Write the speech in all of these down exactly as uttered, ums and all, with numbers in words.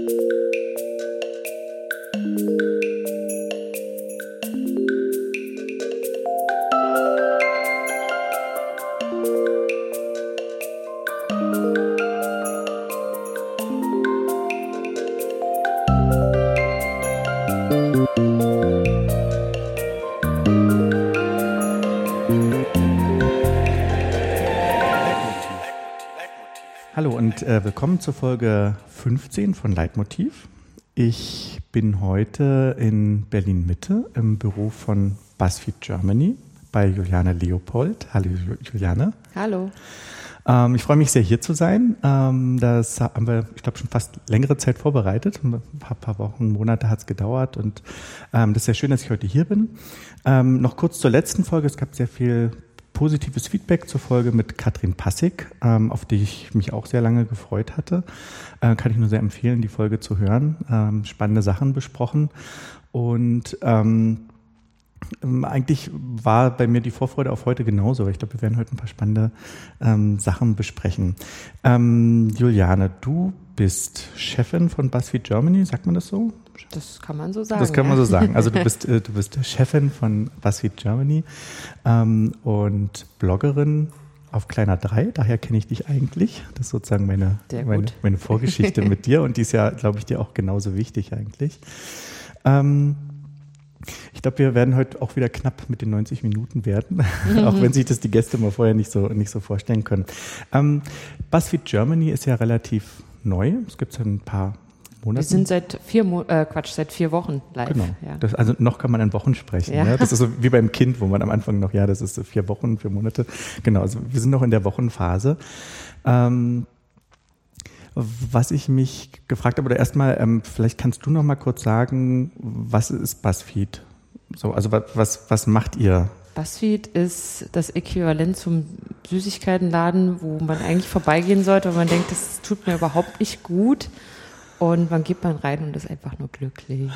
Hallo und äh, willkommen zur Folge fünfzehn von Leitmotiv. Ich bin heute in Berlin-Mitte im Büro von BuzzFeed Germany bei Juliane Leopold. Hallo Juliane. Hallo. Ähm, ich freue mich sehr, hier zu sein. Ähm, das haben wir, ich glaube, schon fast längere Zeit vorbereitet. Ein paar, paar Wochen, Monate hat es gedauert und ähm, das ist sehr schön, dass ich heute hier bin. Ähm, noch kurz zur letzten Folge. Es gab sehr viel positives Feedback zur Folge mit Katrin Passig, ähm, auf die ich mich auch sehr lange gefreut hatte. Äh, kann ich nur sehr empfehlen, die Folge zu hören. Ähm, spannende Sachen besprochen. Und ähm, eigentlich war bei mir die Vorfreude auf heute genauso. Ich glaube, wir werden heute ein paar spannende ähm, Sachen besprechen. Ähm, Juliane, du bist Chefin von BuzzFeed Germany, sagt man das so? Das kann man so sagen. Das kann man ja. so sagen. Also du bist, äh, du bist Chefin von BuzzFeed Germany ähm, und Bloggerin auf Kleiner drei. Daher kenne ich dich eigentlich. Das ist sozusagen meine, meine, meine Vorgeschichte mit dir und die ist ja, glaube ich, dir auch genauso wichtig eigentlich. Ähm, Ich glaube, wir werden heute auch wieder knapp mit den neunzig Minuten werden, mhm. auch wenn sich das die Gäste mal vorher nicht so, nicht so vorstellen können. Ähm, BuzzFeed Germany ist ja relativ neu. Es gibt es ein paar Monate. Wir sind seit vier Mo- äh, Quatsch, seit vier Wochen live. Genau. Ja. Das, also noch kann man in Wochen sprechen. Ja. Ne? Das ist so wie beim Kind, wo man am Anfang noch, ja, das ist so vier Wochen, vier Monate. Genau, also wir sind noch in der Wochenphase. Ähm, Was ich mich gefragt habe, oder erstmal, ähm, vielleicht kannst du noch mal kurz sagen, was ist BuzzFeed? So, also was, was macht ihr? BuzzFeed ist das Äquivalent zum Süßigkeitenladen, wo man eigentlich vorbeigehen sollte und man denkt, das tut mir überhaupt nicht gut. Und man geht mal rein und ist einfach nur glücklich.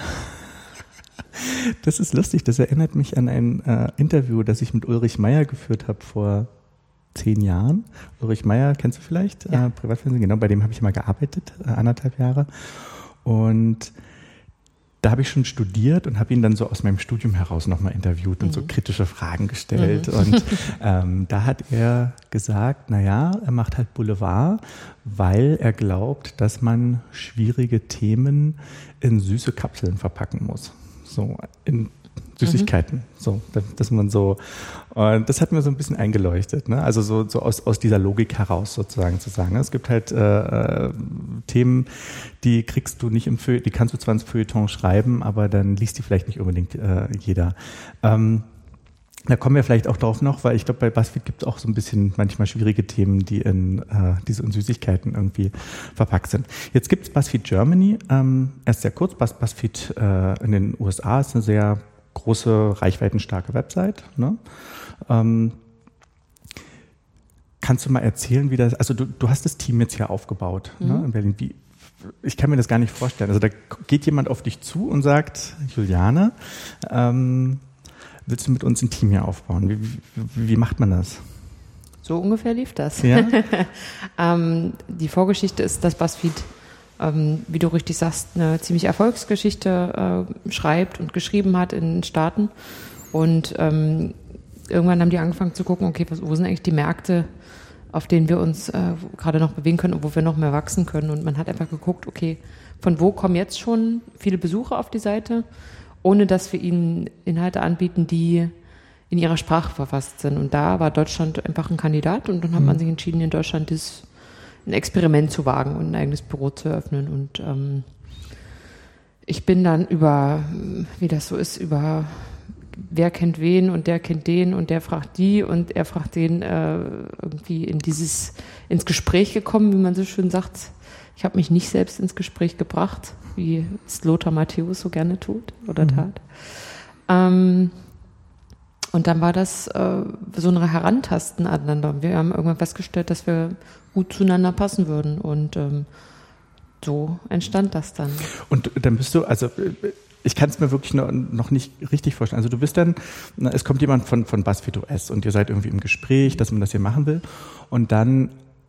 Das ist lustig, das erinnert mich an ein äh, Interview, das ich mit Ulrich Meier geführt habe vor zehn Jahren. Ulrich Meier, kennst du vielleicht? Ja. Äh, Privatfernsehen, genau, bei dem habe ich mal gearbeitet, äh, anderthalb Jahre. Und da habe ich schon studiert und habe ihn dann so aus meinem Studium heraus nochmal interviewt und mhm. so kritische Fragen gestellt. Mhm. Und ähm, da hat er gesagt, naja, er macht halt Boulevard, weil er glaubt, dass man schwierige Themen in süße Kapseln verpacken muss. So in Süßigkeiten, mhm. so, dass man so, und das hat mir so ein bisschen eingeleuchtet, ne? Also so, so aus, aus dieser Logik heraus sozusagen zu sagen. Es gibt halt äh, Themen, die kriegst du nicht im Feuilleton, die kannst du zwar ins Feuilleton schreiben, aber dann liest die vielleicht nicht unbedingt äh, jeder. Ähm, da kommen wir vielleicht auch drauf noch, weil ich glaube, bei BuzzFeed gibt es auch so ein bisschen manchmal schwierige Themen, die in, äh, die so in Süßigkeiten irgendwie verpackt sind. Jetzt gibt es BuzzFeed Germany, ähm, erst sehr kurz, Buzz, BuzzFeed äh, in den U S A ist eine sehr große, reichweitenstarke Website. Ne? Ähm, kannst du mal erzählen, wie das, also du, du hast das Team jetzt hier aufgebaut, mhm. ne, in Berlin. Wie, ich kann mir das gar nicht vorstellen. Also da geht jemand auf dich zu und sagt, Juliane, ähm, willst du mit uns ein Team hier aufbauen? Wie, wie, wie macht man das? So ungefähr lief das. Ja? ähm, die Vorgeschichte ist, dass BuzzFeed Ähm, wie du richtig sagst, eine ziemlich Erfolgsgeschichte äh, schreibt und geschrieben hat in den Staaten. Und ähm, irgendwann haben die angefangen zu gucken, okay, was, wo sind eigentlich die Märkte, auf denen wir uns äh, gerade noch bewegen können und wo wir noch mehr wachsen können. Und man hat einfach geguckt, okay, von wo kommen jetzt schon viele Besucher auf die Seite, ohne dass wir ihnen Inhalte anbieten, die in ihrer Sprache verfasst sind. Und da war Deutschland einfach ein Kandidat und dann hat man sich entschieden, in Deutschland das ein Experiment zu wagen und ein eigenes Büro zu eröffnen. Und ähm, ich bin dann über, wie das so ist, über wer kennt wen und der kennt den und der fragt die und er fragt den äh, irgendwie in dieses, ins Gespräch gekommen, wie man so schön sagt. Ich habe mich nicht selbst ins Gespräch gebracht, wie es Lothar Matthäus so gerne tut oder tat. Mhm. Ähm, Und dann war das äh, so ein Herantasten aneinander. Wir haben irgendwann festgestellt, dass wir gut zueinander passen würden. Und ähm, so entstand das dann. Und dann bist du, also ich kann es mir wirklich noch, noch nicht richtig vorstellen. Also du bist dann, na, es kommt jemand von, von BuzzFeed U S und ihr seid irgendwie im Gespräch, dass man das hier machen will. Und dann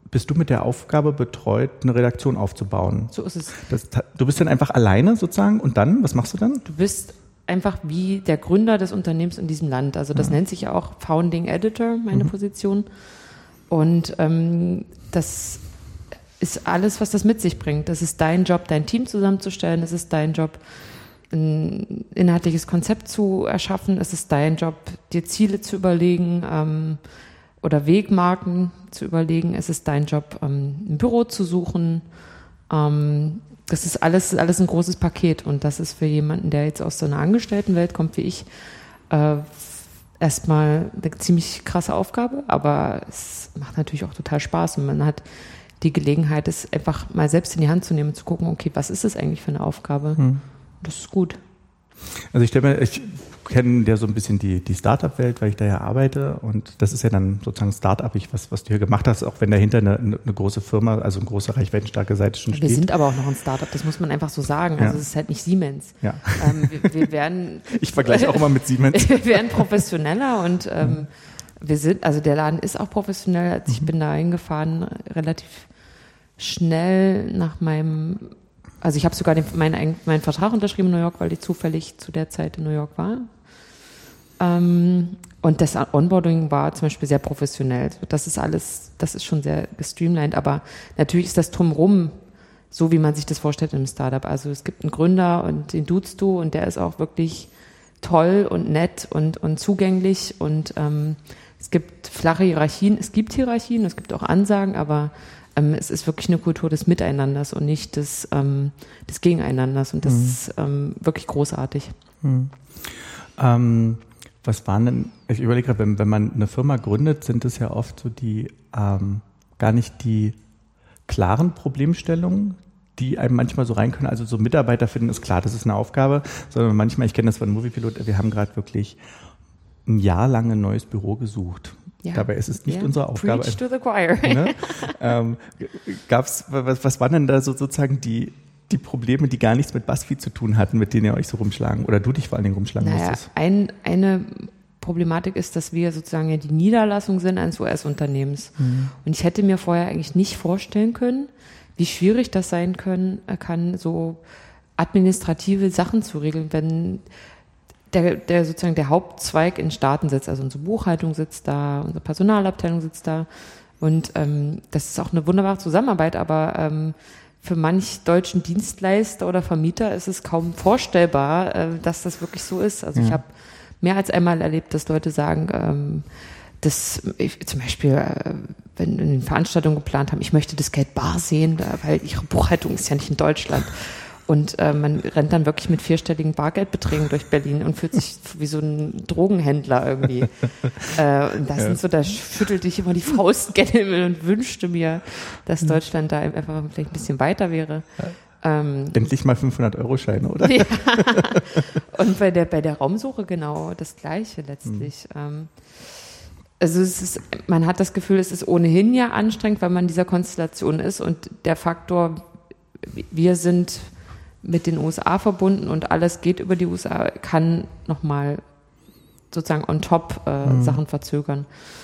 bist du mit der Aufgabe betreut, eine Redaktion aufzubauen. So ist es. Das, du bist dann einfach alleine sozusagen und dann, was machst du dann? Du bist einfach wie der Gründer des Unternehmens in diesem Land. Also das ja. nennt sich ja auch Founding Editor, meine mhm. Position. Und ähm, das ist alles, was das mit sich bringt. Das ist dein Job, dein Team zusammenzustellen. Es ist dein Job, ein inhaltliches Konzept zu erschaffen. Es ist dein Job, dir Ziele zu überlegen ähm, oder Wegmarken zu überlegen. Es ist dein Job, ähm, ein Büro zu suchen. Ähm, das ist alles, alles ein großes Paket. Und das ist für jemanden, der jetzt aus so einer Angestelltenwelt kommt wie ich, äh, erstmal eine ziemlich krasse Aufgabe. Aber es macht natürlich auch total Spaß. Und man hat die Gelegenheit, es einfach mal selbst in die Hand zu nehmen und zu gucken, okay, was ist das eigentlich für eine Aufgabe? Hm. Das ist gut. Also ich stelle mir, ich kenne ja so ein bisschen die, die Startup-Welt, weil ich da ja arbeite und das ist ja dann sozusagen Startup-ig, was, was du hier gemacht hast, auch wenn dahinter eine, eine große Firma, also eine große reichweitenstarke Seite schon steht. Wir sind aber auch noch ein Startup, das muss man einfach so sagen. Also es ja. ist halt nicht Siemens. Ja. Ähm, wir, wir werden, ich vergleiche auch immer mit Siemens. Wir werden professioneller und ähm, mhm. wir sind, also der Laden ist auch professionell. Also ich mhm. bin da hingefahren relativ schnell nach meinem Also ich habe sogar den, meinen, meinen Vertrag unterschrieben in New York, weil ich zufällig zu der Zeit in New York war. Ähm, und das Onboarding war zum Beispiel sehr professionell. Das ist alles, das ist schon sehr gestreamlined, aber natürlich ist das drumherum so, wie man sich das vorstellt in einem Startup. Also es gibt einen Gründer und den duzt du und der ist auch wirklich toll und nett und, und zugänglich und ähm, es gibt flache Hierarchien, es gibt Hierarchien, es gibt auch Ansagen, aber Ähm, es ist wirklich eine Kultur des Miteinanders und nicht des, ähm, des Gegeneinanders und das mhm. ist ähm, wirklich großartig. Mhm. Ähm, was waren denn, ich überlege gerade, wenn, wenn man eine Firma gründet, sind es ja oft so die, ähm, gar nicht die klaren Problemstellungen, die einem manchmal so rein können. Also so Mitarbeiter finden, ist klar, das ist eine Aufgabe, sondern manchmal, ich kenne das von Moviepilot, wir haben gerade wirklich ein Jahr lang ein neues Büro gesucht. Ja. Dabei ist es nicht ja. unsere Aufgabe. Preach to the choir. Ne? ähm, gab's, was, was waren denn da so sozusagen die, die Probleme, die gar nichts mit BuzzFeed zu tun hatten, mit denen ihr euch so rumschlagen oder du dich vor allen Dingen rumschlagen naja, musstest? Ein, eine Problematik ist, dass wir sozusagen ja die Niederlassung sind eines U S-Unternehmens. Mhm. Und ich hätte mir vorher eigentlich nicht vorstellen können, wie schwierig das sein können, kann, so administrative Sachen zu regeln, wenn Der, der sozusagen der Hauptzweig in Staaten sitzt, also unsere Buchhaltung sitzt da, unsere Personalabteilung sitzt da und ähm, das ist auch eine wunderbare Zusammenarbeit, aber ähm, für manch deutschen Dienstleister oder Vermieter ist es kaum vorstellbar, äh, dass das wirklich so ist. Also ja. ich habe mehr als einmal erlebt, dass Leute sagen, ähm, dass ich, zum Beispiel, äh, wenn wir eine Veranstaltung geplant haben, ich möchte das Geld bar sehen, weil ihre Buchhaltung ist ja nicht in Deutschland. Und äh, man rennt dann wirklich mit vierstelligen Bargeldbeträgen durch Berlin und fühlt sich wie so ein Drogenhändler irgendwie. äh, und das ja. sind so, da schüttelte ich immer die Faust gerne und wünschte mir, dass Deutschland da einfach vielleicht ein bisschen weiter wäre. Ja. Ähm, Endlich mal fünfhundert-Euro-Scheine, oder? Ja. Und bei der, bei der Raumsuche genau das Gleiche letztlich. Mhm. Ähm, also es ist, man hat das Gefühl, es ist ohnehin ja anstrengend, weil man in dieser Konstellation ist und der Faktor, wir sind mit den U S A verbunden und alles geht über die U S A, kann nochmal sozusagen on top äh, mhm. Sachen verzögern.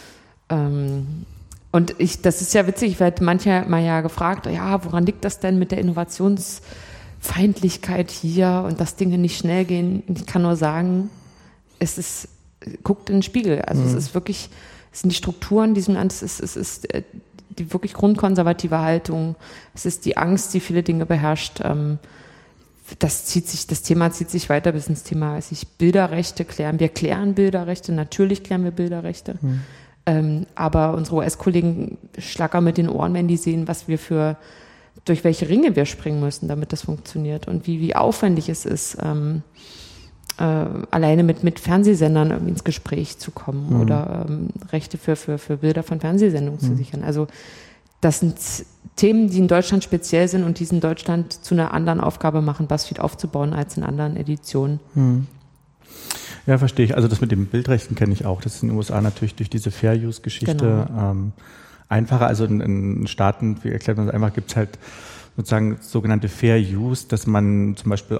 Ähm, und ich, das ist ja witzig, ich werde manchmal ja gefragt, ja, woran liegt das denn mit der Innovationsfeindlichkeit hier und dass Dinge nicht schnell gehen? Ich kann nur sagen, es ist, guckt in den Spiegel. Also mhm. es ist wirklich, es sind die Strukturen in diesem Land, es ist, es ist die wirklich grundkonservative Haltung, es ist die Angst, die viele Dinge beherrscht. Ähm, Das zieht sich, das Thema zieht sich weiter bis ins Thema, weiß ich, Bilderrechte klären. Wir klären Bilderrechte, natürlich klären wir Bilderrechte. Mhm. Ähm, aber unsere U S-Kollegen schlackern mit den Ohren, wenn die sehen, was wir für, durch welche Ringe wir springen müssen, damit das funktioniert und wie, wie aufwendig es ist, ähm, äh, alleine mit, mit Fernsehsendern irgendwie ins Gespräch zu kommen mhm. oder ähm, Rechte für, für, für Bilder von Fernsehsendungen mhm. zu sichern. Also, das sind Themen, die in Deutschland speziell sind und die es in Deutschland zu einer anderen Aufgabe machen, BuzzFeed aufzubauen, als in anderen Editionen. Hm. Ja, verstehe ich. Also das mit den Bildrechten kenne ich auch. Das ist in den U S A natürlich durch diese Fair-Use-Geschichte genau. ähm, einfacher. Also in, in Staaten, wie erklärt man das einfach, gibt es halt sozusagen sogenannte Fair Use, dass man zum Beispiel aus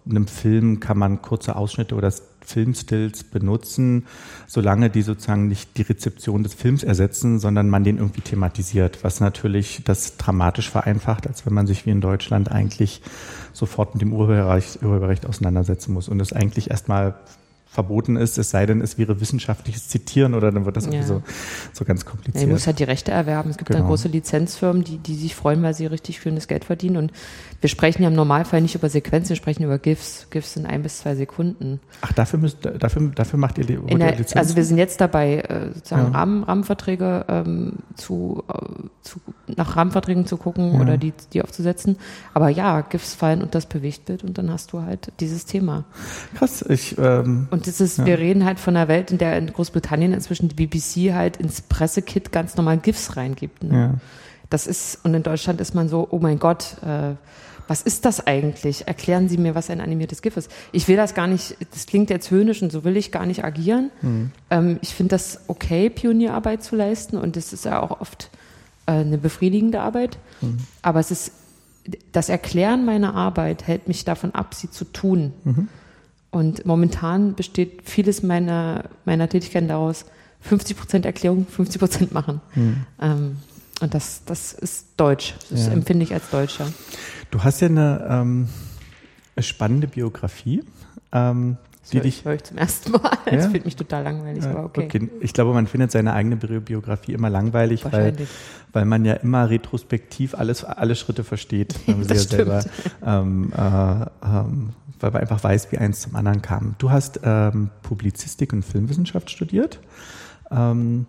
einem Film kann man kurze Ausschnitte oder Filmstills benutzen, solange die sozusagen nicht die Rezeption des Films ersetzen, sondern man den irgendwie thematisiert, was natürlich das dramatisch vereinfacht, als wenn man sich wie in Deutschland eigentlich sofort mit dem Urheberrecht, Urheberrecht auseinandersetzen muss und es eigentlich erstmal verboten ist, es sei denn, es wäre wissenschaftliches Zitieren oder dann wird das ja. irgendwie so, so ganz kompliziert. Ja, du musst halt die Rechte erwerben. Es gibt genau. dann große Lizenzfirmen, die, die sich freuen, weil sie richtig schönes Geld verdienen. Und wir sprechen ja im Normalfall nicht über Sequenzen, wir sprechen über GIFs. GIFs sind ein bis zwei Sekunden. Ach, dafür müsst, dafür, dafür macht ihr die In der, Lizenz? Also wir sind jetzt dabei, sozusagen ja. Rahmen, Rahmenverträge ähm, zu, äh, zu, nach Rahmenverträgen zu gucken ja. oder die, die aufzusetzen. Aber ja, GIFs fallen unter das Bewegtbild und dann hast du halt dieses Thema. Krass, ich... Ähm, und das ist, ja. wir reden halt von einer Welt, in der in Großbritannien inzwischen die B B C halt ins Pressekit ganz normal GIFs reingibt. Ne? Ja. Das ist, und in Deutschland ist man so, oh mein Gott, äh, was ist das eigentlich? Erklären Sie mir, was ein animiertes GIF ist. Ich will das gar nicht, das klingt jetzt höhnisch und so will ich gar nicht agieren. Mhm. Ähm, ich finde das okay, Pionierarbeit zu leisten und es ist ja auch oft äh, eine befriedigende Arbeit. Mhm. Aber es ist, das Erklären meiner Arbeit hält mich davon ab, sie zu tun. Mhm. Und momentan besteht vieles meiner, meiner Tätigkeiten daraus, fünfzig Prozent Erklärung, fünfzig Prozent machen. Mhm. Ähm, und das, das ist deutsch. Das ja. empfinde ich als Deutscher. Du hast ja eine ähm, spannende Biografie. Ähm, das die höre dich, ich, höre ich zum ersten Mal. Das ja? fühlt mich total langweilig, aber okay. okay. Ich glaube, man findet seine eigene Biografie immer langweilig, weil, weil man ja immer retrospektiv alles, alle Schritte versteht. Wenn man das sie ja selber, ähm, äh, ähm, weil man einfach weiß, wie eins zum anderen kam. Du hast ähm, Publizistik und Filmwissenschaft studiert. Ähm,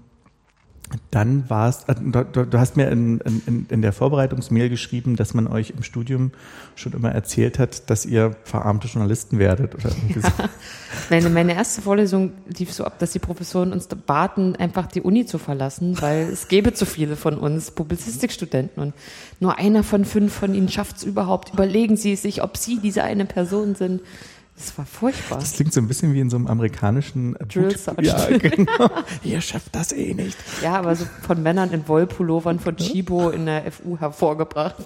Dann warst, äh, du, du hast mir in, in, in der Vorbereitungsmail geschrieben, dass man euch im Studium schon immer erzählt hat, dass ihr verarmte Journalisten werdet. Oder irgendwie ja. so. meine, meine erste Vorlesung lief so ab, dass die Professoren uns baten, einfach die Uni zu verlassen, weil es gäbe zu viele von uns Publizistikstudenten und nur einer von fünf von ihnen schafft es überhaupt. Überlegen Sie sich, ob Sie diese eine Person sind. Das war furchtbar. Das klingt so ein bisschen wie in so einem amerikanischen Drill Ja, genau. Ihr schafft das eh nicht. Ja, aber so von Männern in Wollpullovern von Chibo in der F U hervorgebracht.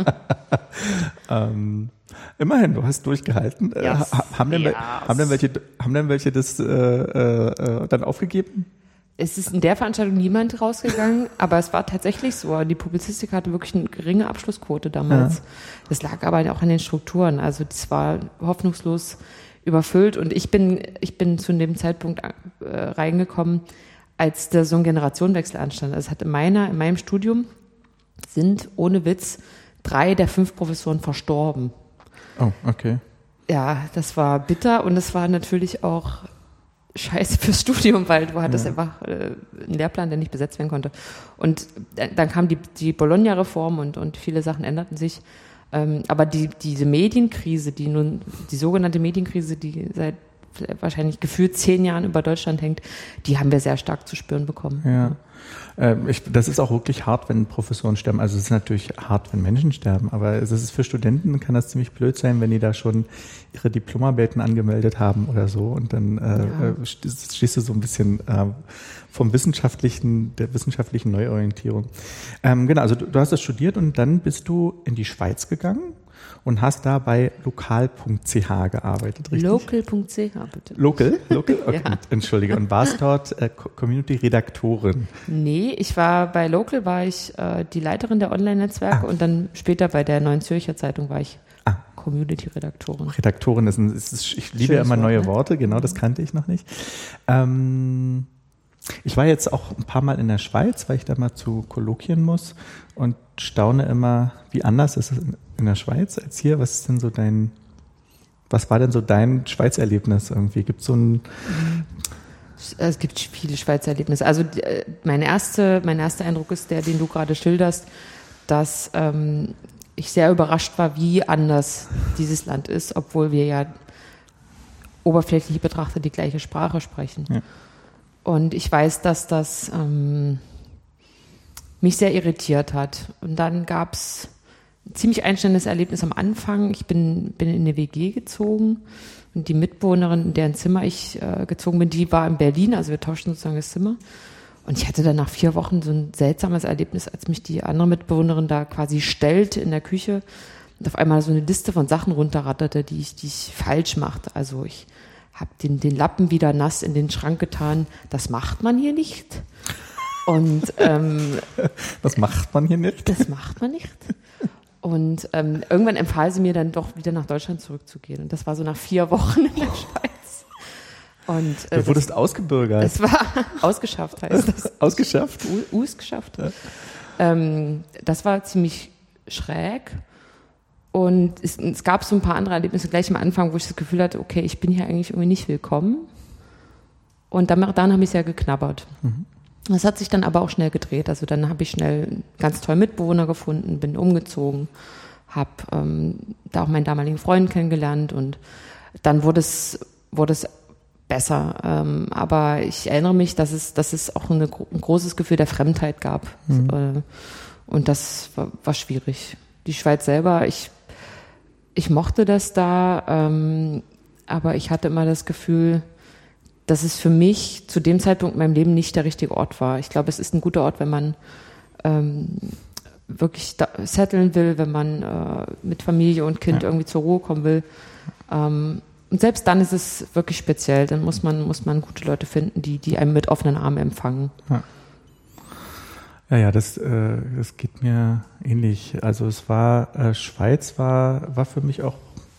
ähm, immerhin, du hast durchgehalten. Yes. Ha, haben, denn, yes. haben, denn welche, haben denn welche das äh, äh, dann aufgegeben? Es ist in der Veranstaltung niemand rausgegangen, aber es war tatsächlich so. Die Publizistik hatte wirklich eine geringe Abschlussquote damals. Ja. Das lag aber auch an den Strukturen. Also das war hoffnungslos überfüllt. Und ich bin, ich bin zu dem Zeitpunkt äh, reingekommen, als da so ein Generationenwechsel anstand. Also es hat in meiner, in meinem Studium sind ohne Witz drei der fünf Professoren verstorben. Oh, okay. Ja, das war bitter und es war natürlich auch scheiße fürs Studium, weil du hattest ja. einfach äh, einen Lehrplan, der nicht besetzt werden konnte. Und dann kam die, die Bologna-Reform und, und viele Sachen änderten sich. Ähm, aber die, diese Medienkrise, die nun, die sogenannte Medienkrise, die seit wahrscheinlich gefühlt zehn Jahren über Deutschland hängt, die haben wir sehr stark zu spüren bekommen. Ja. Ich, das ist auch wirklich hart, wenn Professoren sterben. Also es ist natürlich hart, wenn Menschen sterben, aber es ist für Studenten kann das ziemlich blöd sein, wenn die da schon ihre Diplomarbeiten angemeldet haben oder so und dann ja. äh, stehst du so ein bisschen äh, vom wissenschaftlichen, der wissenschaftlichen Neuorientierung. Ähm, genau, also du, du hast das studiert und dann bist du in die Schweiz gegangen und hast da bei lokal punkt c h gearbeitet, richtig? Local punkt c h, bitte. Local? Local? Okay, ja. Entschuldige. Und warst dort äh, Community-Redaktorin? Nee, ich war bei Local, war ich äh, die Leiterin der Online-Netzwerke ah. und dann später bei der Neuen Zürcher Zeitung war ich ah. Community-Redaktorin. Redaktorin, ist ein, ist, ist, ich liebe ja immer neue Wort, ne? Worte, genau, das kannte ich noch nicht. Ähm, ich war jetzt auch ein paar Mal in der Schweiz, weil ich da mal zu Kolloquien muss und staune immer, wie anders ist es in, in der Schweiz als hier. Was ist denn so dein, was war denn so dein Schweiz-Erlebnis irgendwie? Gibt es so ein... Es gibt viele Schweizer Erlebnisse. Also mein, erste, mein erster Eindruck ist der, den du gerade schilderst, dass ähm, ich sehr überrascht war, wie anders dieses Land ist, obwohl wir ja oberflächlich betrachtet die gleiche Sprache sprechen. Ja. Und ich weiß, dass das ähm, mich sehr irritiert hat. Und dann gab es ein ziemlich einschneidendes Erlebnis am Anfang. Ich bin, bin in eine W G gezogen und die Mitbewohnerin, in deren Zimmer ich äh, gezogen bin, die war in Berlin, also wir tauschten sozusagen das Zimmer. Und ich hatte dann nach vier Wochen so ein seltsames Erlebnis, als mich die andere Mitbewohnerin da quasi stellt in der Küche und auf einmal so eine Liste von Sachen runterratterte, die ich, die ich falsch machte. Also ich habe den, den Lappen wieder nass in den Schrank getan. Das macht man hier nicht. Und ähm, das macht man hier nicht? Das macht man nicht. Und ähm, irgendwann empfahl sie mir dann doch wieder nach Deutschland zurückzugehen. Und das war so nach vier Wochen in der Schweiz. Und, äh, du wurdest das, ausgebürgert. Es war ausgeschafft, heißt das. Ausgeschafft? U- Ausgeschafft. Ja. Ähm, das war ziemlich schräg. Und es, es gab so ein paar andere Erlebnisse gleich am Anfang, wo ich das Gefühl hatte, okay, ich bin hier eigentlich irgendwie nicht willkommen. Und dann, dann habe ich es ja geknabbert. Mhm. Das hat sich dann aber auch schnell gedreht. Also dann habe ich schnell einen ganz tollen Mitbewohner gefunden, bin umgezogen, habe ähm, da auch meinen damaligen Freund kennengelernt und dann wurde es, wurde es besser. Ähm, aber ich erinnere mich, dass es, dass es auch eine, ein großes Gefühl der Fremdheit gab. Mhm. Äh, und das war, war schwierig. Die Schweiz selber, ich, ich mochte das da, ähm, aber ich hatte immer das Gefühl, dass es für mich zu dem Zeitpunkt in meinem Leben nicht der richtige Ort war. Ich glaube, es ist ein guter Ort, wenn man ähm, wirklich da setteln will, wenn man äh, mit Familie und Kind ja. irgendwie zur Ruhe kommen will. Ähm, und selbst dann ist es wirklich speziell. Dann muss man, muss man gute Leute finden, die, die einem mit offenen Armen empfangen. Ja, ja, ja das, äh, das geht mir ähnlich. Also es war, äh, Schweiz war, war für mich auch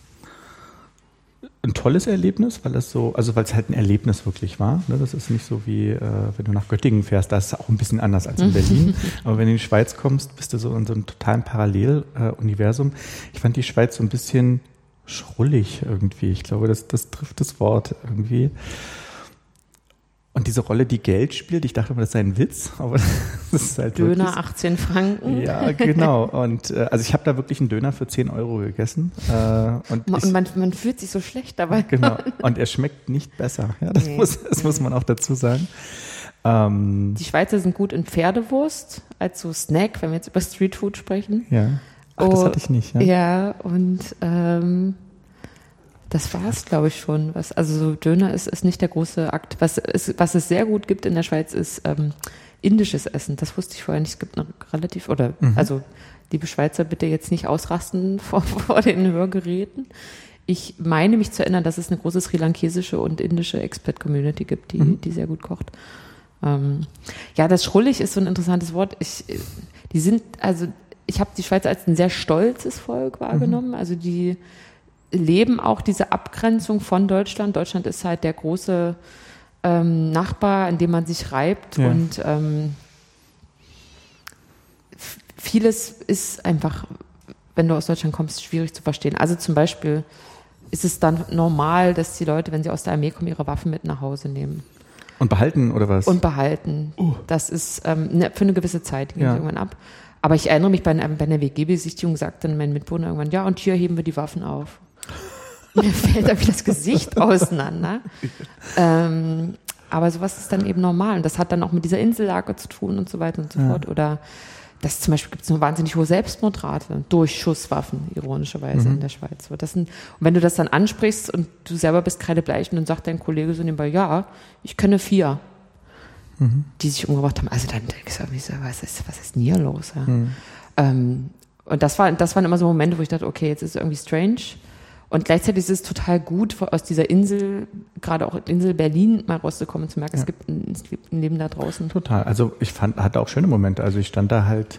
ein tolles Erlebnis, weil es so, also weil es halt ein Erlebnis wirklich war. Ne? Das ist nicht so wie, äh, wenn du nach Göttingen fährst, da ist es auch ein bisschen anders als in Berlin. Aber wenn du in die Schweiz kommst, bist du so in so einem totalen Paralleluniversum. Ich fand die Schweiz so ein bisschen schrullig irgendwie. Ich glaube, das, das trifft das Wort irgendwie. Und diese Rolle, die Geld spielt, ich dachte immer, das sei ein Witz, aber das ist halt Döner, wirklich, achtzehn Franken. Ja, genau. Und äh, also ich habe da wirklich einen Döner für zehn Euro gegessen. Äh, und und ich, man, man fühlt sich so schlecht dabei. Genau. Und er schmeckt nicht besser. Ja, das, nee. muss, das muss man auch dazu sagen. Ähm, Die Schweizer sind gut in Pferdewurst als so Snack, wenn wir jetzt über Streetfood sprechen. Ja. Ach, das oh, hatte ich nicht. Ja, ja und ähm, das war es, glaube ich, schon. Was, also so Döner ist, ist nicht der große Akt. Was es, was es sehr gut gibt in der Schweiz, ist ähm, indisches Essen. Das wusste ich vorher nicht. Es gibt noch relativ, oder mhm. also liebe Schweizer, bitte jetzt nicht ausrasten vor, vor den Hörgeräten. Ich meine mich zu erinnern, dass es eine große sri-lankesische und indische Expat-Community gibt, die, mhm. die sehr gut kocht. Ähm, ja, das schrullig ist so ein interessantes Wort. Ich, die sind, also ich habe die Schweiz als ein sehr stolzes Volk wahrgenommen. Mhm. Also die leben auch diese Abgrenzung von Deutschland. Deutschland ist halt der große ähm, Nachbar, an dem man sich reibt ja. und ähm, f- vieles ist einfach, wenn du aus Deutschland kommst, schwierig zu verstehen. Also zum Beispiel ist es dann normal, dass die Leute, wenn sie aus der Armee kommen, ihre Waffen mit nach Hause nehmen. Und behalten oder was? Und behalten. Uh. Das ist ähm, ne, für eine gewisse Zeit, die gehen ja. irgendwann ab. Aber ich erinnere mich, bei einer, bei einer W G-Besichtigung sagt dann mein Mitbewohner irgendwann, ja, und hier heben wir die Waffen auf. Mir fällt da wie das Gesicht auseinander. ähm, aber sowas ist dann eben normal. Und das hat dann auch mit dieser Insellage zu tun und so weiter und so ja. fort. Oder das zum Beispiel gibt es eine wahnsinnig hohe Selbstmordrate durch Schusswaffen, ironischerweise mhm. in der Schweiz. Das sind, und wenn du das dann ansprichst und du selber bist kreidebleich und dann sagt dein Kollege so nebenbei, ja, ich kenne vier, mhm. die sich umgebracht haben. Also dann denkst du, was ist, was ist denn hier los? Ja? Mhm. Ähm, und das, war, das waren immer so Momente, wo ich dachte, okay, jetzt ist es irgendwie strange. Und gleichzeitig ist es total gut, aus dieser Insel, gerade auch Insel Berlin, mal rauszukommen und zu merken, ja. es, gibt ein, es gibt ein Leben da draußen. Total. Also ich fand, hatte auch schöne Momente. Also ich stand da halt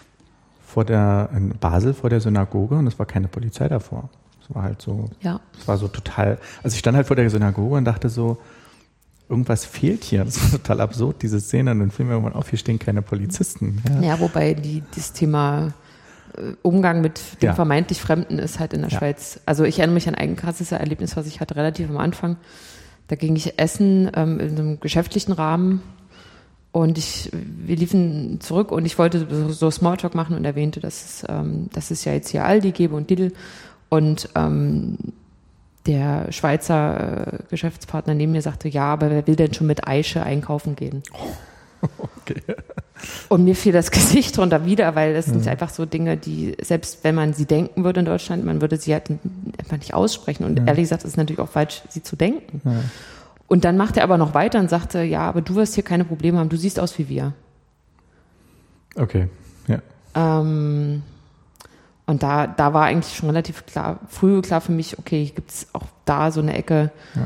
vor der, in Basel vor der Synagoge und es war keine Polizei davor. Es war halt so, ja. es war so total, also ich stand halt vor der Synagoge und dachte so, irgendwas fehlt hier. Das war total absurd, diese Szene. Und dann fiel mir irgendwann auf, hier stehen keine Polizisten. Ja, ja wobei die, das Thema Umgang mit dem ja. vermeintlich Fremden ist halt in der ja. Schweiz. Also ich erinnere mich an ein krasses Erlebnis, was ich hatte relativ am Anfang. Da ging ich essen ähm, in einem geschäftlichen Rahmen und ich, wir liefen zurück und ich wollte so Smalltalk machen und erwähnte, dass es, ähm, dass es ja jetzt hier Aldi gäbe und Lidl und ähm, der Schweizer äh, Geschäftspartner neben mir sagte, ja, aber wer will denn schon mit Eiche einkaufen gehen? Okay. Und mir fiel das Gesicht drunter wieder, weil das sind ja. einfach so Dinge, die, selbst wenn man sie denken würde in Deutschland, man würde sie halt einfach nicht aussprechen. Und ja. ehrlich gesagt, ist es natürlich auch falsch, sie zu denken. Ja. Und dann macht er aber noch weiter und sagte, ja, aber du wirst hier keine Probleme haben, du siehst aus wie wir. Okay, ja. Ähm, Und da, da war eigentlich schon relativ klar, früh klar für mich, okay, gibt es auch da so eine Ecke, ja.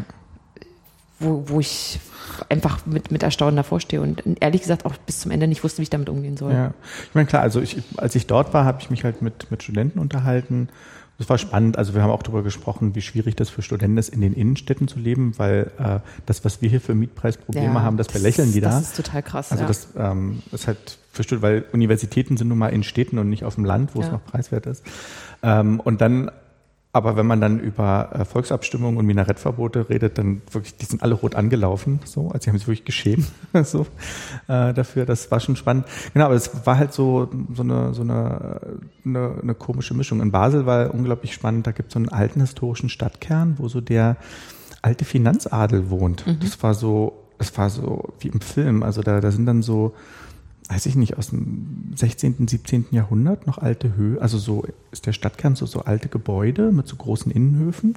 wo, wo ich einfach mit, mit Erstaunen davor stehe und ehrlich gesagt auch bis zum Ende nicht wusste, wie ich damit umgehen soll. Ja, ich meine, klar, also ich, als ich dort war, habe ich mich halt mit, mit Studenten unterhalten. Das war spannend. Also wir haben auch darüber gesprochen, wie schwierig das für Studenten ist, in den Innenstädten zu leben, weil äh, das, was wir hier für Mietpreisprobleme ja, haben, das, das belächeln die da. Das ist total krass. Also ja. das ähm, ist halt für Studenten, weil Universitäten sind nun mal in Städten und nicht auf dem Land, wo ja. es noch preiswert ist. Ähm, und dann Aber wenn man dann über äh, Volksabstimmungen und Minarettverbote redet, dann wirklich, die sind alle rot angelaufen, so, also die haben sich wirklich geschämt, so, äh, dafür. Das war schon spannend. Genau, aber es war halt so, so eine, so eine, eine, eine komische Mischung. In Basel war unglaublich spannend. Da gibt es so einen alten historischen Stadtkern, wo so der alte Finanzadel wohnt. Mhm. Das war so, das war so wie im Film. Also da, da sind dann so, weiß ich nicht, aus dem sechzehnten, siebzehnten Jahrhundert noch alte Höhe, also so ist der Stadtkern so, so alte Gebäude mit so großen Innenhöfen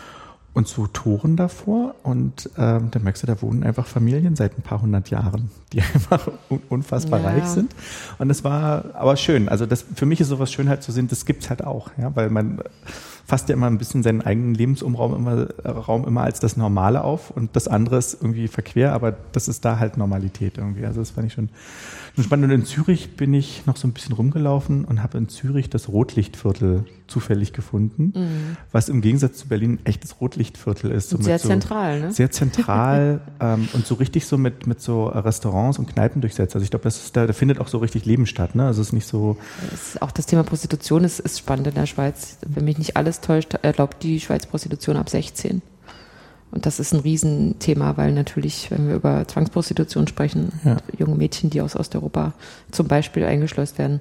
und so Toren davor und ähm, dann merkst du, da wohnen einfach Familien seit ein paar hundert Jahren, die einfach un- unfassbar ja. reich sind und das war aber schön, also das, für mich ist sowas Schönheit zu sehen, das gibt's halt auch, ja, weil man fasst ja immer ein bisschen seinen eigenen Lebensumraum immer, Raum immer als das Normale auf und das andere ist irgendwie verquer, aber das ist da halt Normalität irgendwie, also das fand ich schon, schon spannend. Und in Zürich bin ich noch so ein bisschen rumgelaufen und habe in Zürich das Rotlichtviertel zufällig gefunden, mhm. was im Gegensatz zu Berlin ein echtes Rotlichtviertel ist. So sehr so zentral, ne? Sehr zentral ähm, und so richtig so mit, mit so Restaurants und Kneipen durchsetzt. Also ich glaube, das ist da, da findet auch so richtig Leben statt, ne? Also es ist nicht so. Das ist auch das Thema Prostitution ist, ist spannend in der Schweiz. Wenn mich nicht alles täuscht, erlaubt die Schweiz Prostitution ab sechzehn. Und das ist ein Riesenthema, weil natürlich, wenn wir über Zwangsprostitution sprechen, ja. junge Mädchen, die aus Osteuropa zum Beispiel eingeschleust werden,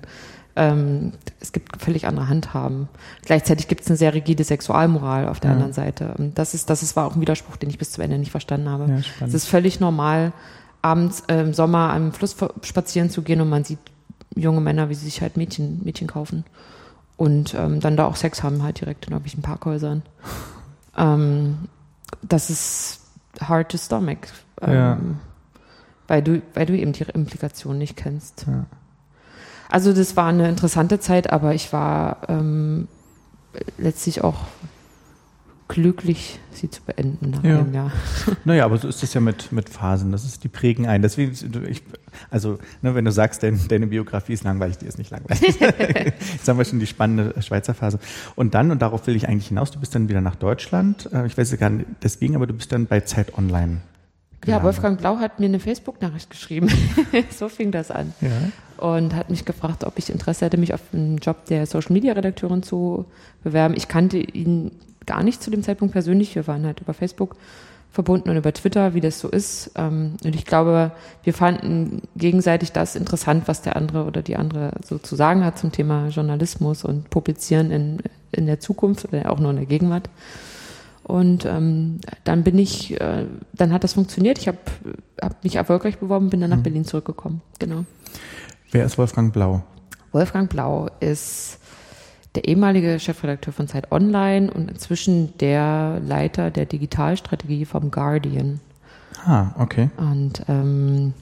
ähm, es gibt völlig andere Handhaben. Gleichzeitig gibt es eine sehr rigide Sexualmoral auf der ja. anderen Seite. Und das ist, das ist, war auch ein Widerspruch, den ich bis zum Ende nicht verstanden habe. Ja, es ist völlig normal, abends äh, im Sommer am Fluss spazieren zu gehen und man sieht junge Männer, wie sie sich halt Mädchen, Mädchen kaufen. Und ähm, dann da auch Sex haben, halt direkt in irgendwelchen Parkhäusern. ähm, Das ist hard to stomach, ähm, ja. weil du, weil du eben die Implikationen nicht kennst. Ja. Also das war eine interessante Zeit, aber ich war ähm, letztlich auch glücklich, sie zu beenden nach ja. einem Jahr. Naja, aber so ist es ja mit, mit Phasen, das ist, die prägen ein. Deswegen, ich, also ne, wenn du sagst, dein, deine Biografie ist langweilig, die ist nicht langweilig. Jetzt haben wir schon die spannende Schweizer Phase. Und dann, und darauf will ich eigentlich hinaus, du bist dann wieder nach Deutschland, ich weiß gar nicht deswegen, aber du bist dann bei Zeit Online gelandet. Ja, Wolfgang Blau hat mir eine Facebook-Nachricht geschrieben. So fing das an. Ja. Und hat mich gefragt, ob ich Interesse hätte, mich auf einen Job der Social-Media-Redakteurin zu bewerben. Ich kannte ihn gar nicht zu dem Zeitpunkt persönlich. Wir waren halt über Facebook verbunden und über Twitter, wie das so ist. Und ich glaube, wir fanden gegenseitig das interessant, was der andere oder die andere so zu sagen hat zum Thema Journalismus und Publizieren in, in der Zukunft oder auch nur in der Gegenwart. Und ähm, dann bin ich, äh, dann hat das funktioniert. Ich habe hab mich erfolgreich beworben, bin dann nach mhm. Berlin zurückgekommen. Genau. Wer ist Wolfgang Blau? Wolfgang Blau ist der ehemalige Chefredakteur von Zeit Online und inzwischen der Leiter der Digitalstrategie vom Guardian. Ah, okay. Und ähm,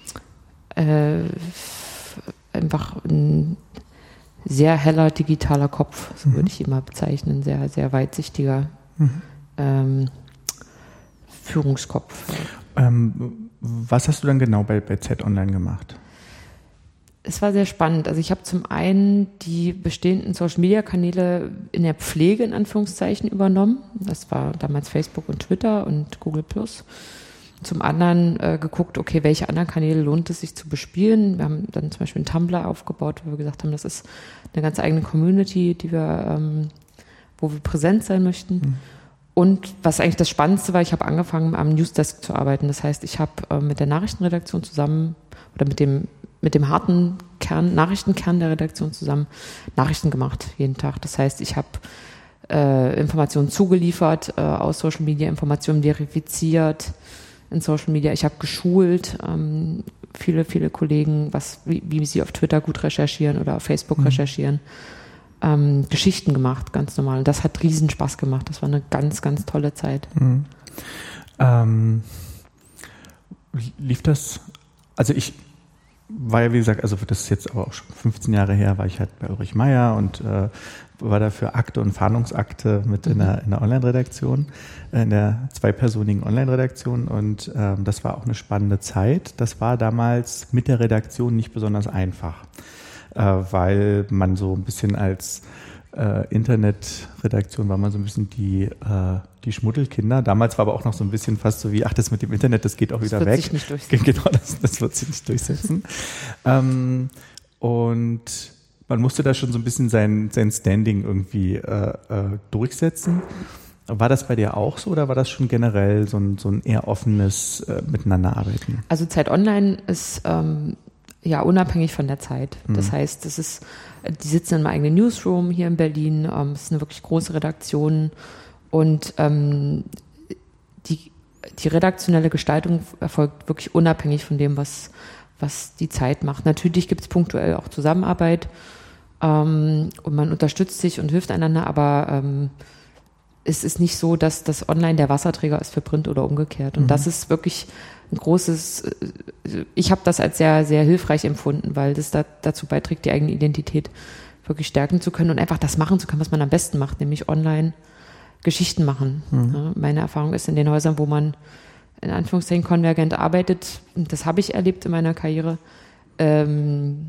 äh, einfach ein sehr heller digitaler Kopf, so mhm. würde ich ihn mal bezeichnen, sehr, sehr weitsichtiger mhm. ähm, Führungskopf. Ähm, was hast du dann genau bei, bei Zeit Online gemacht? Es war sehr spannend. Also ich habe zum einen die bestehenden Social-Media-Kanäle in der Pflege in Anführungszeichen übernommen. Das war damals Facebook und Twitter und Google Plus. Zum anderen äh, geguckt, okay, welche anderen Kanäle lohnt es sich zu bespielen. Wir haben dann zum Beispiel einen Tumblr aufgebaut, wo wir gesagt haben, das ist eine ganz eigene Community, die wir, ähm, wo wir präsent sein möchten. Mhm. Und was eigentlich das Spannendste war, ich habe angefangen, am Newsdesk zu arbeiten. Das heißt, ich habe äh, mit der Nachrichtenredaktion zusammen oder mit dem mit dem harten Kern, Nachrichtenkern der Redaktion zusammen Nachrichten gemacht, jeden Tag. Das heißt, ich habe äh, Informationen zugeliefert, äh, aus Social Media, Informationen verifiziert in Social Media. Ich habe geschult, ähm, viele, viele Kollegen, was, wie, wie sie auf Twitter gut recherchieren oder auf Facebook mhm. recherchieren, ähm, Geschichten gemacht, ganz normal. Und das hat riesen Spaß gemacht. Das war eine ganz, ganz tolle Zeit. Mhm. Ähm, lief das, also ich war ja, wie gesagt, also das ist jetzt aber auch schon fünfzehn Jahre her, war ich halt bei Ulrich Meier und äh, war da für Akte und Fahndungsakte mit in der, in der Online-Redaktion, in der zweipersonigen Online-Redaktion und ähm, das war auch eine spannende Zeit. Das war damals mit der Redaktion nicht besonders einfach, äh, weil man so ein bisschen als äh, Internetredaktion war man so ein bisschen die, äh, die Schmuddelkinder. Damals war aber auch noch so ein bisschen fast so wie, ach, das mit dem Internet, das geht auch wieder weg. Das wird sich nicht durchsetzen. Genau, das, das wird sich nicht durchsetzen. ähm, und man musste da schon so ein bisschen sein, sein Standing irgendwie äh, äh, durchsetzen. War das bei dir auch so oder war das schon generell so ein, so ein eher offenes äh, Miteinanderarbeiten? Also Zeit Online ist ähm, ja unabhängig von der Zeit. Das mhm. heißt, das ist, die sitzen in einem eigenen Newsroom hier in Berlin. Ähm, es ist eine wirklich große Redaktion und ähm, die, die redaktionelle Gestaltung erfolgt wirklich unabhängig von dem, was, was die Zeit macht. Natürlich gibt es punktuell auch Zusammenarbeit. Ähm, und man unterstützt sich und hilft einander, aber ähm, es ist nicht so, dass das Online der Wasserträger ist für Print oder umgekehrt. Und mhm. das ist wirklich ein großes, ich habe das als sehr, sehr hilfreich empfunden, weil das da, dazu beiträgt, die eigene Identität wirklich stärken zu können und einfach das machen zu können, was man am besten macht, nämlich online Geschichten machen. Mhm. Ja, meine Erfahrung ist in den Häusern, wo man in Anführungszeichen konvergent arbeitet, und das habe ich erlebt in meiner Karriere, ähm,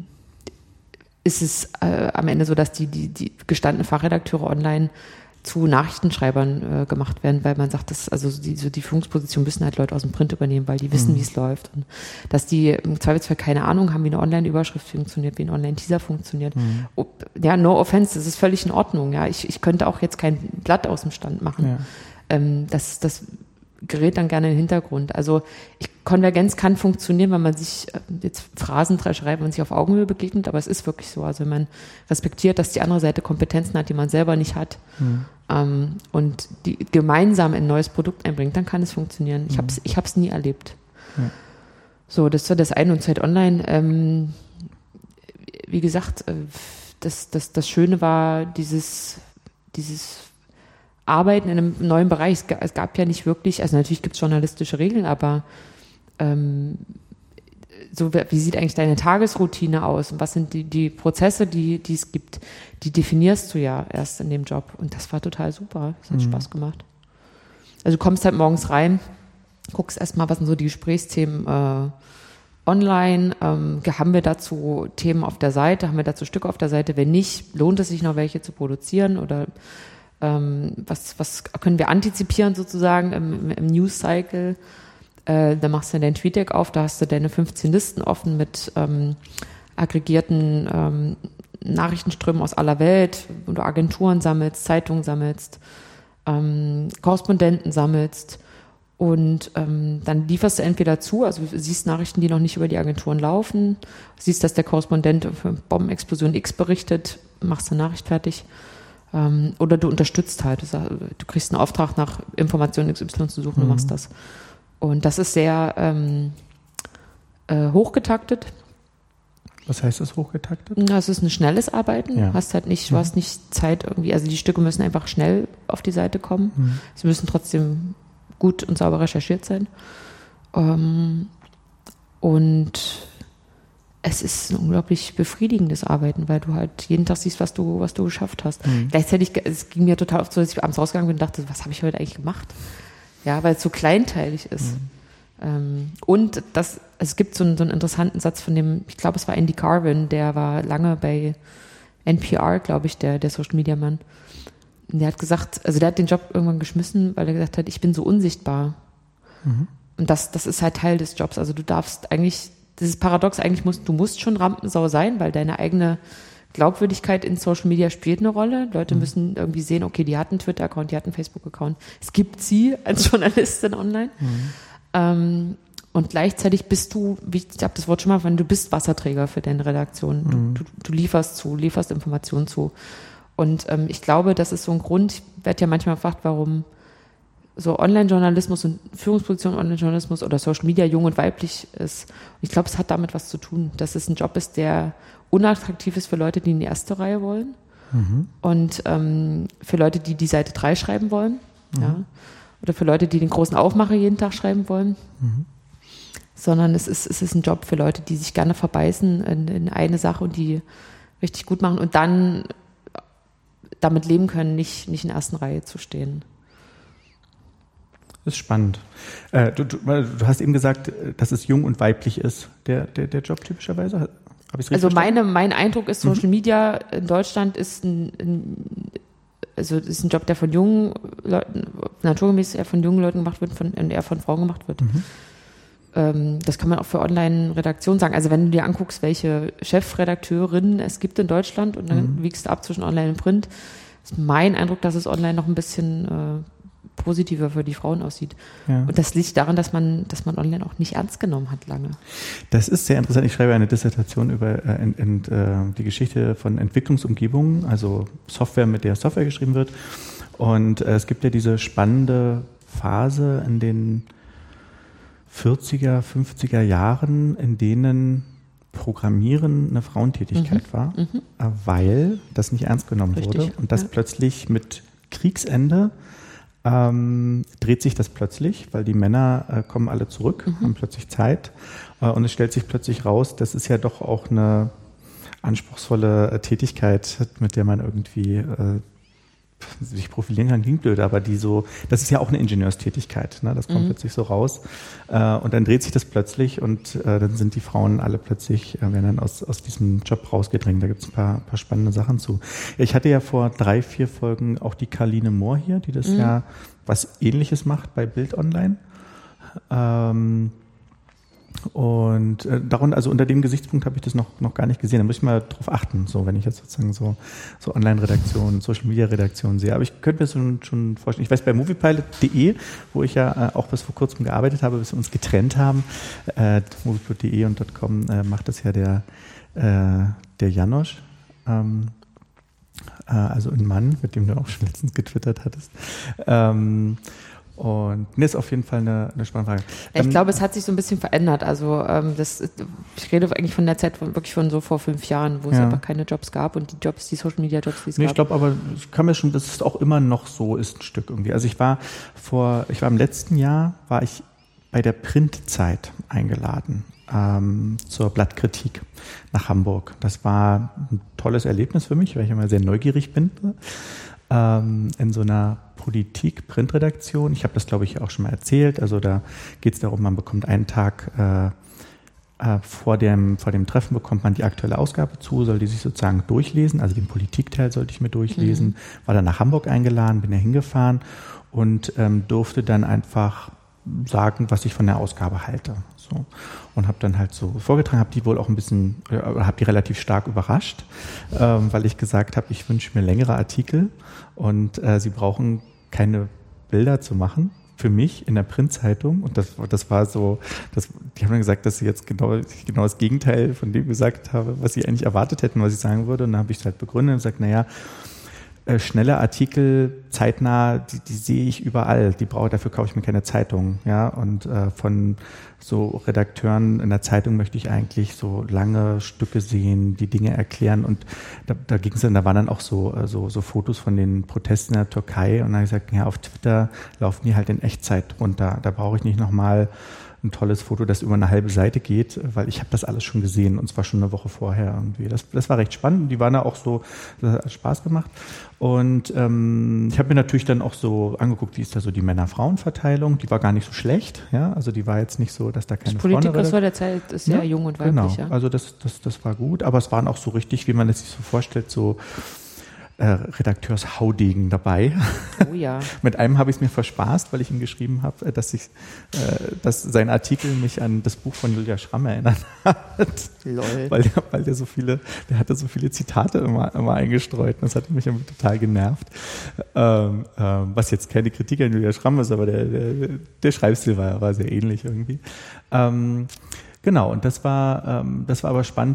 ist es äh, am Ende so, dass die, die, die gestandene Fachredakteure online zu Nachrichtenschreibern äh, gemacht werden, weil man sagt, dass also die, so die Führungsposition müssen halt Leute aus dem Print übernehmen, weil die wissen, mhm. wie es läuft. Und dass die im Zweifelsfall keine Ahnung haben, wie eine Online-Überschrift funktioniert, wie ein Online-Teaser funktioniert. Mhm. Ob, ja, no offense, das ist völlig in Ordnung. Ja, ich, ich könnte auch jetzt kein Blatt aus dem Stand machen. Ja. Ähm, das, das gerät dann gerne in den Hintergrund. Also ich, Konvergenz kann funktionieren, wenn man sich äh, jetzt Phrasendreschreibt, wenn man sich auf Augenhöhe begegnet, aber es ist wirklich so. Also wenn man respektiert, dass die andere Seite Kompetenzen hat, die man selber nicht hat, mhm. ähm, und die gemeinsam in ein neues Produkt einbringt, dann kann es funktionieren. Ich habe es ich hab's nie erlebt. Ja. So, das war das eine. Und Zeit Online, ähm, wie gesagt, äh, das, das, das Schöne war dieses, dieses Arbeiten in einem neuen Bereich. Es gab ja nicht wirklich, also natürlich gibt es journalistische Regeln, aber ähm, so wie sieht eigentlich deine Tagesroutine aus und was sind die, die Prozesse, die, die es gibt, die definierst du ja erst in dem Job und das war total super, das hat mhm. Spaß gemacht. Also du kommst halt morgens rein, guckst erstmal, was sind so die Gesprächsthemen äh, online, ähm, haben wir dazu Themen auf der Seite, haben wir dazu Stücke auf der Seite, wenn nicht, lohnt es sich noch welche zu produzieren oder Ähm, was, was können wir antizipieren sozusagen im, im News-Cycle? Äh, da machst du dein TweetDeck auf, da hast du deine fünfzehn Listen offen mit ähm, aggregierten ähm, Nachrichtenströmen aus aller Welt, wo du Agenturen sammelst, Zeitungen sammelst, ähm, Korrespondenten sammelst und ähm, dann lieferst du entweder zu, also du siehst Nachrichten, die noch nicht über die Agenturen laufen, siehst, dass der Korrespondent für Bombenexplosion X berichtet, machst eine Nachricht fertig. Oder du unterstützt halt, du kriegst einen Auftrag, nach Informationen X Y zu suchen, mhm. du machst das. Und das ist sehr ähm, äh, hochgetaktet. Was heißt das, hochgetaktet? Das ist ein schnelles Arbeiten. Ja. Hast halt nicht, du hast nicht Zeit irgendwie, also die Stücke müssen einfach schnell auf die Seite kommen. Mhm. Sie müssen trotzdem gut und sauber recherchiert sein. Ähm, und es ist ein unglaublich befriedigendes Arbeiten, weil du halt jeden Tag siehst, was du, was du geschafft hast. Mhm. Gleichzeitig, es ging mir total oft so, dass ich abends rausgegangen bin und dachte, was habe ich heute eigentlich gemacht? Ja, weil es so kleinteilig ist. Mhm. Ähm, und das, es gibt so einen, so einen interessanten Satz von dem, ich glaube, es war Andy Carvin, der war lange bei N P R, glaube ich, der, der Social Media Mann. Und der hat gesagt, also der hat den Job irgendwann geschmissen, weil er gesagt hat, ich bin so unsichtbar. Mhm. Und das, das ist halt Teil des Jobs. Also du darfst eigentlich, das ist paradox, eigentlich musst du musst schon Rampensau sein, weil deine eigene Glaubwürdigkeit in Social Media spielt eine Rolle. Leute mhm. müssen irgendwie sehen, okay, die hat einen Twitter-Account, die hat einen Facebook-Account. Es gibt sie als Journalistin online. Mhm. Ähm, und gleichzeitig bist du, wie ich habe das Wort schon mal verwendet, du bist Wasserträger für deine Redaktion. Mhm. Du, du, du lieferst zu, lieferst Informationen zu. Und ähm, ich glaube, das ist so ein Grund, ich werde ja manchmal gefragt, warum so Online-Journalismus und Führungsposition Online-Journalismus oder Social Media jung und weiblich ist. Und ich glaube, es hat damit was zu tun, dass es ein Job ist, der unattraktiv ist für Leute, die in die erste Reihe wollen mhm. und ähm, für Leute, die die Seite drei schreiben wollen, mhm. ja, oder für Leute, die den großen Aufmacher jeden Tag schreiben wollen. Mhm. sondern es ist, es ist ein Job für Leute, die sich gerne verbeißen in, in eine Sache und die richtig gut machen und dann damit leben können, nicht, nicht in der ersten Reihe zu stehen. Das ist spannend. Äh, du, du, du hast eben gesagt, dass es jung und weiblich ist, der, der, der Job typischerweise. Habe ich's richtig also meine, verstanden? mein Eindruck ist, Social mhm. Media in Deutschland ist ein, ein, also ist ein Job, der von jungen Leuten, naturgemäß eher von jungen Leuten gemacht wird von, und eher von Frauen gemacht wird. Mhm. Ähm, das kann man auch für Online-Redaktionen sagen. Also wenn du dir anguckst, welche Chefredakteurinnen es gibt in Deutschland und dann mhm. wiegst du ab zwischen Online und Print, ist mein Eindruck, dass es online noch ein bisschen äh, positiver für die Frauen aussieht. Ja. Und das liegt daran, dass man, dass man online auch nicht ernst genommen hat lange. Das ist sehr interessant. Ich schreibe eine Dissertation über äh, in, in, äh, die Geschichte von Entwicklungsumgebungen, also Software, mit der Software geschrieben wird. Und äh, es gibt ja diese spannende Phase in den vierziger, fünfziger Jahren, in denen Programmieren eine Frauentätigkeit mhm. war, mhm. weil das nicht ernst genommen Richtig. wurde. Und das ja. plötzlich mit Kriegsende Ähm, dreht sich das plötzlich, weil die Männer äh, kommen alle zurück, mhm. haben plötzlich Zeit äh, und es stellt sich plötzlich raus, das ist ja doch auch eine anspruchsvolle äh, Tätigkeit, mit der man irgendwie äh, sich profilieren kann, klingt blöd, aber die so, das ist ja auch eine Ingenieurstätigkeit, ne? Das kommt mhm. plötzlich so raus äh, und dann dreht sich das plötzlich und äh, dann sind die Frauen alle plötzlich, äh, werden dann aus, aus diesem Job rausgedrängt. Da gibt es ein paar, paar spannende Sachen zu. Ich hatte ja vor drei, vier Folgen auch die Karline Mohr hier, die das mhm. ja was Ähnliches macht bei Bild Online. Ähm, Und äh, darunter, also unter dem Gesichtspunkt habe ich das noch, noch gar nicht gesehen. Da muss ich mal drauf achten, so wenn ich jetzt sozusagen so, so Online-Redaktionen, Social-Media-Redaktionen sehe. Aber ich könnte mir schon, schon vorstellen, ich weiß, bei moviepilot punkt de, wo ich ja äh, auch bis vor kurzem gearbeitet habe, bis wir uns getrennt haben, äh, moviepilot punkt de und .com äh, macht das ja der, äh, der Janosch, ähm, äh, also ein Mann, mit dem du auch schon letztens getwittert hattest. Ähm, Und das ist auf jeden Fall eine, eine spannende Frage. Ich ähm, glaube, es hat sich so ein bisschen verändert. Also ähm, das, ich rede eigentlich von der Zeit von, wirklich von so vor fünf Jahren, wo es ja. einfach keine Jobs gab und die Jobs, die Social Media Jobs, die es nee, gab. Ich glaube, aber ich kann mir schon, dass es auch immer noch so ist, ein Stück irgendwie. Also ich war vor, ich war im letzten Jahr, war ich bei der Printzeit eingeladen ähm, zur Blattkritik nach Hamburg. Das war ein tolles Erlebnis für mich, weil ich immer sehr neugierig bin. Ähm, in so einer Politik-Printredaktion. Ich habe das, glaube ich, auch schon mal erzählt. Also da geht es darum, man bekommt einen Tag äh, äh, vor, dem, vor dem Treffen bekommt man die aktuelle Ausgabe zu, soll die sich sozusagen durchlesen. Also den Politikteil sollte ich mir durchlesen. Mhm. War dann nach Hamburg eingeladen, bin da hingefahren und ähm, durfte dann einfach sagen, was ich von der Ausgabe halte. So. Und habe dann halt so vorgetragen, habe die wohl auch ein bisschen, äh, habe die relativ stark überrascht, ähm, weil ich gesagt habe, ich wünsche mir längere Artikel und äh, sie brauchen keine Bilder zu machen für mich in der Printzeitung. Und das, das war so, das, die haben dann gesagt, dass sie jetzt genau, genau das Gegenteil von dem gesagt habe, was sie eigentlich erwartet hätten, was ich sagen würde. Und dann habe ich es halt begründet und gesagt, naja, Äh, schnelle Artikel, zeitnah, die, die sehe ich überall. Die brauche, dafür kaufe ich mir keine Zeitung. Ja? Und äh, von so Redakteuren in der Zeitung möchte ich eigentlich so lange Stücke sehen, die Dinge erklären. Und da, da ging es dann, da waren dann auch so, so, so Fotos von den Protesten in der Türkei. Und dann habe ich gesagt, ja, auf Twitter laufen die halt in Echtzeit runter. Da brauche ich nicht nochmal ein tolles Foto, das über eine halbe Seite geht, weil ich habe das alles schon gesehen und zwar schon eine Woche vorher irgendwie. Das, das war recht spannend. Die waren da auch so, das hat Spaß gemacht. Und ähm, ich habe mir natürlich dann auch so angeguckt, wie ist da so die Männer-Frauen-Verteilung. Die war gar nicht so schlecht, ja. Also die war jetzt nicht so, dass da keine Frauen. Das Politikressort der Zeit ist sehr ja, jung und weiblich. Genau. Ja. Also das, das, das war gut, aber es waren auch so richtig, wie man es sich so vorstellt, so Äh, Redakteurshaudegen dabei. Oh ja. Mit einem habe ich es mir verspaßt, weil ich ihm geschrieben habe, dass ich, äh, dass sein Artikel mich an das Buch von Julia Schramm erinnert hat. Lol. Weil der, weil der so viele, der hatte so viele Zitate immer, immer eingestreut. Das hat mich total genervt. Ähm, ähm, was jetzt keine Kritik an Julia Schramm ist, aber der, der, der Schreibstil war, war sehr ähnlich irgendwie. Ähm, Genau, und das war, ähm, das war aber spannend, dieses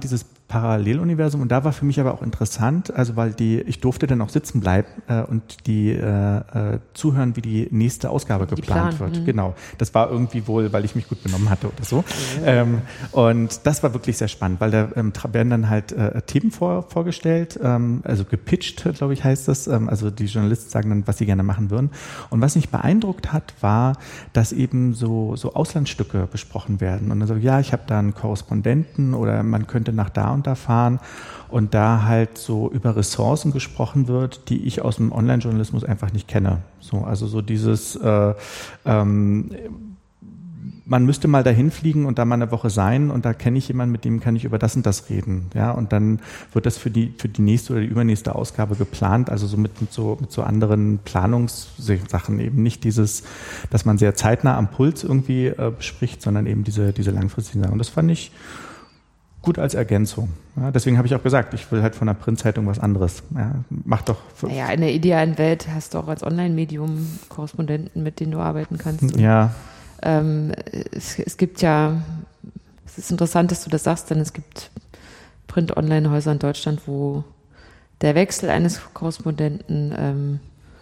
Paralleluniversum. Und da war für mich aber auch interessant, also weil die, ich durfte dann auch sitzen bleiben äh, und die äh, äh, zuhören, wie die nächste Ausgabe die geplant Plan. wird. Mhm. Genau. Das war irgendwie wohl, weil ich mich gut benommen hatte oder so. Mhm. Ähm, und das war wirklich sehr spannend, weil da ähm, werden dann halt äh, Themen vor, vorgestellt, ähm, also gepitcht, glaube ich, heißt das. Ähm, also die Journalisten sagen dann, was sie gerne machen würden. Und was mich beeindruckt hat, war, dass eben so, so Auslandsstücke besprochen werden. Und dann so, ja, ich habe da einen Korrespondenten oder man könnte nach da und da fahren und da halt so über Ressourcen gesprochen wird, die ich aus dem Online-Journalismus einfach nicht kenne. So, also so dieses, äh, ähm, man müsste mal dahin fliegen und da mal eine Woche sein und da kenne ich jemanden, mit dem kann ich über das und das reden. Ja, und dann wird das für die, für die nächste oder die übernächste Ausgabe geplant, also so mit, mit so, mit so anderen Planungssachen, eben nicht dieses, dass man sehr zeitnah am Puls irgendwie äh, bespricht, sondern eben diese, diese langfristigen Sachen. Und das fand ich gut als Ergänzung. Ja, deswegen habe ich auch gesagt, ich will halt von der Printzeitung was anderes. Ja, mach doch. Naja, in der idealen Welt hast du auch als Online-Medium Korrespondenten, mit denen du arbeiten kannst. Ja. Ähm, es, es gibt ja, es ist interessant, dass du das sagst, denn es gibt Print-Online-Häuser in Deutschland, wo der Wechsel eines Korrespondenten ähm,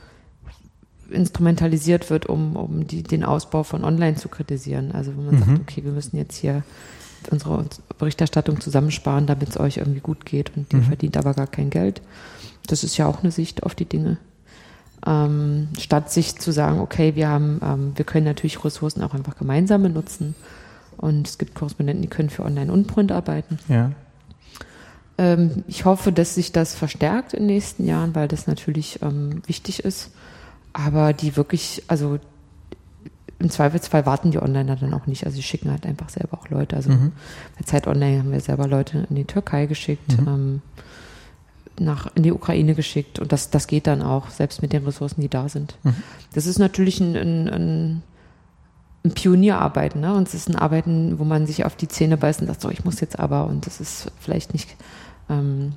instrumentalisiert wird, um, um die, den Ausbau von Online zu kritisieren. Also wo man mhm. sagt, okay, wir müssen jetzt hier unsere Berichterstattung zusammensparen, damit es euch irgendwie gut geht und ihr mhm. verdient aber gar kein Geld. Das ist ja auch eine Sicht auf die Dinge. Ähm, statt sich zu sagen, okay, wir haben, ähm, wir können natürlich Ressourcen auch einfach gemeinsam benutzen und es gibt Korrespondenten, die können für Online und Print arbeiten. Ja. Ähm, ich hoffe, dass sich das verstärkt in den nächsten Jahren, weil das natürlich ähm, wichtig ist, aber die wirklich, also im Zweifelsfall warten die Onliner dann auch nicht. Also sie schicken halt einfach selber auch Leute. Also mhm. bei Zeit Online haben wir selber Leute in die Türkei geschickt, mhm. ähm, nach, in die Ukraine geschickt. Und das, das geht dann auch, selbst mit den Ressourcen, die da sind. Mhm. Das ist natürlich ein, ein, ein, ein Pionierarbeiten. Ne? Und es ist ein Arbeiten, wo man sich auf die Zähne beißt und sagt, so, ich muss jetzt aber. Und das ist vielleicht nicht... Ähm,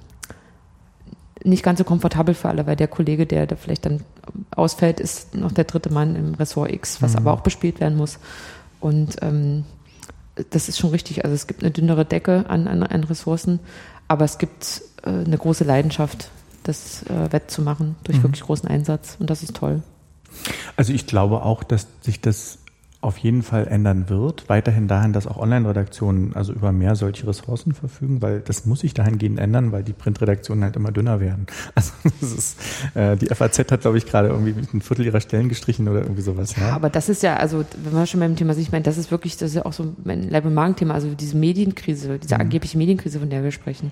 nicht ganz so komfortabel für alle, weil der Kollege, der da vielleicht dann ausfällt, ist noch der dritte Mann im Ressort X, was mhm. aber auch bespielt werden muss. Und ähm, das ist schon richtig. Also es gibt eine dünnere Decke an, an, an Ressourcen, aber es gibt äh, eine große Leidenschaft, das äh, wettzumachen durch mhm. wirklich großen Einsatz. Und das ist toll. Also ich glaube auch, dass sich das auf jeden Fall ändern wird, weiterhin dahin, dass auch Online-Redaktionen also über mehr solche Ressourcen verfügen, weil das muss sich dahingehend ändern, weil die Printredaktionen halt immer dünner werden. Also das ist, äh, die F A Z hat, glaube ich, gerade irgendwie ein Viertel ihrer Stellen gestrichen oder irgendwie sowas. Ja, ja, aber das ist ja, also wenn wir schon beim Thema sind, ich meine, das ist wirklich, das ist ja auch so mein Leib- und Magenthema, also diese Medienkrise, diese mhm. angebliche Medienkrise, von der wir sprechen.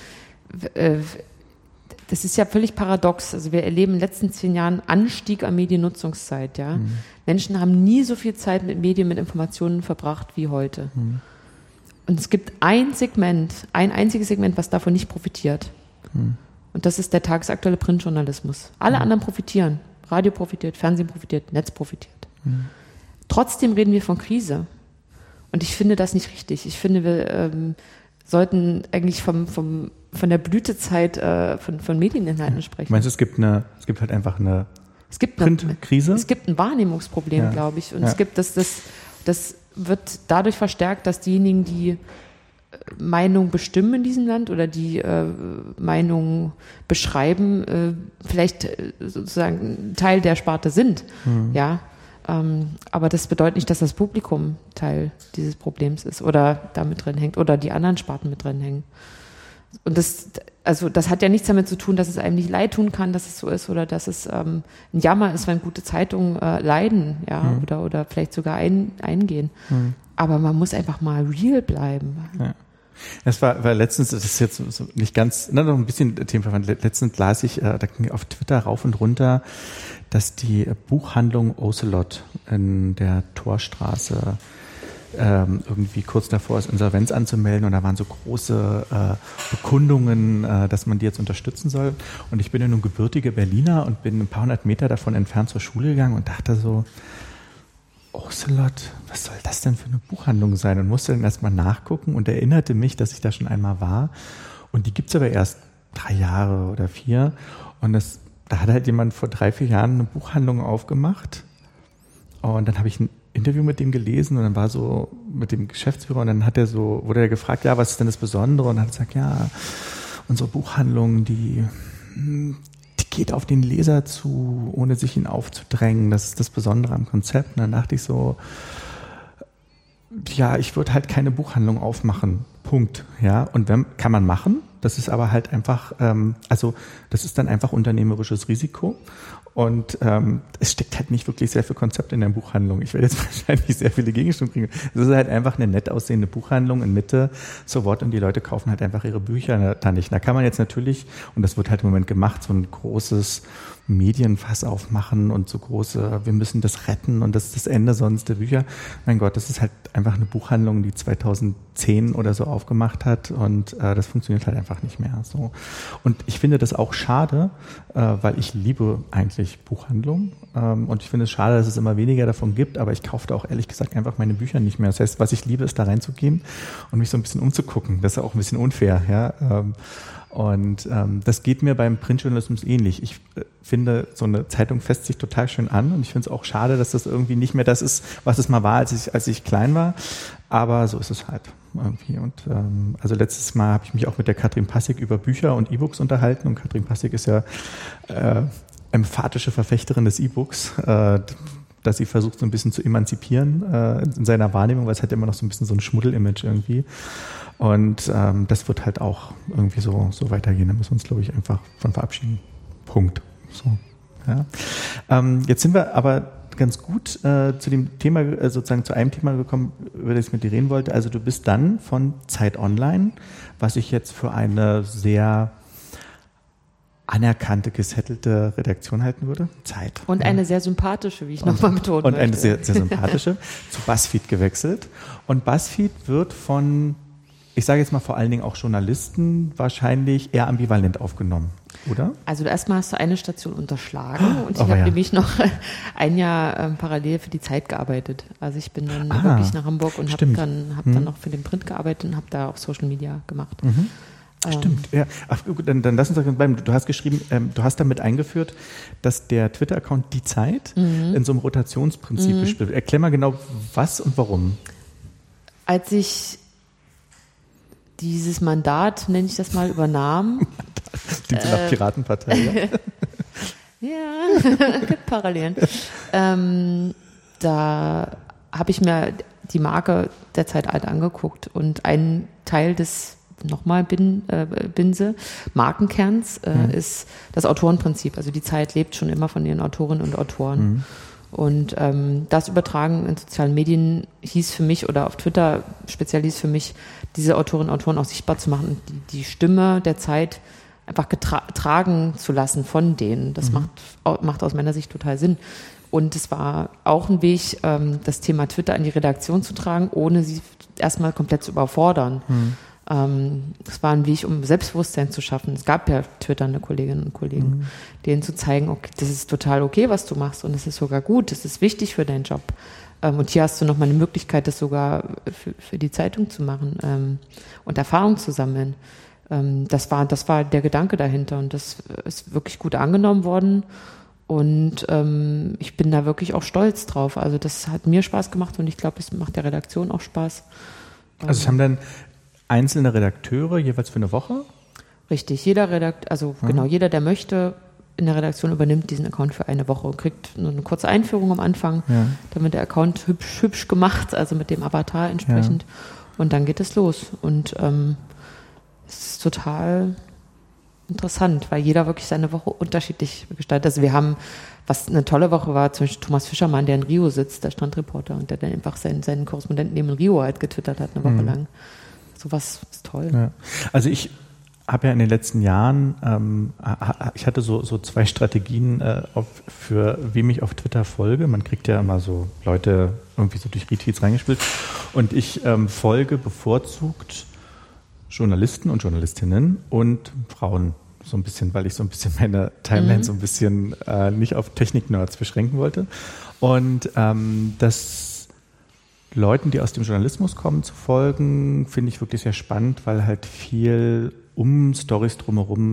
Äh, Das ist ja völlig paradox. Also wir erleben in den letzten zehn Jahren Anstieg an Mediennutzungszeit. Ja? Mhm. Menschen haben nie so viel Zeit mit Medien, mit Informationen verbracht wie heute. Mhm. Und es gibt ein Segment, ein einziges Segment, was davon nicht profitiert. Mhm. Und das ist der tagesaktuelle Printjournalismus. Alle mhm. anderen profitieren. Radio profitiert, Fernsehen profitiert, Netz profitiert. Mhm. Trotzdem reden wir von Krise. Und ich finde das nicht richtig. Ich finde, wir ähm, sollten eigentlich vom, vom von der Blütezeit äh, von, von Medieninhalten sprechen. Meinst du, es gibt eine, es gibt halt einfach eine es gibt Printkrise? Es gibt ein Wahrnehmungsproblem, ja. glaube ich. Und ja. es gibt das, das, das wird dadurch verstärkt, dass diejenigen, die Meinung bestimmen in diesem Land oder die äh, Meinung beschreiben, äh, vielleicht äh, sozusagen Teil der Sparte sind. Mhm. Ja. Ähm, aber das bedeutet nicht, dass das Publikum Teil dieses Problems ist oder da mit drin hängt oder die anderen Sparten mit drin hängen. Und das, also das hat ja nichts damit zu tun, dass es einem nicht leid tun kann, dass es so ist oder dass es ähm, ein Jammer ist, wenn gute Zeitungen äh, leiden, ja, mhm. oder, oder vielleicht sogar ein, eingehen. Mhm. Aber man muss einfach mal real bleiben. Ja. Das war, war letztens, das ist jetzt so nicht ganz, ne, noch ein bisschen themenverwandt. Letztens las ich, äh, da ging auf Twitter rauf und runter, dass die Buchhandlung Ocelot in der Torstraße ähm, irgendwie kurz davor ist, Insolvenz anzumelden, und da waren so große äh, Bekundungen, äh, dass man die jetzt unterstützen soll. Und ich bin ja nun gebürtige Berliner und bin ein paar hundert Meter davon entfernt zur Schule gegangen und dachte so, Ocelot, was soll das denn für eine Buchhandlung sein? Und musste dann erstmal nachgucken und erinnerte mich, dass ich da schon einmal war. Und die gibt's aber erst drei Jahre oder vier. Und das, da hat halt jemand vor drei, vier Jahren eine Buchhandlung aufgemacht. Und dann habe ich ein Interview mit dem gelesen und dann war so mit dem Geschäftsführer und dann hat er so, wurde er gefragt, ja, was ist denn das Besondere? Und dann hat er gesagt, ja, unsere Buchhandlung, die, die geht auf den Leser zu, ohne sich ihn aufzudrängen. Das ist das Besondere am Konzept. Und dann dachte ich so, ja, ich würde halt keine Buchhandlung aufmachen. Punkt. Ja, und wenn, kann man machen. Das ist aber halt einfach, ähm, also das ist dann einfach unternehmerisches Risiko. Und ähm, es steckt halt nicht wirklich sehr viel Konzept in der Buchhandlung. Ich werde jetzt wahrscheinlich sehr viele Gegenstimmen kriegen. Es ist halt einfach eine nett aussehende Buchhandlung in Mitte, so what, und die Leute kaufen halt einfach ihre Bücher da nicht. Da kann man jetzt natürlich, und das wird halt im Moment gemacht, so ein großes Medienfass aufmachen und so große, wir müssen das retten und das ist das Ende sonst der Bücher. Mein Gott, das ist halt einfach eine Buchhandlung, die zweitausendzehn oder so aufgemacht hat und äh, das funktioniert halt einfach nicht mehr so. Und ich finde das auch schade, äh, weil ich liebe eigentlich Buchhandlungen ähm, und ich finde es schade, dass es immer weniger davon gibt, aber ich kaufe da auch ehrlich gesagt einfach meine Bücher nicht mehr. Das heißt, was ich liebe, ist da reinzugehen und mich so ein bisschen umzugucken. Das ist auch ein bisschen unfair, ja. Ähm, Und ähm, das geht mir beim Printjournalismus ähnlich. Ich äh, finde, so eine Zeitung fässt sich total schön an und ich finde es auch schade, dass das irgendwie nicht mehr das ist, was es mal war, als ich, als ich klein war. Aber so ist es halt irgendwie. Und ähm, also letztes Mal habe ich mich auch mit der Katrin Passig über Bücher und E-Books unterhalten und Katrin Passig ist ja äh, emphatische Verfechterin des E-Books, äh, dass sie versucht, so ein bisschen zu emanzipieren äh, in seiner Wahrnehmung, weil es hat immer noch so ein bisschen so ein Schmuddel-Image irgendwie. Und ähm, das wird halt auch irgendwie so, so weitergehen. Da müssen wir uns, glaube ich, einfach von verabschieden. Punkt. So, ja. ähm, jetzt sind wir aber ganz gut äh, zu dem Thema, äh, sozusagen zu einem Thema gekommen, über das ich mit dir reden wollte. Also du bist dann von Zeit Online, was ich jetzt für eine sehr anerkannte, gesettelte Redaktion halten würde. Zeit. Und ja. eine sehr sympathische, wie ich nochmal betonen Und möchte. eine sehr, sehr sympathische, zu BuzzFeed gewechselt. Und BuzzFeed wird von, ich sage jetzt mal vor allen Dingen auch Journalisten, wahrscheinlich eher ambivalent aufgenommen, oder? Also erstmal hast du eine Station unterschlagen und ich Aber habe ja. nämlich noch ein Jahr ähm, parallel für die Zeit gearbeitet. Also ich bin dann Ah, wirklich nach Hamburg und habe dann, hab hm. dann noch für den Print gearbeitet und habe da auch Social Media gemacht. Mhm. Stimmt, ja. Ach, gut, dann, dann lass uns doch bleiben. Du hast geschrieben, ähm, du hast damit eingeführt, dass der Twitter-Account Die Zeit mhm. in so einem Rotationsprinzip mhm. spielt. Erklär mal genau, was und warum. Als ich dieses Mandat, nenne ich das mal, übernahm. Klingt so nach Piratenpartei, ja. Ja, gibt Parallelen. ähm, da habe ich mir die Marke der Zeitalter angeguckt und ein Teil des nochmal Bin, äh, Binse, Markenkerns äh, mhm. ist das Autorenprinzip. Also die Zeit lebt schon immer von ihren Autorinnen und Autoren. Mhm. Und ähm, das Übertragen in sozialen Medien hieß für mich, oder auf Twitter speziell hieß für mich, diese Autorinnen und Autoren auch sichtbar zu machen und die, die Stimme der Zeit einfach getragen zu lassen von denen. Das mhm. macht, macht aus meiner Sicht total Sinn. Und es war auch ein Weg, ähm, das Thema Twitter in die Redaktion zu tragen, ohne sie erstmal komplett zu überfordern. Mhm. Es war ein Weg, um Selbstbewusstsein zu schaffen. Es gab ja twitternde Kolleginnen und Kollegen, mhm. denen zu zeigen, okay, das ist total okay, was du machst und das ist sogar gut, das ist wichtig für deinen Job. Und hier hast du nochmal eine Möglichkeit, das sogar für, für die Zeitung zu machen und Erfahrung zu sammeln. Das war, das war der Gedanke dahinter und das ist wirklich gut angenommen worden und ich bin da wirklich auch stolz drauf. Also das hat mir Spaß gemacht und ich glaube, es macht der Redaktion auch Spaß. Also es haben dann einzelne Redakteure jeweils für eine Woche? Richtig, jeder Redakt, also mhm. genau, jeder, der möchte, in der Redaktion übernimmt diesen Account für eine Woche und kriegt nur eine kurze Einführung am Anfang, ja. dann wird der Account hübsch, hübsch gemacht, also mit dem Avatar entsprechend ja. und dann geht es los und ähm, es ist total interessant, weil jeder wirklich seine Woche unterschiedlich gestaltet. Also wir haben, was eine tolle Woche war, zum Beispiel Thomas Fischermann, der in Rio sitzt, der Strandreporter und der dann einfach seinen, seinen Korrespondenten neben Rio halt getwittert hat, eine Woche mhm. lang. Sowas ist toll. Ja. Also ich habe ja in den letzten Jahren, ähm, ich hatte so, so zwei Strategien, äh, auf, für wem ich auf Twitter folge. Man kriegt ja immer so Leute irgendwie so durch Retweets reingespielt. Und ich ähm, folge bevorzugt Journalisten und Journalistinnen und Frauen. So ein bisschen, weil ich so ein bisschen meine Timeline mhm. so ein bisschen äh, nicht auf Technik-Nerds beschränken wollte. Und ähm, das Leuten, die aus dem Journalismus kommen, zu folgen, finde ich wirklich sehr spannend, weil halt viel um Storys drumherum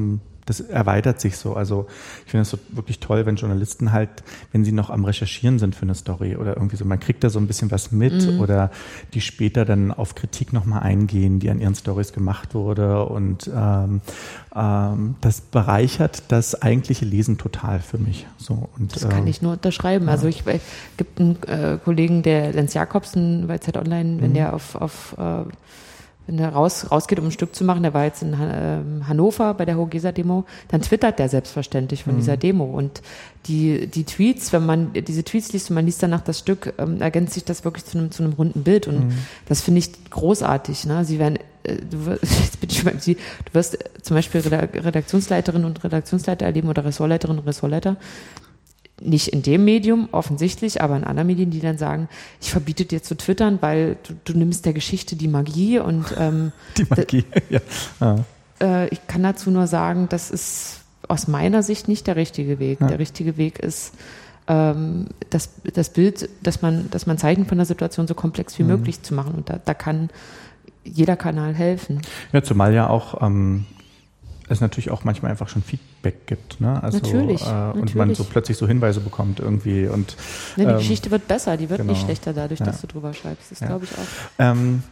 das erweitert sich so. Also ich finde es so wirklich toll, wenn Journalisten halt, wenn sie noch am Recherchieren sind für eine Story oder irgendwie so, man kriegt da so ein bisschen was mit mhm. oder die später dann auf Kritik nochmal eingehen, die an ihren Stories gemacht wurde und ähm, ähm, das bereichert das eigentliche Lesen total für mich. So, und, das kann ähm, ich nur unterschreiben. Ja. Also ich, es gibt einen äh, Kollegen, der Lenz Jakobsen bei Zeit Online, wenn mhm. der auf, auf äh, wenn er raus, rausgeht, um ein Stück zu machen, der war jetzt in Han- Hannover bei der Hogesa-Demo, dann twittert der selbstverständlich von mhm. dieser Demo. Und die, die Tweets, wenn man diese Tweets liest und man liest danach das Stück, ähm, ergänzt sich das wirklich zu einem, zu einem runden Bild. Und mhm. das finde ich großartig. Ne? Sie werden, äh, du, wirst, jetzt bin ich beim Sie, du wirst zum Beispiel Redaktionsleiterinnen und Redaktionsleiter erleben oder Ressortleiterinnen und Ressortleiter, nicht in dem Medium, offensichtlich, aber in anderen Medien, die dann sagen, ich verbiete dir zu twittern, weil du, du nimmst der Geschichte die Magie und ähm, die Magie, d- ja. Ah. Äh, ich kann dazu nur sagen, das ist aus meiner Sicht nicht der richtige Weg. Ja. Der richtige Weg ist, ähm, das, das Bild, dass man, dass man Zeichen von der Situation so komplex wie mhm. möglich zu machen und da, da kann jeder Kanal helfen. Ja, zumal ja auch ähm, es natürlich auch manchmal einfach schon Feedback gibt, ne? Also, natürlich, äh, natürlich. Und man so plötzlich so Hinweise bekommt irgendwie und ja, die ähm, Geschichte wird besser, die wird genau. nicht schlechter dadurch, ja. dass du drüber schreibst. Das ja. glaube ich auch. Ähm,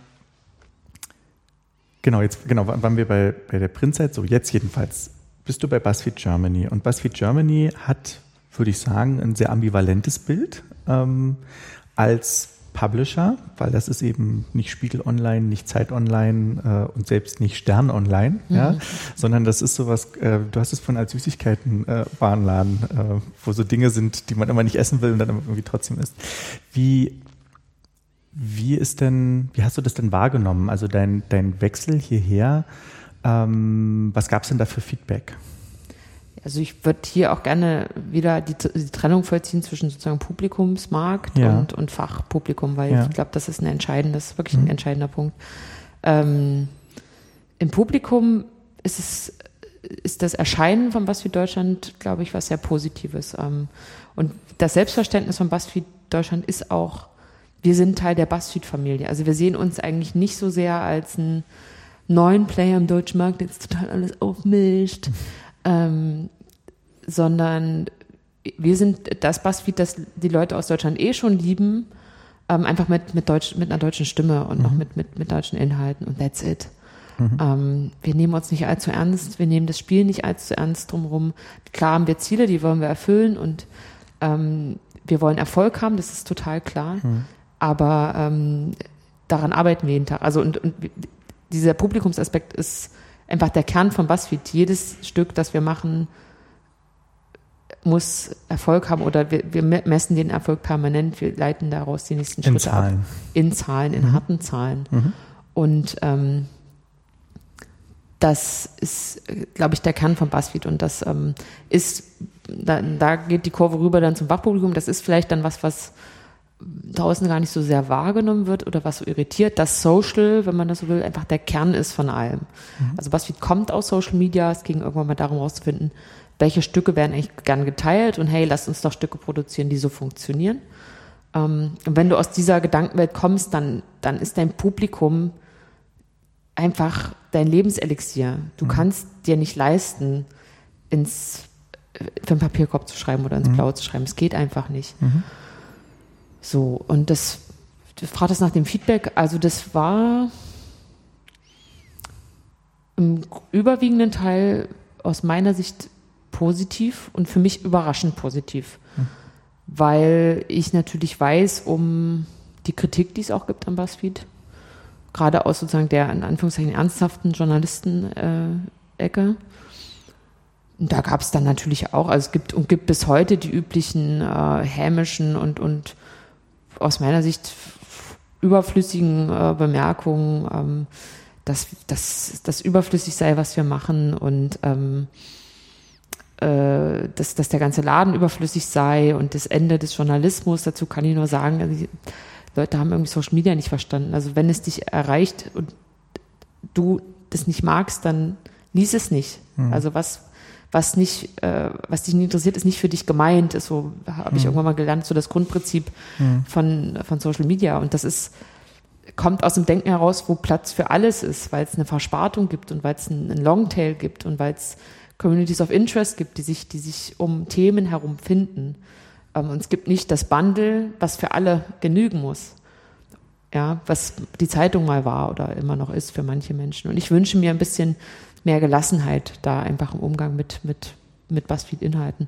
genau, jetzt genau waren wir bei, bei der Printzeit, so jetzt jedenfalls bist du bei BuzzFeed Germany und BuzzFeed Germany hat, würde ich sagen, ein sehr ambivalentes Bild ähm, als Publisher, weil das ist eben nicht Spiegel Online, nicht Zeit Online äh, und selbst nicht Stern Online, mhm. ja, sondern das ist sowas, äh, du hast es von als Süßigkeiten-Warenladen, äh, äh, wo so Dinge sind, die man immer nicht essen will und dann irgendwie trotzdem isst. Wie, wie ist denn, wie hast du das denn wahrgenommen? Also dein, dein Wechsel hierher, ähm, was gab es denn da für Feedback? Also ich würde hier auch gerne wieder die, die Trennung vollziehen zwischen sozusagen Publikumsmarkt ja. und, und Fachpublikum, weil ja. ich glaube, das ist ein entscheidender, das ist wirklich ein mhm. entscheidender Punkt. Ähm, Im Publikum ist es ist das Erscheinen von BuzzFeed Deutschland, glaube ich, was sehr Positives. Ähm, und das Selbstverständnis von BuzzFeed Deutschland ist auch, wir sind Teil der BuzzFeed-Familie. Also wir sehen uns eigentlich nicht so sehr als einen neuen Player im deutschen Markt, der jetzt total alles aufmischt. Mhm. Ähm, sondern wir sind das BuzzFeed, das die Leute aus Deutschland eh schon lieben, ähm, einfach mit, mit, Deutsch, mit einer deutschen Stimme und mhm. noch mit, mit, mit deutschen Inhalten und that's it. Mhm. Ähm, wir nehmen uns nicht allzu ernst, wir nehmen das Spiel nicht allzu ernst drumherum. Klar haben wir Ziele, die wollen wir erfüllen und ähm, wir wollen Erfolg haben, das ist total klar, mhm. aber ähm, daran arbeiten wir jeden Tag. Also und, und dieser Publikumsaspekt ist einfach der Kern von BuzzFeed. Jedes Stück, das wir machen, muss Erfolg haben oder wir, wir messen den Erfolg permanent. Wir leiten daraus die nächsten in Schritte Zahlen. ab. In Zahlen, in mhm. harten Zahlen. Mhm. Und ähm, das ist, glaube ich, der Kern von BuzzFeed und das ähm, ist, da, da geht die Kurve rüber dann zum Fachpublikum. Das ist vielleicht dann was, was draußen gar nicht so sehr wahrgenommen wird oder was so irritiert, dass Social, wenn man das so will, einfach der Kern ist von allem. Mhm. Also BuzzFeed kommt aus Social Media, es ging irgendwann mal darum herauszufinden, welche Stücke werden eigentlich gern geteilt und hey, lasst uns doch Stücke produzieren, die so funktionieren. Ähm, und wenn du aus dieser Gedankenwelt kommst, dann, dann ist dein Publikum einfach dein Lebenselixier. Du mhm. kannst dir nicht leisten, ins, für einen Papierkorb zu schreiben oder ins mhm. Blaue zu schreiben. Es geht einfach nicht. Mhm. So, und das, du fragtest nach dem Feedback, also das war im überwiegenden Teil aus meiner Sicht positiv und für mich überraschend positiv, hm. weil ich natürlich weiß um die Kritik, die es auch gibt an BuzzFeed, gerade aus sozusagen der in Anführungszeichen ernsthaften Journalisten-Ecke. Und da gab es dann natürlich auch, also es gibt und gibt bis heute die üblichen äh, hämischen und, und aus meiner Sicht überflüssigen äh, Bemerkungen, ähm, dass das überflüssig sei, was wir machen und ähm, äh, dass, dass der ganze Laden überflüssig sei und das Ende des Journalismus. Dazu kann ich nur sagen, also die Leute haben irgendwie Social Media nicht verstanden. Also wenn es dich erreicht und du das nicht magst, dann lies es nicht. Mhm. Also was was nicht, äh, was dich nicht interessiert, ist nicht für dich gemeint. Ist so habe ich mhm. irgendwann mal gelernt, so das Grundprinzip mhm. von von Social Media. Und das ist kommt aus dem Denken heraus, wo Platz für alles ist, weil es eine Verspartung gibt und weil es einen Longtail gibt und weil es Communities of Interest gibt, die sich, die sich um Themen herum finden. Ähm, und es gibt nicht das Bundle, was für alle genügen muss. Ja, was die Zeitung mal war oder immer noch ist für manche Menschen. Und ich wünsche mir ein bisschen mehr Gelassenheit da einfach im Umgang mit, mit, mit BuzzFeed-Inhalten.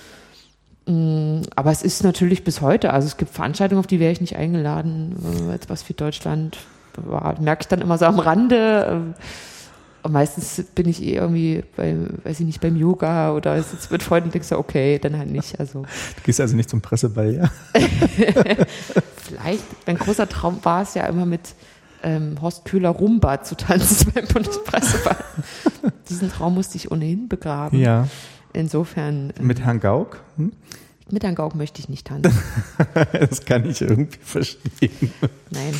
Aber es ist natürlich bis heute, also es gibt Veranstaltungen, auf die wäre ich nicht eingeladen, als BuzzFeed Deutschland, war, merke ich dann immer so am Rande. Und meistens bin ich eh irgendwie, bei, weiß ich nicht, beim Yoga oder sitze mit Freunden und denke so, okay, dann halt nicht. Also. Du gehst also nicht zum Presseball, ja? Vielleicht, mein großer Traum war es ja immer mit ähm, Horst Köhler Rumba zu tanzen beim Bundespresseball. Diesen Traum musste ich ohnehin begraben. Ja. Insofern. Ähm, mit Herrn Gauck? Hm? Mit Herrn Gauck möchte ich nicht tanzen. Das kann ich irgendwie verstehen. Nein.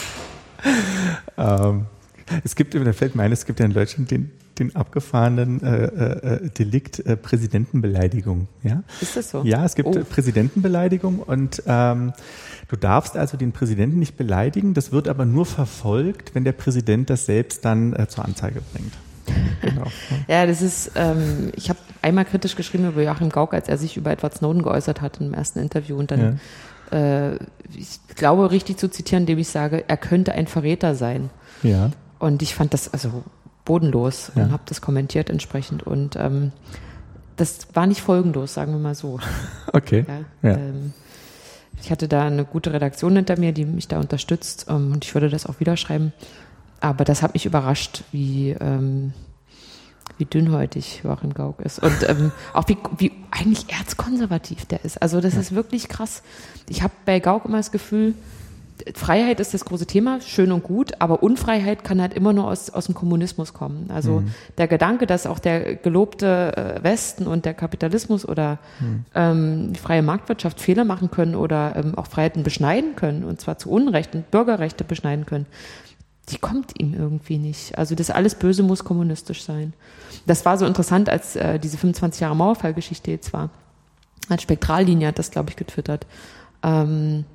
ähm, es gibt, da fällt mir ein, es gibt ja in Deutschland den, den abgefahrenen äh, äh, Delikt äh, Präsidentenbeleidigung. Ja? Ist das so? Ja, es gibt oh. äh, Präsidentenbeleidigung und ähm, du darfst also den Präsidenten nicht beleidigen. Das wird aber nur verfolgt, wenn der Präsident das selbst dann äh, zur Anzeige bringt. Genau. Ja, das ist, ähm, ich habe einmal kritisch geschrieben über Joachim Gauck, als er sich über Edward Snowden geäußert hat im ersten Interview und dann, ja. äh, ich glaube richtig zu zitieren, indem ich sage, er könnte ein Verräter sein. Ja. Und ich fand das also bodenlos ja. und habe das kommentiert entsprechend und ähm, das war nicht folgenlos, sagen wir mal so. Okay. Ja, ja. Ähm, ich hatte da eine gute Redaktion hinter mir, die mich da unterstützt ähm, und ich würde das auch wieder schreiben. Aber das hat mich überrascht, wie, ähm, wie dünnhäutig Joachim Gauck ist. Und ähm, auch wie, wie eigentlich erzkonservativ der ist. Also das ja. ist wirklich krass. Ich habe bei Gauck immer das Gefühl, Freiheit ist das große Thema, schön und gut, aber Unfreiheit kann halt immer nur aus, aus dem Kommunismus kommen. Also mhm. der Gedanke, dass auch der gelobte äh, Westen und der Kapitalismus oder mhm. ähm, die freie Marktwirtschaft Fehler machen können oder ähm, auch Freiheiten beschneiden können, und zwar zu Unrecht und Bürgerrechte beschneiden können, die kommt ihm irgendwie nicht. Also das alles Böse muss kommunistisch sein. Das war so interessant, als äh, diese fünfundzwanzig Jahre Mauerfallgeschichte jetzt war. Als Spektrallinie hat das, glaube ich, getwittert. Ähm,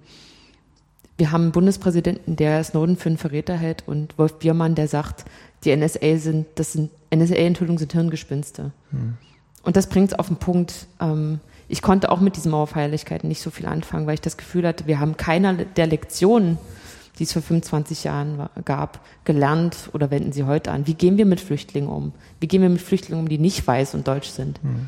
wir haben einen Bundespräsidenten, der Snowden für einen Verräter hält und Wolf Biermann, der sagt, die N S A sind, das sind, N S A-Enthüllungen sind Hirngespinste. Hm. Und das bringt es auf den Punkt. Ähm, ich konnte auch mit diesen Mauerfeierlichkeiten nicht so viel anfangen, weil ich das Gefühl hatte, wir haben keiner der Lektionen, die es vor fünfundzwanzig Jahren gab, gelernt oder wenden sie heute an. Wie gehen wir mit Flüchtlingen um? Wie gehen wir mit Flüchtlingen um, die nicht weiß und deutsch sind? Mhm.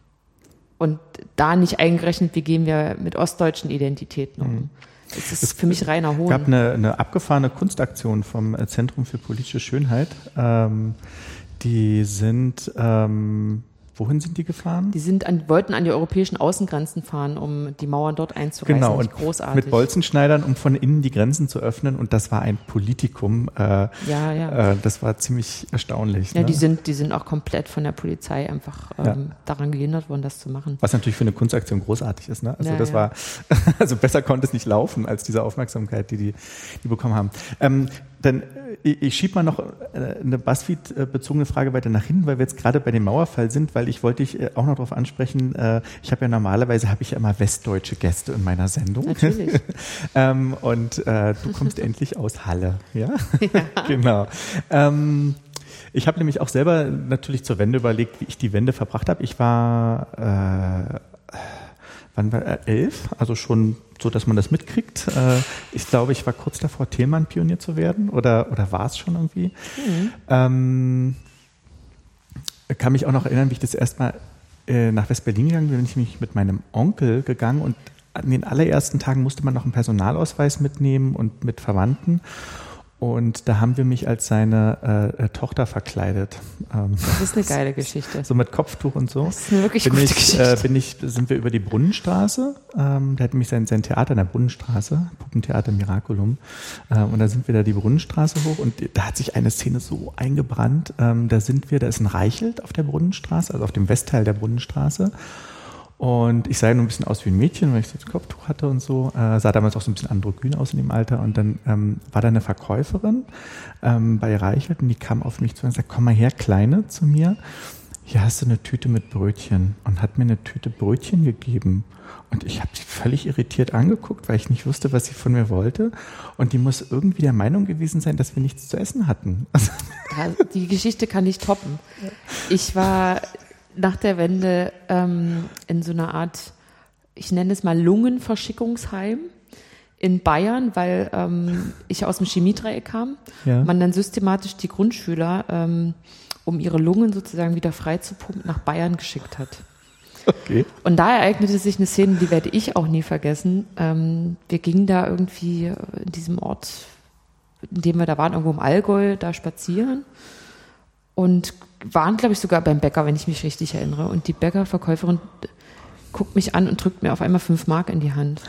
Und da nicht eingerechnet, wie gehen wir mit ostdeutschen Identitäten um? Mhm. Das ist es für mich reiner Hohn. Es gab eine, eine abgefahrene Kunstaktion vom Zentrum für politische Schönheit. Ähm, die sind... Ähm Wohin sind die gefahren? Die sind an, wollten an die europäischen Außengrenzen fahren, um die Mauern dort einzureißen. Genau, und großartig. Mit Bolzenschneidern, um von innen die Grenzen zu öffnen. Und das war ein Politikum. Äh, ja, ja. Äh, das war ziemlich erstaunlich. Ja, ne? die sind, die sind auch komplett von der Polizei einfach ähm, ja. daran gehindert worden, das zu machen. Was natürlich für eine Kunstaktion großartig ist. Ne? Also ja, das ja. war, also besser konnte es nicht laufen als diese Aufmerksamkeit, die die, die bekommen haben. Ähm, Dann, ich, ich schiebe mal noch eine BuzzFeed-bezogene Frage weiter nach hinten, weil wir jetzt gerade bei dem Mauerfall sind, weil ich wollte dich auch noch darauf ansprechen, ich habe ja normalerweise, habe ich ja immer westdeutsche Gäste in meiner Sendung. Natürlich. ähm, und äh, du kommst endlich aus Halle, ja? Ja. Genau. Ähm, ich habe nämlich auch selber natürlich zur Wende überlegt, wie ich die Wende verbracht habe. Ich war... Äh, Wann war er? Elf? Also schon so, dass man das mitkriegt. Ich glaube, ich war kurz davor, Thälmann-Pionier zu werden. Oder, oder war es schon irgendwie? Mhm. Ähm, kann mich auch noch erinnern, wie ich das erstmal äh, nach West-Berlin gegangen bin. Bin ich nämlich mit meinem Onkel gegangen und an den allerersten Tagen musste man noch einen Personalausweis mitnehmen und mit Verwandten. Und da haben wir mich als seine äh, Tochter verkleidet. Ähm, das ist eine geile Geschichte. So mit Kopftuch und so. Das ist eine wirklich bin gute ich, Geschichte. Äh, bin ich, sind wir über die Brunnenstraße. Ähm, der hat nämlich sein, sein Theater in der Brunnenstraße, Puppentheater Miraculum. Ähm, und da sind wir da die Brunnenstraße hoch und da hat sich eine Szene so eingebrannt. Ähm, da sind wir, da ist ein Reichelt auf der Brunnenstraße, also auf dem Westteil der Brunnenstraße. Und ich sah nur ein bisschen aus wie ein Mädchen, weil ich so das Kopftuch hatte und so. Äh, sah damals auch so ein bisschen androgyn aus in dem Alter. Und dann ähm, war da eine Verkäuferin ähm, bei Reichelt und die kam auf mich zu und sagte, komm mal her, Kleine, zu mir. Hier hast du eine Tüte mit Brötchen. Und hat mir eine Tüte Brötchen gegeben. Und ich habe sie völlig irritiert angeguckt, weil ich nicht wusste, was sie von mir wollte. Und die muss irgendwie der Meinung gewesen sein, dass wir nichts zu essen hatten. Ja, die Geschichte kann ich toppen. Ich war... nach der Wende ähm, in so einer Art, ich nenne es mal Lungenverschickungsheim in Bayern, weil ähm, ich aus dem Chemiedreieck kam. Ja. Man dann systematisch die Grundschüler, ähm, um ihre Lungen sozusagen wieder frei zu pumpen, nach Bayern geschickt hat. Okay. Und da ereignete sich eine Szene, die werde ich auch nie vergessen. Ähm, wir gingen da irgendwie in diesem Ort, in dem wir da waren, irgendwo im Allgäu, da spazieren und waren, glaube ich, sogar beim Bäcker, wenn ich mich richtig erinnere. Und die Bäckerverkäuferin guckt mich an und drückt mir auf einmal fünf Mark in die Hand.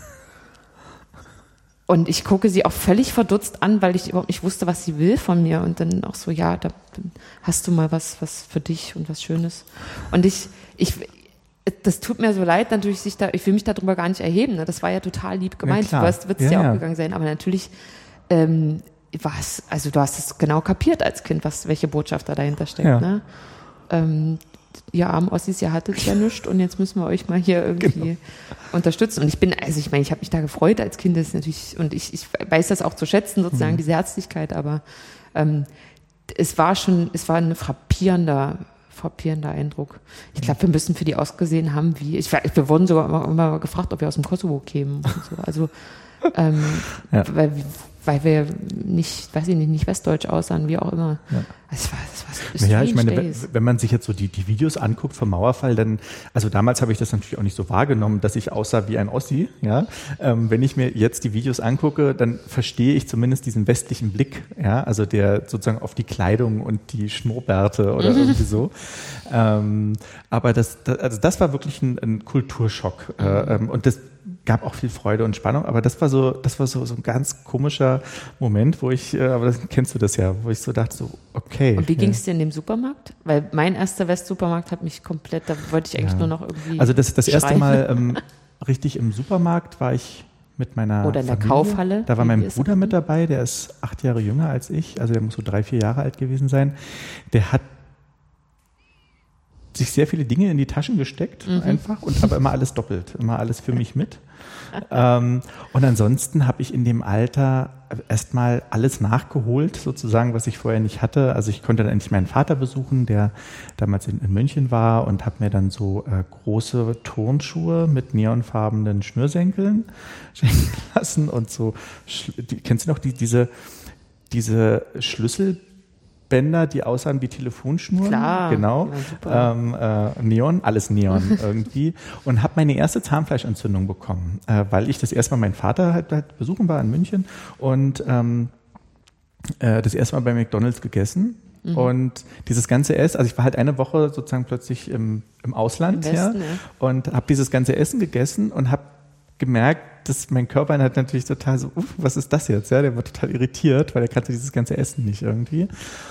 Und ich gucke sie auch völlig verdutzt an, weil ich überhaupt nicht wusste, was sie will von mir. Und dann auch so, ja, da hast du mal was, was für dich und was Schönes. Und ich, ich, das tut mir so leid, natürlich sich da, ich will mich darüber gar nicht erheben. Ne? Das war ja total lieb gemeint. Ja, du wirst, wird es ja, ja auch gegangen sein. Aber natürlich, ähm, was, also du hast es genau kapiert als Kind, was, welche Botschaft da dahinter steckt. Ja. Ne? Ähm, ihr armen Ossis, ihr hattet ja nichts und jetzt müssen wir euch mal hier irgendwie genau. unterstützen. Und ich bin, also ich meine, ich habe mich da gefreut als Kind, das ist natürlich, und ich, ich weiß das auch zu schätzen, sozusagen, mhm. diese Herzlichkeit, aber ähm, es war schon, es war ein frappierender, frappierender Eindruck. Ich glaube, wir müssen für die ausgesehen haben, wie, ich, wir wurden sogar immer, immer gefragt, ob wir aus dem Kosovo kämen und so. Also, ähm, ja. weil, weil wir nicht, weiß ich nicht, nicht westdeutsch aussahen, wie auch immer. Ja. Das war, das war so ja, ich meine, wenn, wenn man sich jetzt so die, die Videos anguckt vom Mauerfall, dann, also damals habe ich das natürlich auch nicht so wahrgenommen, dass ich aussah wie ein Ossi, ja. Ähm, wenn ich mir jetzt die Videos angucke, dann verstehe ich zumindest diesen westlichen Blick, ja, also der sozusagen auf die Kleidung und die Schnurrbärte oder mhm. irgendwie so. Ähm, aber das, das, also das war wirklich ein, ein Kulturschock. Mhm. Äh, und das gab auch viel Freude und Spannung, aber das war so, das war so, so ein ganz komischer Moment, wo ich, äh, aber das, kennst du das ja, wo ich so dachte, so, okay. Und wie ging es dir in dem Supermarkt? Weil mein erster Westsupermarkt hat mich komplett, da wollte ich eigentlich ja. nur noch irgendwie Also das, das erste Mal ähm, richtig im Supermarkt war ich mit meiner Oder in der Familie. Kaufhalle. Da war mein Bruder mit dabei, der ist acht Jahre jünger als ich, also der muss so drei, vier Jahre alt gewesen sein. Der hat sich sehr viele Dinge in die Taschen gesteckt, mhm. einfach, und aber immer alles doppelt, immer alles für mich mit. ähm, und ansonsten habe ich in dem Alter erstmal alles nachgeholt, sozusagen, was ich vorher nicht hatte. Also ich konnte dann endlich meinen Vater besuchen, der damals in, in München war, und habe mir dann so äh, große Turnschuhe mit neonfarbenen Schnürsenkeln schenken lassen und so, die, kennst du noch die, diese, diese Schlüssel Bänder, die aussahen wie Telefonschnuren. Klar. Genau. Ja, ähm, äh, Neon, alles Neon irgendwie. Und habe meine erste Zahnfleischentzündung bekommen, äh, weil ich das erste Mal meinen Vater halt, halt besuchen war in München und ähm, äh, das erste Mal bei McDonald's gegessen. Mhm. Und dieses ganze Essen, also ich war halt eine Woche sozusagen plötzlich im, im Ausland Im Westen, ja, ja. und habe dieses ganze Essen gegessen und habe gemerkt, dass mein Körper hat natürlich total so, uff, was ist das jetzt? Ja, der war total irritiert, weil er kannte dieses ganze Essen nicht irgendwie.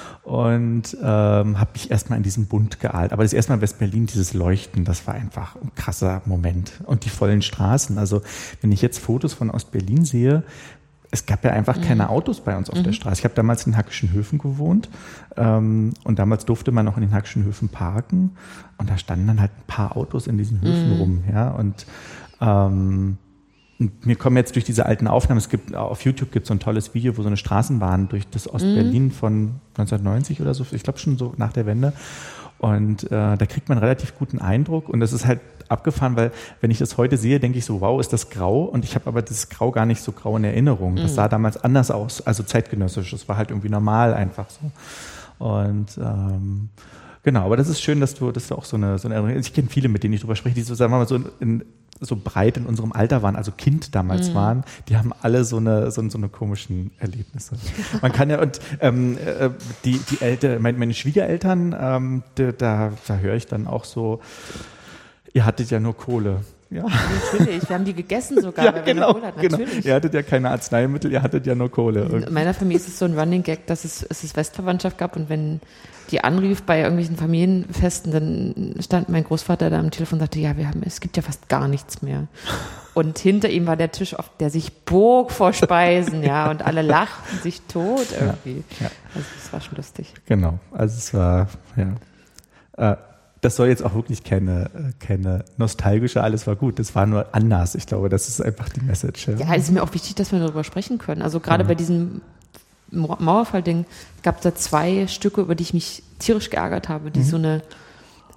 Und ähm, habe mich erstmal in diesen Bund geahlt. Aber das erste Mal in West-Berlin, dieses Leuchten, das war einfach ein krasser Moment. Und die vollen Straßen. Also wenn ich jetzt Fotos von Ost-Berlin sehe, es gab ja einfach mhm. keine Autos bei uns auf mhm. der Straße. Ich habe damals in Hackischen Höfen gewohnt ähm, und damals durfte man noch in den Hackischen Höfen parken. Und da standen dann halt ein paar Autos in diesen Höfen mhm. rum. Ja, und ähm, mir kommen jetzt durch diese alten Aufnahmen, es gibt auf YouTube gibt es so ein tolles Video, wo so eine Straßenbahn durch das Ostberlin mhm. von neunzehnhundertneunzig oder so, ich glaube schon so nach der Wende, und äh, da kriegt man einen relativ guten Eindruck, und das ist halt abgefahren, weil wenn ich das heute sehe, denke ich so, wow, ist das grau, und ich habe aber das Grau gar nicht so grau in Erinnerung. Das mhm. sah damals anders aus, also zeitgenössisch, das war halt irgendwie normal einfach so. Und ähm, genau, aber das ist schön, dass du, dass du auch so eine, so eine Erinnerung, ich kenne viele, mit denen ich drüber spreche, die so, sagen wir mal, so in, so breit in unserem Alter waren, also Kind damals mhm. waren, die haben alle so eine, so, so eine komischen Erlebnisse. Man kann ja, und ähm, die, die Eltern, meine, meine Schwiegereltern, ähm, da, da, da höre ich dann auch so, ihr hattet ja nur Kohle. Ja. Natürlich, wir haben die gegessen sogar, ja, weil genau, wir nur Kohle hatten. Natürlich. Genau. Ihr hattet ja keine Arzneimittel, ihr hattet ja nur Kohle. In meiner Familie ist es so ein Running Gag, dass es, es ist Westverwandtschaft gab, und wenn die anrief bei irgendwelchen Familienfesten, dann stand mein Großvater da am Telefon und sagte, ja, wir haben, es gibt ja fast gar nichts mehr. Und hinter ihm war der Tisch, auf der sich bog vor Speisen, ja, und alle lachten sich tot irgendwie. Ja, ja. Also es war schon lustig. Genau, also es war, ja. Äh, Das soll jetzt auch wirklich keine, keine nostalgische, alles war gut. Das war nur anders. Ich glaube, das ist einfach die Message. Ja, ja, es ist mir auch wichtig, dass wir darüber sprechen können. Also gerade ja. bei diesem Mauerfall-Ding gab es da zwei Stücke, über die ich mich tierisch geärgert habe, die mhm. so eine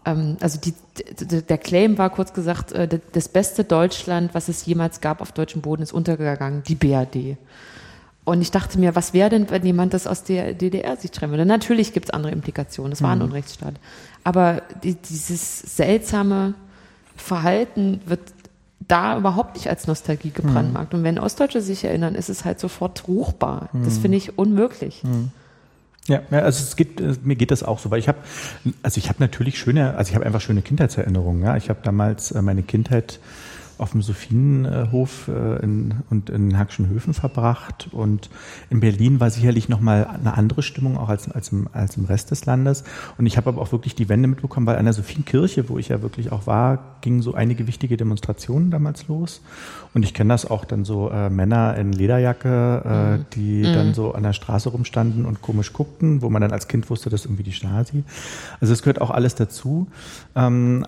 ähm, also die, der Claim war kurz gesagt, äh, das beste Deutschland, was es jemals gab auf deutschem Boden, ist untergegangen, die B R D. Und ich dachte mir, was wäre denn, wenn jemand das aus der D D R sich schreiben würde? Natürlich gibt es andere Implikationen, das war ein Unrechtsstaat. Aber die, dieses seltsame Verhalten wird da überhaupt nicht als Nostalgie gebrandmarkt. Mhm. Und wenn Ostdeutsche sich erinnern, ist es halt sofort ruchbar. Mhm. Das finde ich unmöglich. Mhm. Ja, also es geht, mir geht das auch so, weil ich habe, also ich habe natürlich schöne, also ich habe einfach schöne Kindheitserinnerungen. Ja, ich habe damals meine Kindheit auf dem Sophienhof in, und in Hackschenhöfen verbracht, und in Berlin war sicherlich nochmal eine andere Stimmung auch als, als, im, als im Rest des Landes, und ich habe aber auch wirklich die Wende mitbekommen, weil an der Sophienkirche, wo ich ja wirklich auch war, gingen so einige wichtige Demonstrationen damals los, und ich kenne das auch dann so äh, Männer in Lederjacke, äh, mhm. die mhm. dann so an der Straße rumstanden und komisch guckten, wo man dann als Kind wusste, das ist irgendwie die Stasi. Also es gehört auch alles dazu. Ähm,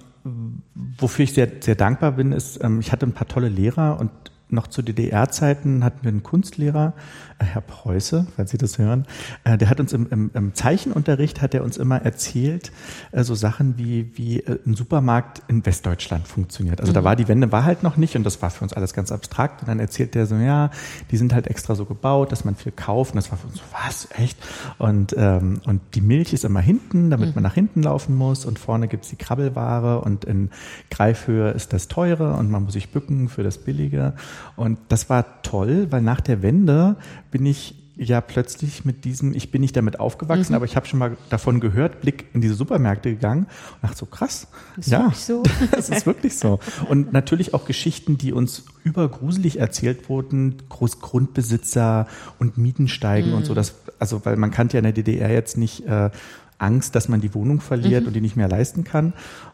Wofür ich sehr, sehr dankbar bin, ist, ähm, ich hatte ein paar tolle Lehrer, und noch zu D D R-Zeiten hatten wir einen Kunstlehrer, äh, Herr Preuße, falls Sie das hören, äh, der hat uns im, im, im Zeichenunterricht, hat er uns immer erzählt, äh, so Sachen wie, wie äh, ein Supermarkt in Westdeutschland funktioniert. Also mhm. da war die Wende war halt noch nicht, und das war für uns alles ganz abstrakt, und dann erzählt der so, ja, die sind halt extra so gebaut, dass man viel kauft, und das war für uns so, was, echt? Und, ähm, und die Milch ist immer hinten, damit mhm. man nach hinten laufen muss, und vorne gibt's die Krabbelware, und in Greifhöhe ist das Teure, und man muss sich bücken für das Billige. Und das war toll, weil nach der Wende bin ich ja plötzlich mit diesem, ich bin nicht damit aufgewachsen, mhm. aber ich habe schon mal davon gehört, Blick in diese Supermärkte gegangen und dachte so, krass, ist ja, so? Das ist wirklich so. Und natürlich auch Geschichten, die uns übergruselig erzählt wurden, Großgrundbesitzer und Mietensteigen mhm. und so, das, also weil man kannte ja in der D D R jetzt nicht äh, Angst, dass man die Wohnung verliert mhm. und die nicht mehr leisten kann.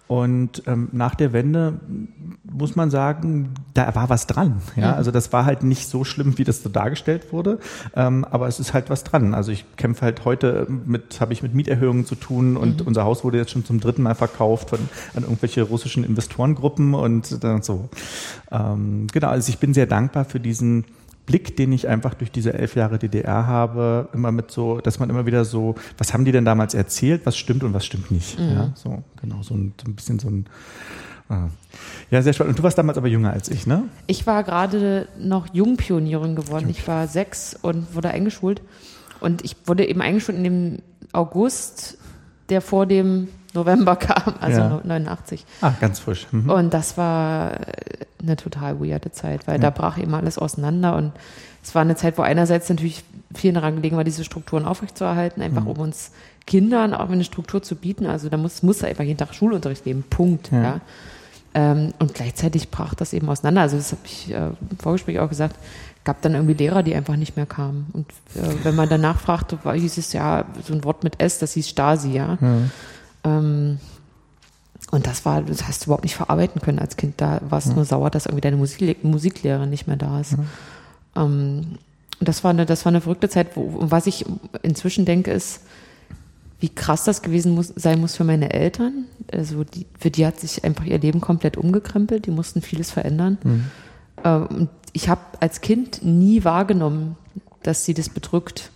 Und ähm, nach der Wende muss man sagen, da war was dran. Ja, mhm. also das war halt nicht so schlimm, wie das so dargestellt wurde. Ähm, aber es ist halt was dran. Also ich kämpfe halt heute mit, habe ich mit Mieterhöhungen zu tun, und mhm. unser Haus wurde jetzt schon zum dritten Mal verkauft von an irgendwelche russischen Investorengruppen und dann so. Ähm, genau, also ich bin sehr dankbar für diesen Blick, den ich einfach durch diese elf Jahre D D R habe, immer mit so, dass man immer wieder so, was haben die denn damals erzählt, was stimmt und was stimmt nicht. Mhm. Ja, so, genau, so ein, so ein bisschen so ein, äh, ja, sehr spannend. Und du warst damals aber jünger als ich, ne? Ich war gerade noch Jungpionierin geworden. Ich war sechs und wurde eingeschult. Und ich wurde eben eingeschult in dem August, der vor dem November kam, also ja. neunundachtzig. Ah, ganz frisch. Mhm. Und das war eine total weirde Zeit, weil ja. da brach eben alles auseinander, und es war eine Zeit, wo einerseits natürlich vielen daran gelegen war, diese Strukturen aufrechtzuerhalten, einfach mhm. um uns Kindern auch eine Struktur zu bieten. Also da muss, muss einfach jeden Tag Schulunterricht geben, Punkt. Ja. Ja. Ähm, und gleichzeitig brach das eben auseinander. Also das habe ich äh, im Vorgespräch auch gesagt, gab dann irgendwie Lehrer, die einfach nicht mehr kamen. Und äh, wenn man danach fragte, war, hieß es ja so ein Wort mit S, das hieß Stasi, ja. Mhm. Ähm, und das war, das hast du überhaupt nicht verarbeiten können als Kind. Da warst du mhm. nur sauer, dass irgendwie deine Musik, Musiklehrerin nicht mehr da ist. Mhm. Ähm, und das war eine, das war eine verrückte Zeit, wo, was ich inzwischen denke, ist, wie krass das gewesen muss, sein muss für meine Eltern. Also die, für die hat sich einfach ihr Leben komplett umgekrempelt. Die mussten vieles verändern. Mhm. Ähm, und ich habe als Kind nie wahrgenommen, dass sie das bedrückt.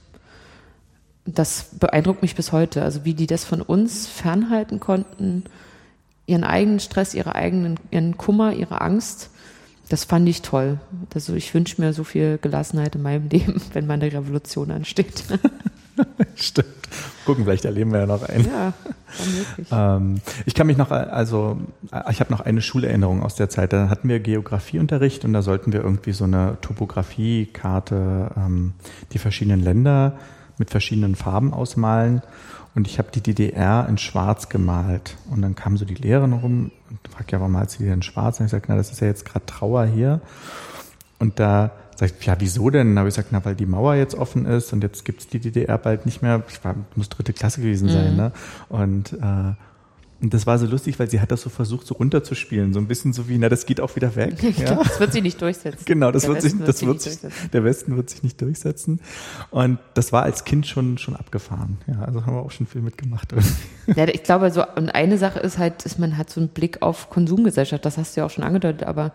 Das beeindruckt mich bis heute. Also wie die das von uns fernhalten konnten, ihren eigenen Stress, ihre eigenen, ihren Kummer, ihre Angst, das fand ich toll. Also ich wünsche mir so viel Gelassenheit in meinem Leben, wenn mal eine Revolution ansteht. Stimmt. Gucken, vielleicht erleben wir ja noch einen. Ja, dann wirklich. ähm, ich kann mich noch, also ich habe noch eine Schulerinnerung aus der Zeit. Da hatten wir Geografieunterricht, und da sollten wir irgendwie so eine Topografiekarte, ähm, die verschiedenen Länder mit verschiedenen Farben ausmalen, und ich habe die D D R in schwarz gemalt, und dann kam so die Lehrerin rum und fragte, ja, warum malst du die denn in schwarz? Und ich sagte, na, das ist ja jetzt gerade Trauer hier, und da sagte ich, ja, wieso denn? Dann habe ich gesagt, na, weil die Mauer jetzt offen ist, und jetzt gibt's die D D R bald nicht mehr. Ich war, muss dritte Klasse gewesen sein, mhm. ne? Und äh, Und das war so lustig, weil sie hat das so versucht, so runterzuspielen. So ein bisschen so wie, na, das geht auch wieder weg. Ich ja. glaub, das wird sie nicht durchsetzen. Genau, das der wird sich, wird das sich wird sich, der Westen wird sich nicht durchsetzen. Und das war als Kind schon, schon abgefahren. Ja, also haben wir auch schon viel mitgemacht. Ja, ich glaube, so, und eine Sache ist halt, ist, man hat so einen Blick auf Konsumgesellschaft. Das hast du ja auch schon angedeutet, aber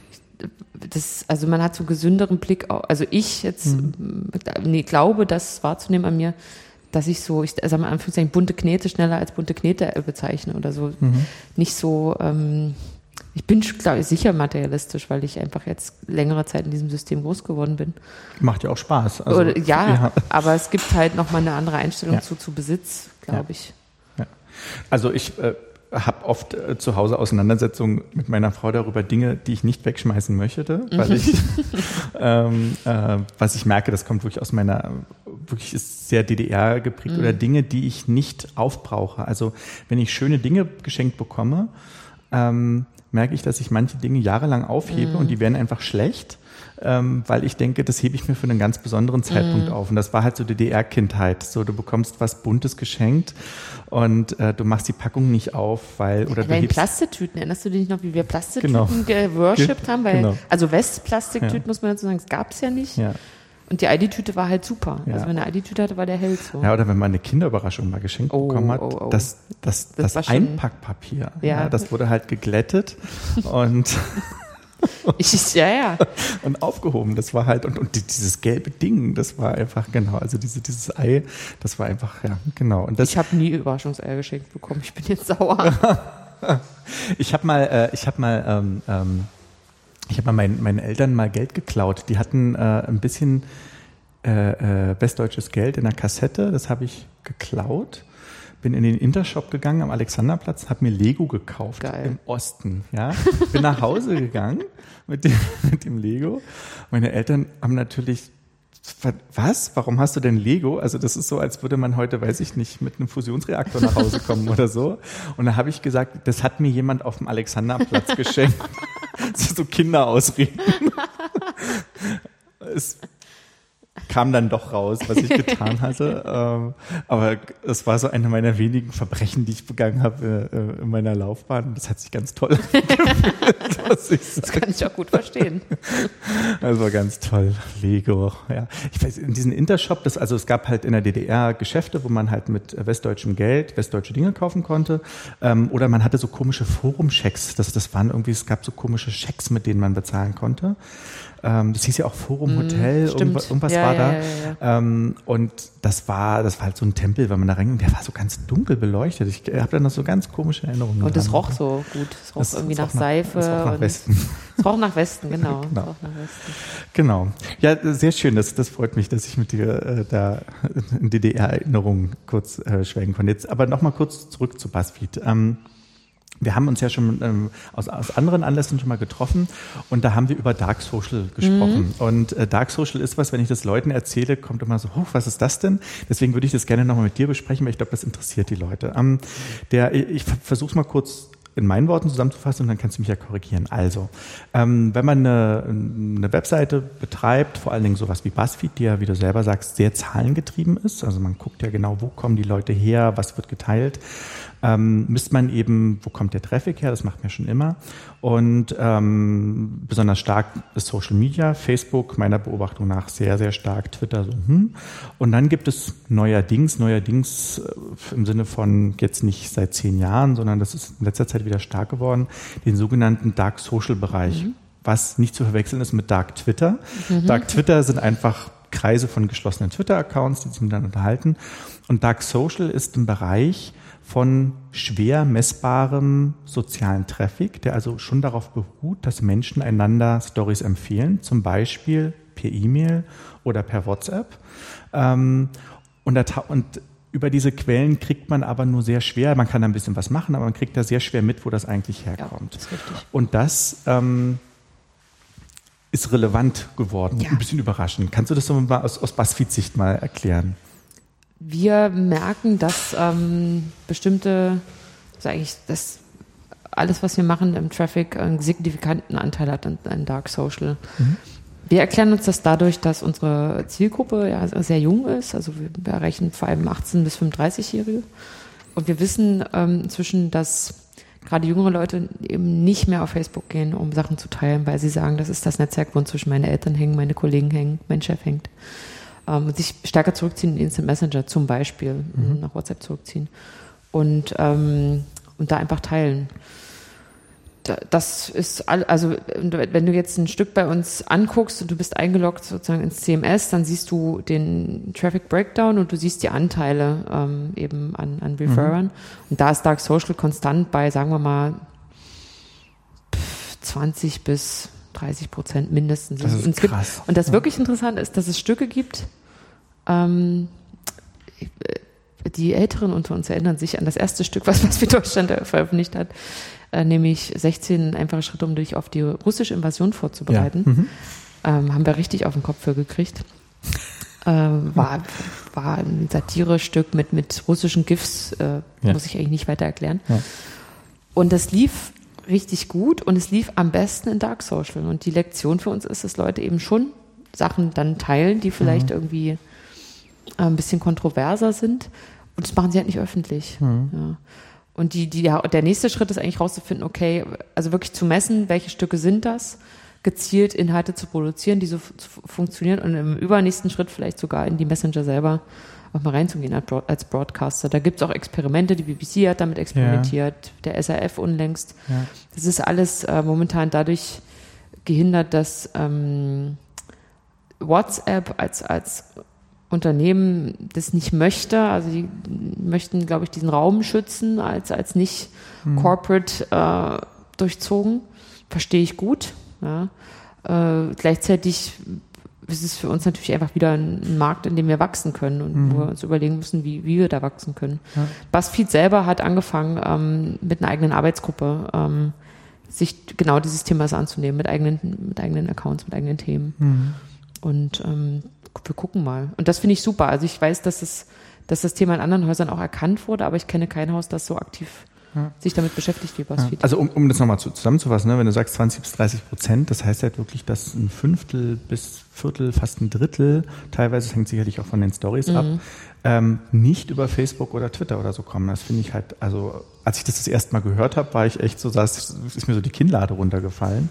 das, also man hat so einen gesünderen Blick auf, also ich jetzt, hm. nee, glaube, das wahrzunehmen an mir, dass ich so, ich sag mal in Anführungszeichen, bunte Knete schneller als bunte Knete bezeichne oder so. Mhm. Nicht so, ähm, ich bin, glaube ich, sicher materialistisch, weil ich einfach jetzt längere Zeit in diesem System groß geworden bin. Macht ja auch Spaß. Also, oder, ja, ja, aber es gibt halt nochmal eine andere Einstellung ja. zu, zu Besitz, glaube ja. ich. Ja. Also ich äh, habe oft äh, zu Hause Auseinandersetzungen mit meiner Frau darüber Dinge, die ich nicht wegschmeißen möchte, weil ich, ähm, äh, was ich merke, das kommt wirklich aus meiner, wirklich ist sehr D D R geprägt, mhm. oder Dinge, die ich nicht aufbrauche. Also wenn ich schöne Dinge geschenkt bekomme, ähm, merke ich, dass ich manche Dinge jahrelang aufhebe mhm. und die werden einfach schlecht, ähm, weil ich denke, das hebe ich mir für einen ganz besonderen Zeitpunkt mhm. auf. Und das war halt so D D R-Kindheit. So, du bekommst was Buntes geschenkt und äh, du machst die Packung nicht auf, weil oder ja, du hebst Plastetüten. Erinnerst du dich noch, wie wir Plastetüten genau. geworshipped haben? Weil, genau. Also West-Plastiktüten, ja. muss man dazu sagen, das gab es ja nicht. Ja. Und die I D-Tüte war halt super. Ja. Also wenn eine I D-Tüte hatte, war der Held so. Ja, oder wenn man eine Kinderüberraschung mal geschenkt oh, bekommen hat, oh, oh. das, das, das, das Einpackpapier, ja. Ja, das wurde halt geglättet und, ich, ja, ja. und aufgehoben. Das war halt, und, und dieses gelbe Ding, das war einfach, genau, also diese, dieses Ei, das war einfach, ja, genau. Und das, ich habe nie Überraschungseier geschenkt bekommen, ich bin jetzt sauer. ich habe mal, äh, ich habe mal, ähm, ähm, Ich habe mal meinen, meinen Eltern mal Geld geklaut. Die hatten äh, ein bisschen äh, äh, westdeutsches Geld in der Kassette. Das habe ich geklaut. Bin in den Intershop gegangen am Alexanderplatz, habe mir Lego gekauft. Geil. Im Osten. Ja, bin nach Hause gegangen mit dem, mit dem Lego. Meine Eltern haben natürlich was? Warum hast du denn Lego? Also das ist so, als würde man heute, weiß ich nicht, mit einem Fusionsreaktor nach Hause kommen oder so. Und da habe ich gesagt, das hat mir jemand auf dem Alexanderplatz geschenkt. So Kinderausreden. Es kam dann doch raus, was ich getan hatte. Ähm, aber es war so eine meiner wenigen Verbrechen, die ich begangen habe äh, in meiner Laufbahn. Das hat sich ganz toll angefühlt, muss ich sagen. Das kann ich auch gut verstehen. Das war ganz toll. Lego, ja. Ich weiß, in diesem Intershop, das, also es gab halt in der D D R Geschäfte, wo man halt mit westdeutschem Geld westdeutsche Dinge kaufen konnte. Ähm, oder man hatte so komische Forum-Schecks. Das, das waren irgendwie, es gab so komische Schecks, mit denen man bezahlen konnte. Das hieß ja auch Forum Hotel, mm, irgendwas, irgendwas ja, war ja, da. Ja, ja. Ähm, und das war, das war halt so ein Tempel, wenn man da reingeht, der war so ganz dunkel beleuchtet. Ich habe da noch so ganz komische Erinnerungen. Und das roch so gut. Es roch das, irgendwie das nach Seife. Es roch nach Westen. Es roch nach Westen, genau. Genau. Es roch nach Westen. Genau. Ja, sehr schön. Das, das freut mich, dass ich mit dir äh, da in D D R-Erinnerungen kurz äh, schwelgen konnte. Jetzt aber nochmal kurz zurück zu BuzzFeed. Ähm, Wir haben uns ja schon ähm, aus, aus anderen Anlässen schon mal getroffen und da haben wir über Dark Social gesprochen. Mhm. Und äh, Dark Social ist was, wenn ich das Leuten erzähle, kommt immer so, oh, was ist das denn? Deswegen würde ich das gerne nochmal mit dir besprechen, weil ich glaube, das interessiert die Leute. Ähm, der, ich versuche es mal kurz in meinen Worten zusammenzufassen und dann kannst du mich ja korrigieren. Also, ähm, wenn man eine, eine Webseite betreibt, vor allen Dingen sowas wie BuzzFeed, die ja, wie du selber sagst, sehr zahlengetrieben ist, also man guckt ja genau, wo kommen die Leute her, was wird geteilt, ähm, misst man eben, wo kommt der Traffic her, das macht man schon immer. Und ähm, besonders stark ist Social Media, Facebook meiner Beobachtung nach sehr, sehr stark, Twitter so. Hm. Und dann gibt es neuerdings, neuerdings äh, im Sinne von jetzt nicht seit zehn Jahren, sondern das ist in letzter Zeit wieder stark geworden, den sogenannten Dark Social Bereich, mhm. was nicht zu verwechseln ist mit Dark Twitter. Mhm. Dark Twitter sind einfach Kreise von geschlossenen Twitter-Accounts, die sich miteinander unterhalten. Und Dark Social ist ein Bereich von schwer messbarem sozialen Traffic, der also schon darauf beruht, dass Menschen einander Stories empfehlen, zum Beispiel per E-Mail oder per WhatsApp. Und, und über diese Quellen kriegt man aber nur sehr schwer, man kann da ein bisschen was machen, aber man kriegt da sehr schwer mit, wo das eigentlich herkommt. Ja, das ist richtig. Und das ähm, ist relevant geworden, ja. Ein bisschen überraschend. Kannst du das so mal aus, aus BuzzFeed-Sicht mal erklären? Wir merken, dass ähm, bestimmte, also eigentlich das alles, was wir machen im Traffic, einen signifikanten Anteil hat an, an Dark Social. Mhm. Wir erklären uns das dadurch, dass unsere Zielgruppe ja sehr jung ist, also wir erreichen vor allem achtzehn- bis fünfunddreißigjährige und wir wissen ähm, inzwischen, dass gerade jüngere Leute eben nicht mehr auf Facebook gehen, um Sachen zu teilen, weil sie sagen, das ist das Netzwerk, wo inzwischen meine Eltern hängen, meine Kollegen hängen, mein Chef hängt. Um, und sich stärker zurückziehen in Instant Messenger zum Beispiel, mhm. nach WhatsApp zurückziehen und, ähm, und da einfach teilen. das ist, all, also wenn du jetzt ein Stück bei uns anguckst und du bist eingeloggt sozusagen ins C M S, dann siehst du den Traffic Breakdown und du siehst die Anteile ähm, eben an, an Referrern. Mhm. Und da ist Dark Social konstant bei, sagen wir mal, zwanzig bis dreißig Prozent mindestens. Das ist und krass. Gibt, und das ja. wirklich Interessante ist, dass es Stücke gibt, ähm, die Älteren unter uns erinnern sich an das erste Stück, was was für Deutschland veröffentlicht hat, äh, nämlich sechzehn einfache Schritte, um dich auf die russische Invasion vorzubereiten. Ja. Mhm. Ähm, haben wir richtig auf den Kopf für gekriegt. Äh, war, war ein Satire-Stück mit, mit russischen GIFs, äh, ja. muss ich eigentlich nicht weiter erklären. Ja. Und das lief richtig gut und es lief am besten in Dark Social. Und die Lektion für uns ist, dass Leute eben schon Sachen dann teilen, die vielleicht mhm. irgendwie äh, ein bisschen kontroverser sind. Und das machen sie halt nicht öffentlich. Mhm. Ja. Und die, die, der nächste Schritt ist eigentlich rauszufinden, okay, also wirklich zu messen, welche Stücke sind das, gezielt Inhalte zu produzieren, die so f- funktionieren und im übernächsten Schritt vielleicht sogar in die Messenger selber auch mal reinzugehen als Broadcaster. Da gibt es auch Experimente, die B B C hat damit experimentiert, ja. der S R F unlängst. Ja. Das ist alles äh, momentan dadurch gehindert, dass ähm, WhatsApp als, als Unternehmen das nicht möchte. Also die möchten, glaube ich, diesen Raum schützen, als, als nicht hm. corporate äh, durchzogen. Verstehe ich gut. Ja. Äh, gleichzeitig ist es für uns natürlich einfach wieder ein Markt, in dem wir wachsen können und mhm. wo wir uns überlegen müssen, wie, wie wir da wachsen können. Ja. BuzzFeed selber hat angefangen, ähm, mit einer eigenen Arbeitsgruppe ähm, sich genau dieses Themas anzunehmen, mit eigenen, mit eigenen Accounts, mit eigenen Themen. Mhm. Und ähm, wir gucken mal. Und das finde ich super. Also ich weiß, dass, es, dass das Thema in anderen Häusern auch erkannt wurde, aber ich kenne kein Haus, das so aktiv ja. sich damit beschäftigt wie BuzzFeed. Ja. Also um, um das nochmal zu, zusammenzufassen, ne, wenn du sagst zwanzig bis dreißig Prozent, das heißt halt wirklich, dass ein Fünftel bis Viertel, fast ein Drittel, teilweise, das hängt sicherlich auch von den Stories mhm. ab, ähm, nicht über Facebook oder Twitter oder so kommen. Das finde ich halt, also als ich das das erste Mal gehört habe, war ich echt so, das ist mir so die Kinnlade runtergefallen.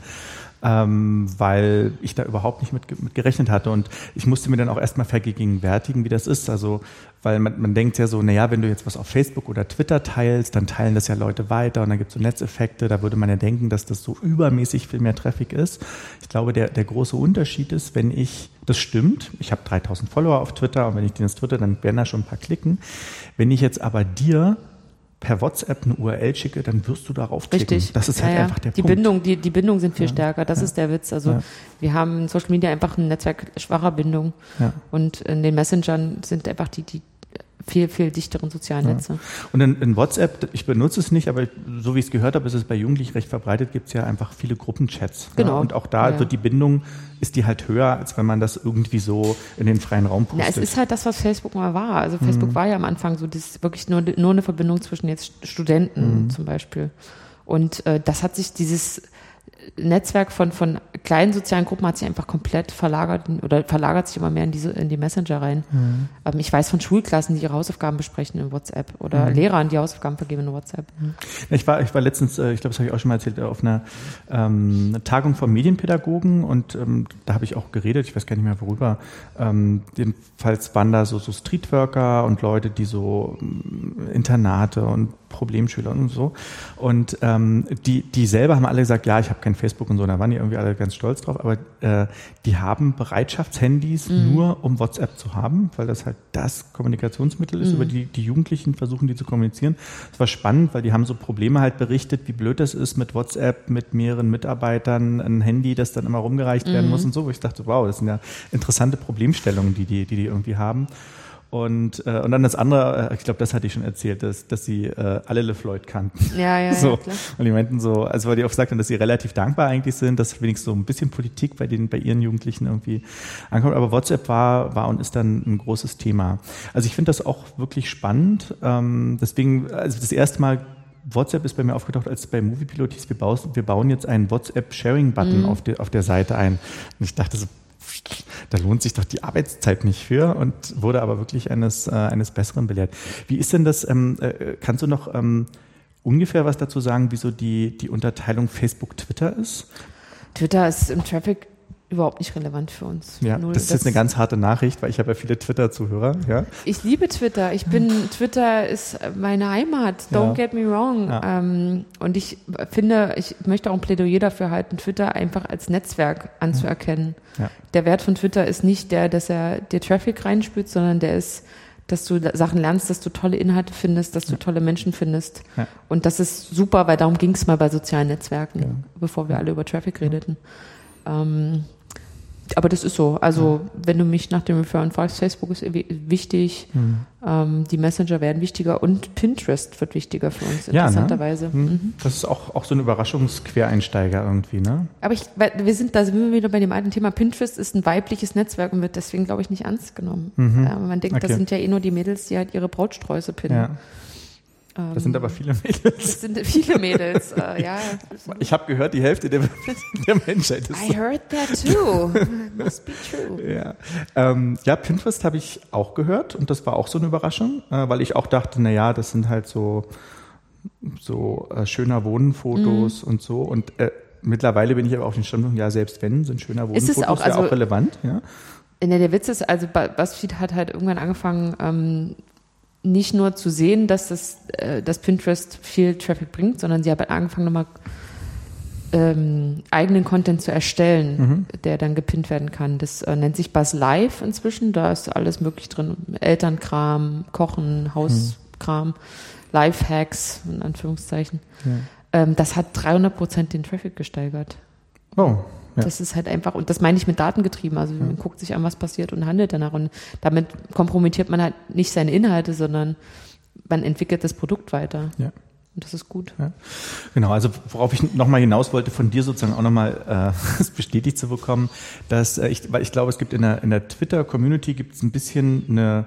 Ähm, weil ich da überhaupt nicht mit, mit gerechnet hatte und ich musste mir dann auch erstmal vergegenwärtigen, wie das ist, also weil man, man denkt ja so, naja, wenn du jetzt was auf Facebook oder Twitter teilst, dann teilen das ja Leute weiter und dann gibt es so Netzeffekte, da würde man ja denken, dass das so übermäßig viel mehr Traffic ist. Ich glaube, der, der große Unterschied ist, wenn ich, das stimmt, ich habe dreitausend Follower auf Twitter und wenn ich den jetzt twitter, dann werden da schon ein paar klicken. Wenn ich jetzt aber dir per WhatsApp eine U R L schicke, dann wirst du darauf klicken. Richtig. Das ist halt ja, ja. einfach der die Punkt. Bindung, die, die Bindungen sind viel ja. stärker, das ja. ist der Witz. Also ja. wir haben in Social Media einfach ein Netzwerk schwacher Bindung ja. und in den Messengern sind einfach die, die viel, viel dichteren sozialen ja. Netze. Und in, in WhatsApp, ich benutze es nicht, aber so wie ich es gehört habe, ist es bei Jugendlichen recht verbreitet, gibt es ja einfach viele Gruppenchats. Genau. Ja? Und auch da ja. wird die Bindung, ist die halt höher, als wenn man das irgendwie so in den freien Raum pustet. Ja, es ist halt das, was Facebook mal war. Also Facebook mhm. war ja am Anfang so, das ist wirklich nur, nur eine Verbindung zwischen jetzt Studenten mhm. zum Beispiel. Und äh, das hat sich, dieses Netzwerk von, von kleinen sozialen Gruppen hat sich einfach komplett verlagert oder verlagert sich immer mehr in diese, in die Messenger rein. Mhm. Ähm, ich weiß von Schulklassen, die ihre Hausaufgaben besprechen in WhatsApp oder mhm. Lehrern, die Hausaufgaben vergeben in WhatsApp. Mhm. Ich war, ich war letztens, ich glaube, das habe ich auch schon mal erzählt, auf einer ähm, Tagung von Medienpädagogen und ähm, da habe ich auch geredet, ich weiß gar nicht mehr worüber. Ähm, jedenfalls waren da so, so Streetworker und Leute, die so ähm, Internate und Problemschüler und so. Und ähm, die, die selber haben alle gesagt, ja, ich habe kein Facebook und so, da waren die irgendwie alle ganz stolz drauf, aber äh, die haben Bereitschaftshandys mhm. nur, um WhatsApp zu haben, weil das halt das Kommunikationsmittel ist, mhm. über die die Jugendlichen versuchen, die zu kommunizieren. Das war spannend, weil die haben so Probleme halt berichtet, wie blöd das ist mit WhatsApp, mit mehreren Mitarbeitern, ein Handy, das dann immer rumgereicht mhm. werden muss und so, wo ich dachte, wow, das sind ja interessante Problemstellungen, die die, die, die irgendwie haben. Und, äh, und dann das andere, äh, ich glaube, das hatte ich schon erzählt, dass, dass sie äh, alle LeFloid kannten. Ja, ja, so. ja, klar. Und die meinten so, also weil die auch gesagt haben, dass sie relativ dankbar eigentlich sind, dass wenigstens so ein bisschen Politik bei den, bei ihren Jugendlichen irgendwie ankommt. Aber WhatsApp war, war und ist dann ein großes Thema. Also ich finde das auch wirklich spannend. Ähm, deswegen, also das erste Mal WhatsApp ist bei mir aufgetaucht, als es bei Moviepilot hieß, wir bauen, wir bauen jetzt einen WhatsApp-Sharing-Button mhm. auf, die, auf der Seite ein. Und ich dachte so, da lohnt sich doch die Arbeitszeit nicht für und wurde aber wirklich eines, äh, eines Besseren belehrt. Wie ist denn das, ähm, äh, kannst du noch ähm, ungefähr was dazu sagen, wieso die, die Unterteilung Facebook-Twitter ist? Twitter ist im Traffic überhaupt nicht relevant für uns. Ja, Null. das ist jetzt eine ganz harte Nachricht, weil ich habe ja viele Twitter-Zuhörer. Ja? Ich liebe Twitter. Ich bin, Twitter ist meine Heimat. Don't ja. get me wrong. Ja. Ähm, und ich finde, ich möchte auch ein Plädoyer dafür halten, Twitter einfach als Netzwerk anzuerkennen. Ja. Der Wert von Twitter ist nicht der, dass er dir Traffic reinspült, sondern der ist, dass du Sachen lernst, dass du tolle Inhalte findest, dass du tolle Menschen findest. Ja. Und das ist super, weil darum ging es mal bei sozialen Netzwerken, ja. bevor wir alle über Traffic redeten. Ähm, aber das ist so. Also, ja. wenn du mich nach dem Referral fragst, Facebook ist wichtig, mhm. ähm, die Messenger werden wichtiger und Pinterest wird wichtiger für uns, interessanterweise. Ja, ne? mhm. Das ist auch, auch so ein Überraschungsquereinsteiger irgendwie, ne? Aber ich, weil wir sind, da sind wir wieder bei dem alten Thema. Pinterest ist ein weibliches Netzwerk und wird deswegen, glaube ich, nicht ernst genommen. Mhm. Ja, man denkt, okay. das sind ja eh nur die Mädels, die halt ihre Brautsträuße pinnen. Ja. Das sind aber viele Mädels. Das sind viele Mädels, äh, ja. Ich habe gehört, die Hälfte der, der Menschheit ist I heard that too. Must be true. Ja, ähm, ja Pinterest habe ich auch gehört und das war auch so eine Überraschung, äh, weil ich auch dachte, naja, das sind halt so, so äh, schöner Wohnfotos mhm. und so und äh, mittlerweile bin ich aber auf den Standpunkt, ja, selbst wenn, sind schöner Wohnfotos auch, also, ja auch relevant. Ja. Der Witz ist, also BuzzFeed hat halt irgendwann angefangen, ähm, nicht nur zu sehen, dass das, äh, dass Pinterest viel Traffic bringt, sondern sie haben angefangen, nochmal ähm, eigenen Content zu erstellen, mhm. der dann gepinnt werden kann. Das äh, nennt sich Buzz Live inzwischen, da ist alles möglich drin. Elternkram, Kochen, Hauskram, mhm. Lifehacks, in Anführungszeichen. Ja. Ähm, das hat dreihundert Prozent den Traffic gesteigert. Oh. Ja. Das ist halt einfach, und das meine ich mit datengetrieben, also man ja. guckt sich an, was passiert und handelt danach und damit kompromittiert man halt nicht seine Inhalte, sondern man entwickelt das Produkt weiter. Ja. Und das ist gut. Ja. Genau, also worauf ich nochmal hinaus wollte, von dir sozusagen auch nochmal äh, bestätigt zu bekommen, dass äh, ich, weil ich glaube, es gibt in der, in der Twitter-Community gibt es ein bisschen eine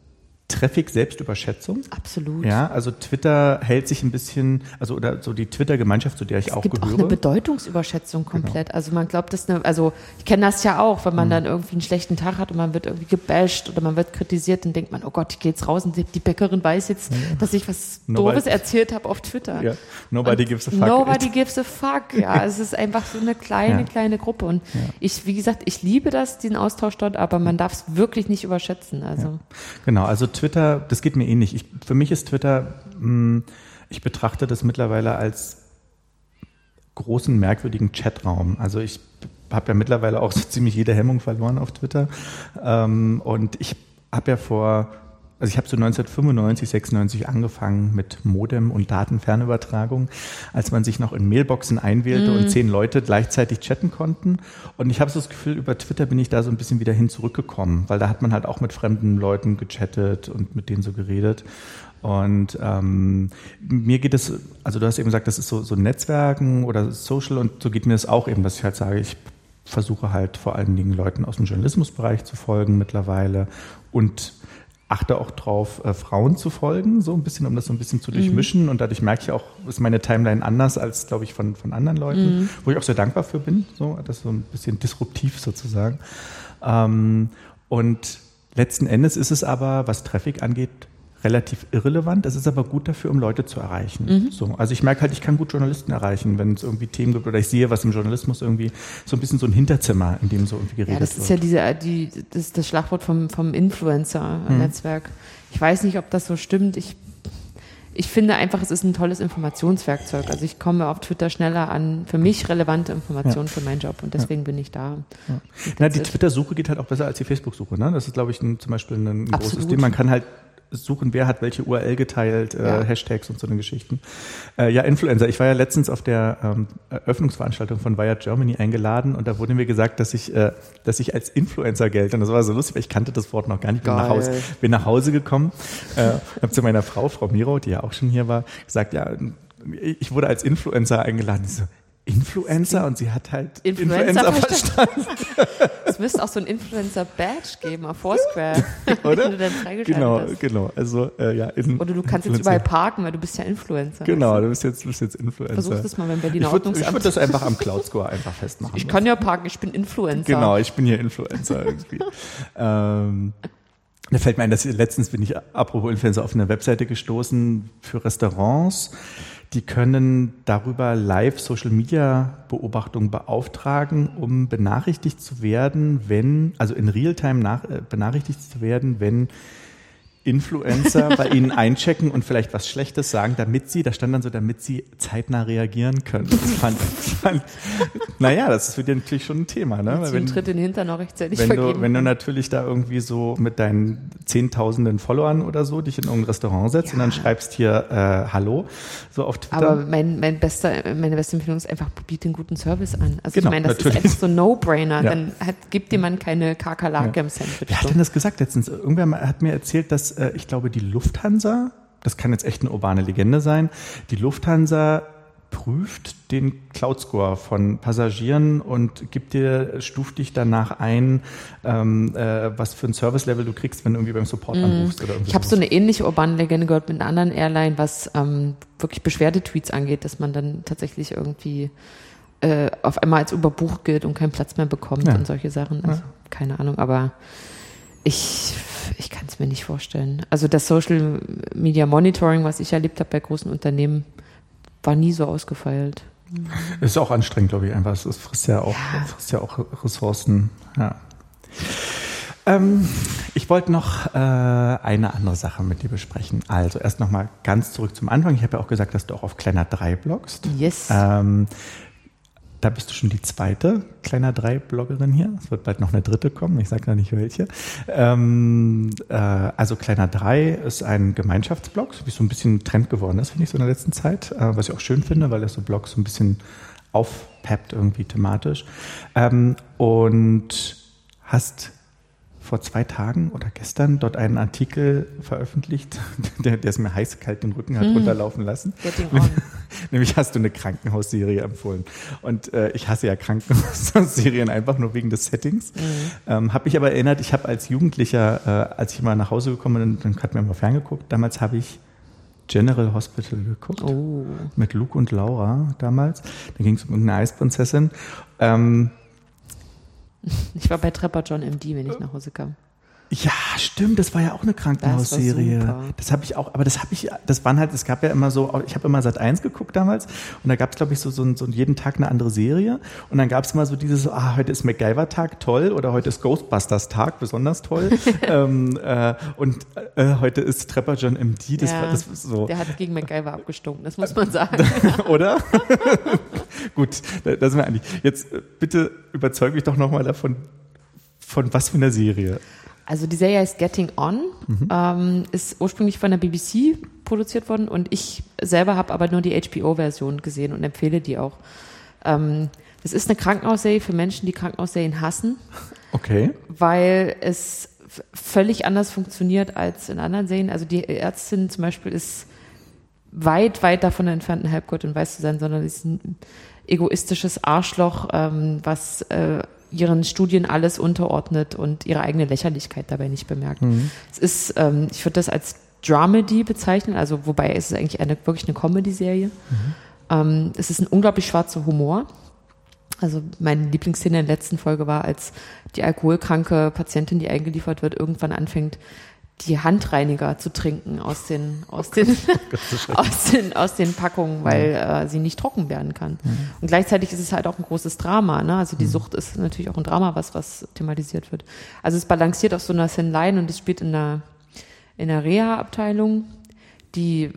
Traffic-Selbstüberschätzung. Absolut. Ja, also Twitter hält sich ein bisschen, also oder so die Twitter-Gemeinschaft, zu der ich es auch gibt gehöre. Auch eine Bedeutungsüberschätzung komplett. Genau. Also man glaubt, das eine, also ich kenne das ja auch, wenn man mhm. dann irgendwie einen schlechten Tag hat und man wird irgendwie gebasht oder man wird kritisiert, dann denkt man, oh Gott, ich gehe jetzt raus und die Bäckerin weiß jetzt, ja. dass ich was nobody, Doofes erzählt habe auf Twitter. Ja. Nobody und gives a fuck. Nobody gives a fuck. Ja, es ist einfach so eine kleine, ja. kleine Gruppe und ja. ich, wie gesagt, ich liebe das, den Austausch dort, aber man darf es wirklich nicht überschätzen. Also ja. Genau, also Twitter, das geht mir ähnlich. Ich, für mich ist Twitter, mh, ich betrachte das mittlerweile als großen, merkwürdigen Chatraum. Also ich habe ja mittlerweile auch so ziemlich jede Hemmung verloren auf Twitter. Ähm, und ich habe ja vor, also ich habe so neunzehnhundertfünfundneunzig, sechsundneunzig angefangen mit Modem und Datenfernübertragung, als man sich noch in Mailboxen einwählte mm. und zehn Leute gleichzeitig chatten konnten. Und ich habe so das Gefühl, über Twitter bin ich da so ein bisschen wieder hin zurückgekommen, weil da hat man halt auch mit fremden Leuten gechattet und mit denen so geredet. Und ähm, mir geht es, also du hast eben gesagt, das ist so, so Netzwerken oder Social und so geht mir das auch eben, dass ich halt sage, ich versuche halt vor allen Dingen Leuten aus dem Journalismusbereich zu folgen mittlerweile und achte auch drauf, äh, Frauen zu folgen, so ein bisschen, um das so ein bisschen zu durchmischen. Mhm. Und dadurch merke ich auch, ist meine Timeline anders als, glaube ich, von, von anderen Leuten, mhm. wo ich auch sehr dankbar für bin. So, das ist so ein bisschen disruptiv sozusagen. Ähm, und letzten Endes ist es aber, was Traffic angeht, relativ irrelevant. Es ist aber gut dafür, um Leute zu erreichen. Mhm. So, also ich merke halt, ich kann gut Journalisten erreichen, wenn es irgendwie Themen gibt oder ich sehe, was im Journalismus irgendwie so ein bisschen so ein Hinterzimmer, in dem so irgendwie geredet wird. Ja, das ist wird. ja diese, die, das ist das Schlagwort vom, vom Influencer-Netzwerk. Mhm. Ich weiß nicht, ob das so stimmt. Ich, ich finde einfach, es ist ein tolles Informationswerkzeug. Also ich komme auf Twitter schneller an für mich relevante Informationen ja. für meinen Job und deswegen ja. bin ich da. Ja. Na, die Twitter-Suche geht halt auch besser als die Facebook-Suche. Ne? Das ist, glaube ich, ein, zum Beispiel ein, ein großes Ding. Man kann halt suchen, wer hat welche U R L geteilt, äh, ja. Hashtags und so eine Geschichten. Äh, ja, Influencer. Ich war ja letztens auf der ähm, Eröffnungsveranstaltung von Wired Germany eingeladen und da wurde mir gesagt, dass ich, äh, dass ich als Influencer gelte. Und das war so lustig, weil ich kannte das Wort noch gar nicht. Bin nach Hause, bin nach Hause gekommen, äh, habe zu meiner Frau, Frau Miro, die ja auch schon hier war, gesagt, ja, ich wurde als Influencer eingeladen. Ich so, Influencer? Und sie hat halt Influencer, Influencer verstanden. Es müsste auch so ein Influencer-Badge geben auf Foursquare. Oder? Wenn du dann freigeschaltet genau, hast. Genau. Also, äh, ja, in, Oder du kannst Influencer. Jetzt überall parken, weil du bist ja Influencer. Genau, also. du bist jetzt, bist jetzt Influencer. Versuch das mal beim Berliner Ich würde Ordnungsamt. würd das einfach am Cloud-Score einfach festmachen. Ich kann ja parken, ich bin Influencer. Genau, ich bin hier Influencer irgendwie. ähm, da fällt mir ein, dass letztens bin ich, apropos Influencer, auf eine Webseite gestoßen für Restaurants, die können darüber Live-Social-Media-Beobachtungen beauftragen, um benachrichtigt zu werden, wenn, also in Realtime nach, äh, benachrichtigt zu werden, wenn Influencer bei ihnen einchecken und vielleicht was Schlechtes sagen, damit sie, da stand dann so, damit sie zeitnah reagieren können. Das fand, fand, naja, das ist für die natürlich schon ein Thema. Ne? Wenn, einen Tritt in den Hintern noch rechtzeitig wenn vergeben. Du, wenn du natürlich da irgendwie so mit deinen zehntausenden Followern oder so dich in irgendein Restaurant setzt ja. und dann schreibst hier äh, Hallo, so auf Twitter. Aber mein, mein bester, meine beste Empfehlung ist einfach, biete einen guten Service an. Also genau, ich meine, das natürlich. ist einfach so ein No-Brainer. Ja. Dann hat, gibt jemand keine Kakerlake ja. im Sandwich. Wer hat denn das gesagt letztens? Irgendwer hat mir erzählt, dass äh, ich glaube, die Lufthansa, das kann jetzt echt eine urbane Legende sein, die Lufthansa prüft den Cloud-Score von Passagieren und gibt dir, stuft dich danach ein, ähm, äh, was für ein Service-Level du kriegst, wenn du irgendwie beim Support mm. anrufst. Oder ich habe so eine ähnliche urbane Legende gehört mit einer anderen Airline, was ähm, wirklich Beschwerdetweets angeht, dass man dann tatsächlich irgendwie äh, auf einmal als überbucht gilt und keinen Platz mehr bekommt ja. und solche Sachen. Also ja. keine Ahnung, aber ich, ich kann es mir nicht vorstellen. Also das Social Media Monitoring, was ich erlebt habe bei großen Unternehmen, war nie so ausgefeilt. Ist auch anstrengend, glaube ich, einfach. Es frisst ja auch, ja. frisst ja auch Ressourcen. Ja. Ähm, ich wollte noch äh, eine andere Sache mit dir besprechen. Also erst nochmal ganz zurück zum Anfang. Ich habe ja auch gesagt, dass du auch auf Kleiner drei bloggst. Yes. Ähm, Da bist du schon die zweite Kleiner drei Bloggerin hier. Es wird bald noch eine dritte kommen, ich sage noch nicht welche. Ähm, äh, also Kleiner drei ist ein Gemeinschaftsblog, wie so ein bisschen Trend geworden ist, finde ich, so in der letzten Zeit. Äh, was ich auch schön finde, weil das so Blogs so ein bisschen aufpeppt irgendwie thematisch. Ähm, und hast vor zwei Tagen oder gestern dort einen Artikel veröffentlicht, der, der es mir heiß kalt den Rücken hat mm. runterlaufen lassen. Getting on. Nämlich hast du eine Krankenhausserie empfohlen. Und äh, ich hasse ja Krankenhausserien einfach nur wegen des Settings. Mm. Ähm, habe mich aber erinnert, ich habe als Jugendlicher, äh, als ich mal nach Hause gekommen bin, dann hat mir mal ferngeguckt, damals habe ich General Hospital geguckt. Oh. Mit Luke und Laura damals. Da ging es um eine Eisprinzessin. Ähm, Ich war bei Trapper John M D, wenn ich nach Hause kam. Ja, stimmt, das war ja auch eine Krankenhausserie. Das, war das habe ich auch, aber das habe ich, das waren halt, es gab ja immer so, ich habe immer Sat eins geguckt damals und da gab es, glaube ich, so, so, so jeden Tag eine andere Serie und dann gab es immer so dieses, ah, heute ist MacGyver-Tag, toll, oder heute ist Ghostbusters-Tag, besonders toll ähm, äh, und äh, heute ist Trapper John M D, das ja, war das so. Der hat gegen MacGyver abgestunken, das muss man sagen. Oder? Gut, da, da sind wir eigentlich. Jetzt äh, bitte überzeug mich doch nochmal davon, von was für einer Serie. Also die Serie heißt Getting On, mhm. ähm, ist ursprünglich von der B B C produziert worden und ich selber habe aber nur die H B O-Version gesehen und empfehle die auch. Ähm, das ist eine Krankenhausserie für Menschen, die Krankenhausserien hassen. Okay. Weil es f- völlig anders funktioniert als in anderen Serien. Also die Ärztin zum Beispiel ist weit, weit davon entfernt, ein Halbgott und weiß zu sein, sondern ist ein egoistisches Arschloch, ähm, was äh, ihren Studien alles unterordnet und ihre eigene Lächerlichkeit dabei nicht bemerkt. Mhm. Es ist, ähm, ich würde das als Dramedy bezeichnen, also wobei es ist eigentlich eine, wirklich eine Comedy-Serie. Mhm. Ähm, es ist ein unglaublich schwarzer Humor. Also meine Lieblingsszene in der letzten Folge war, als die alkoholkranke Patientin, die eingeliefert wird, irgendwann anfängt, die Handreiniger zu trinken aus den aus den aus den aus den Packungen, weil äh, sie nicht trocken werden kann. Mhm. Und gleichzeitig ist es halt auch ein großes Drama, ne? Also die mhm. Sucht ist natürlich auch ein Drama, was was thematisiert wird. Also es balanciert auf so einer Thin Line und es spielt in einer in einer Reha-Abteilung, die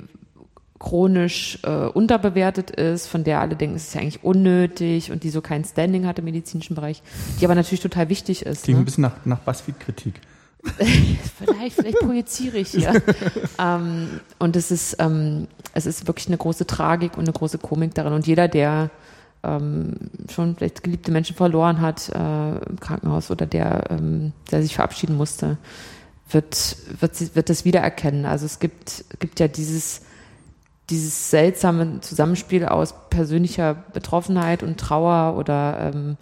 chronisch äh, unterbewertet ist, von der alle denken, es ist ja eigentlich unnötig und die so kein Standing hat im medizinischen Bereich, die aber natürlich total wichtig ist. Klingt ne? ein bisschen nach, nach Buzzfeed-Kritik. vielleicht, vielleicht projiziere ich hier. ähm, und es ist, ähm, es ist wirklich eine große Tragik und eine große Komik darin. Und jeder, der ähm, schon vielleicht geliebte Menschen verloren hat äh, im Krankenhaus oder der, ähm, der sich verabschieden musste, wird, wird, wird das wiedererkennen. Also es gibt, gibt ja dieses, dieses seltsame Zusammenspiel aus persönlicher Betroffenheit und Trauer oder ähm,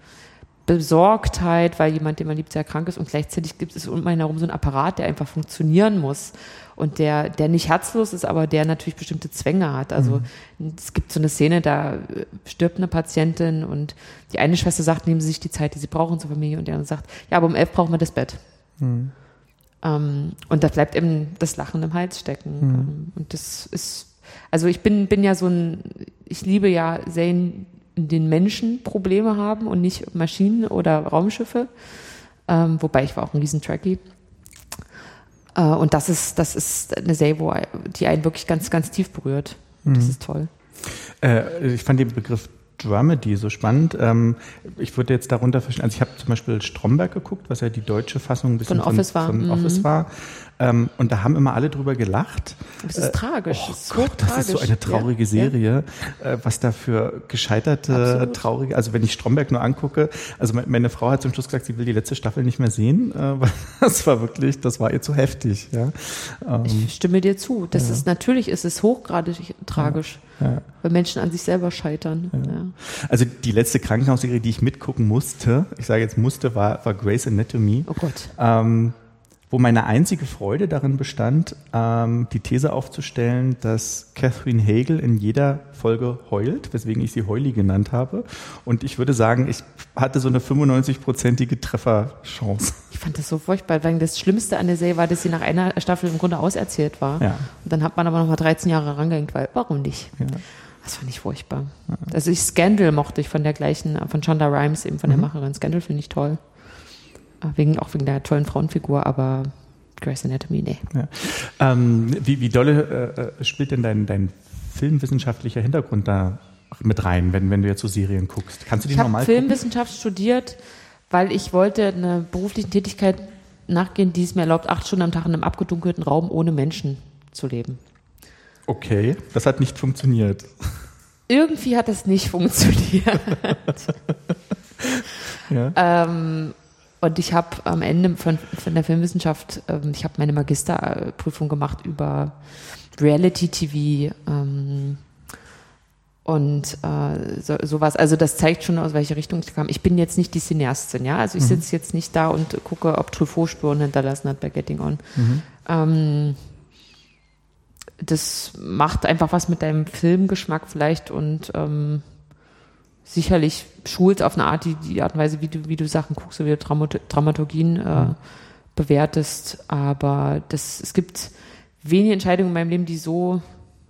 Besorgtheit, weil jemand, den man liebt, sehr krank ist und gleichzeitig gibt es um einen herum so einen Apparat, der einfach funktionieren muss und der, der nicht herzlos ist, aber der natürlich bestimmte Zwänge hat. Also mhm. es gibt so eine Szene, da stirbt eine Patientin und die eine Schwester sagt, nehmen Sie sich die Zeit, die Sie brauchen zur Familie und die andere sagt, ja, aber um elf brauchen wir das Bett. Mhm. Um, und da bleibt eben das Lachen im Hals stecken. Mhm. Und das ist also ich bin, bin ja so ein, ich liebe ja Serien, in denen Menschen Probleme haben und nicht Maschinen oder Raumschiffe. Ähm, wobei ich war auch ein riesen Trekkie. Äh, und das ist, das ist eine Serie, wo, die einen wirklich ganz, ganz tief berührt. Mhm. Das ist toll. Äh, ich fand den Begriff Dramedy so spannend. Ähm, ich würde jetzt darunter verstehen, also ich habe zum Beispiel Stromberg geguckt, was ja die deutsche Fassung ein bisschen von Office von, war. Von mhm. Office war. Ähm, und da haben immer alle drüber gelacht. Das ist äh, tragisch. Oh das ist Gott, das tragisch. ist so eine traurige ja. Serie, ja. äh, was da für gescheiterte, Absolut. traurige, also wenn ich Stromberg nur angucke, also meine Frau hat zum Schluss gesagt, sie will die letzte Staffel nicht mehr sehen, äh, weil das war wirklich, das war ihr zu heftig. Ja. Ähm, ich stimme dir zu. Das ja. ist, natürlich ist es hochgradig tragisch. Ja. Ja. Weil Menschen an sich selber scheitern. Ja. Ja. Also die letzte Krankenhausserie, die ich mitgucken musste, ich sage jetzt musste, war, war Grey's Anatomy. Oh Gott. Ähm, wo meine einzige Freude darin bestand, ähm, die These aufzustellen, dass Catherine Hagel in jeder Folge heult, weswegen ich sie Heuli genannt habe. Und ich würde sagen, ich hatte so eine fünfundneunzig-prozentige Trefferchance. Ich fand das so furchtbar, weil das Schlimmste an der Serie war, dass sie nach einer Staffel im Grunde auserzählt war. Ja. Und dann hat man aber noch mal dreizehn Jahre rangehängt, weil warum nicht? Ja. Das fand ich furchtbar. Ja. Also ich Scandal mochte ich von der gleichen, von Shonda Rhimes, eben von der mhm. Macherin. Scandal finde ich toll. Wegen, auch wegen der tollen Frauenfigur, aber Grey's Anatomy, nee. Ja. Ähm, wie, wie dolle äh, spielt denn dein, dein filmwissenschaftlicher Hintergrund da mit rein, wenn, wenn du jetzt so Serien guckst? Kannst du die ich normal gucken? Ich habe Filmwissenschaft studiert, weil ich wollte einer beruflichen Tätigkeit nachgehen, die es mir erlaubt, acht Stunden am Tag in einem abgedunkelten Raum ohne Menschen zu leben. Okay, das hat nicht funktioniert. Irgendwie hat das nicht funktioniert. ja. Ähm, Und ich habe am Ende von, von der Filmwissenschaft, ähm, ich habe meine Magisterprüfung gemacht über Reality-T V ähm, und äh, so, sowas. Also das zeigt schon, aus welche Richtung ich kam. Ich bin jetzt nicht die Cineastin, ja. Also ich sitze mhm. jetzt nicht da und gucke, ob Truffaut Spuren hinterlassen hat bei Getting On. Mhm. Ähm, das macht einfach was mit deinem Filmgeschmack vielleicht und ähm, sicherlich schult auf eine Art, die, die Art und Weise, wie du, wie du Sachen guckst, wie du Dramat- Dramaturgien äh, mhm. bewertest. Aber das, es gibt wenige Entscheidungen in meinem Leben, die so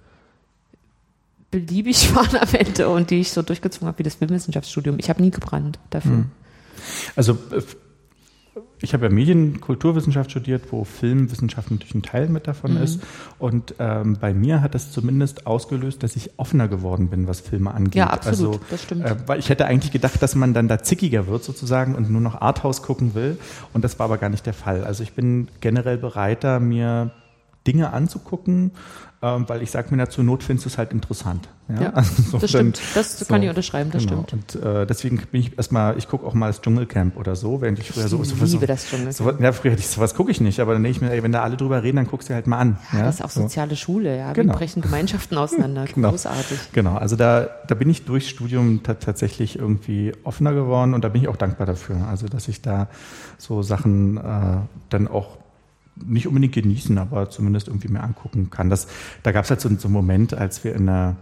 beliebig waren am Ende und die ich so durchgezogen habe wie das Filmwissenschaftsstudium. Ich habe nie gebrannt dafür. Mhm. Also ich habe ja Medienkulturwissenschaft studiert, wo Filmwissenschaft natürlich ein Teil mit davon mhm. ist. Und ähm, bei mir hat das zumindest ausgelöst, dass ich offener geworden bin, was Filme angeht. Ja, absolut, also, das stimmt. Äh, weil ich hätte eigentlich gedacht, dass man dann da zickiger wird sozusagen und nur noch Arthouse gucken will. Und das war aber gar nicht der Fall. Also ich bin generell bereiter, mir Dinge anzugucken, ähm, weil ich sage mir, zur Not findest du es halt interessant. Ja, ja also so das stimmt. Dann, das so, kann ich unterschreiben, das genau. stimmt. Und äh, deswegen bin ich erstmal, ich gucke auch mal das Dschungelcamp oder so, während ich früher ich so... Ich liebe so, das Dschungelcamp. So, ja, früher hätte ich sowas gucke ich nicht, aber dann denke ich mir, ey, wenn da alle drüber reden, dann guckst du halt mal an. Ja, ja? Das ist auch soziale so. Schule, ja. Genau. Wir brechen Gemeinschaften auseinander, genau. großartig. Genau, also da, da bin ich durchs Studium t- tatsächlich irgendwie offener geworden und da bin ich auch dankbar dafür, also dass ich da so Sachen äh, dann auch nicht unbedingt genießen, aber zumindest irgendwie mir angucken kann. Das, da gab es halt so, so einen Moment, als wir in einer,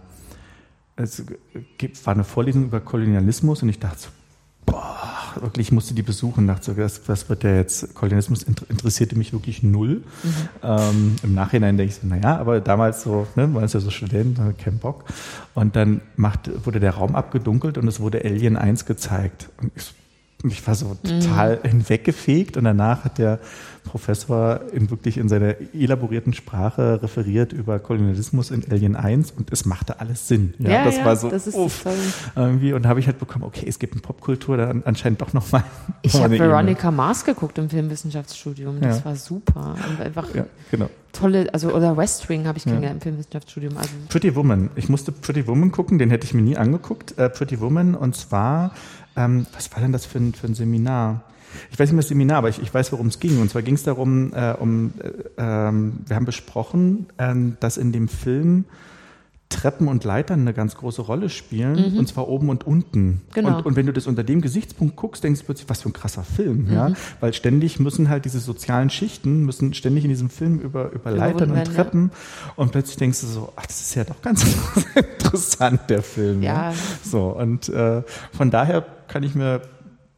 es war eine Vorlesung über Kolonialismus und ich dachte so, boah, wirklich, ich musste die besuchen, dachte so, das, das wird ja jetzt, Kolonialismus interessierte mich wirklich null. Mhm. Ähm, im Nachhinein denke ich so, naja, aber damals so, ne, war es ja so Student, kein Bock. Und dann macht, wurde der Raum abgedunkelt und es wurde Alien eins gezeigt. Und ich so, Ich war so total mhm. hinweggefegt und danach hat der Professor in wirklich in seiner elaborierten Sprache referiert über Kolonialismus in Alien eins und es machte alles Sinn. Ja, ja das ja, war so das ist uff, irgendwie und da habe ich halt bekommen, okay, es gibt eine Popkultur, da anscheinend doch nochmal. Ich habe Veronica Ebene. Mars geguckt im Filmwissenschaftsstudium, das ja. war super und einfach ja, genau. tolle, also oder West Wing habe ich ja. kennengelernt im Filmwissenschaftsstudium. Also Pretty Woman, ich musste Pretty Woman gucken, den hätte ich mir nie angeguckt, äh, Pretty Woman und zwar Ähm, was war denn das für ein, für ein Seminar? Ich weiß nicht mehr das Seminar, aber ich, ich weiß, worum es ging. Und zwar ging es darum, äh, um, äh, äh, wir haben besprochen, äh, dass in dem Film Treppen und Leitern eine ganz große Rolle spielen, mhm. und zwar oben und unten. Genau. Und, und wenn du das unter dem Gesichtspunkt guckst, denkst du plötzlich, was für ein krasser Film. Mhm. Ja? Weil ständig müssen halt diese sozialen Schichten, müssen ständig in diesem Film über, über Leitern und Treppen. Ja. Und plötzlich denkst du so, ach, das ist ja doch ganz interessant, der Film. Ja. Ja? So, und äh, von daher kann ich mir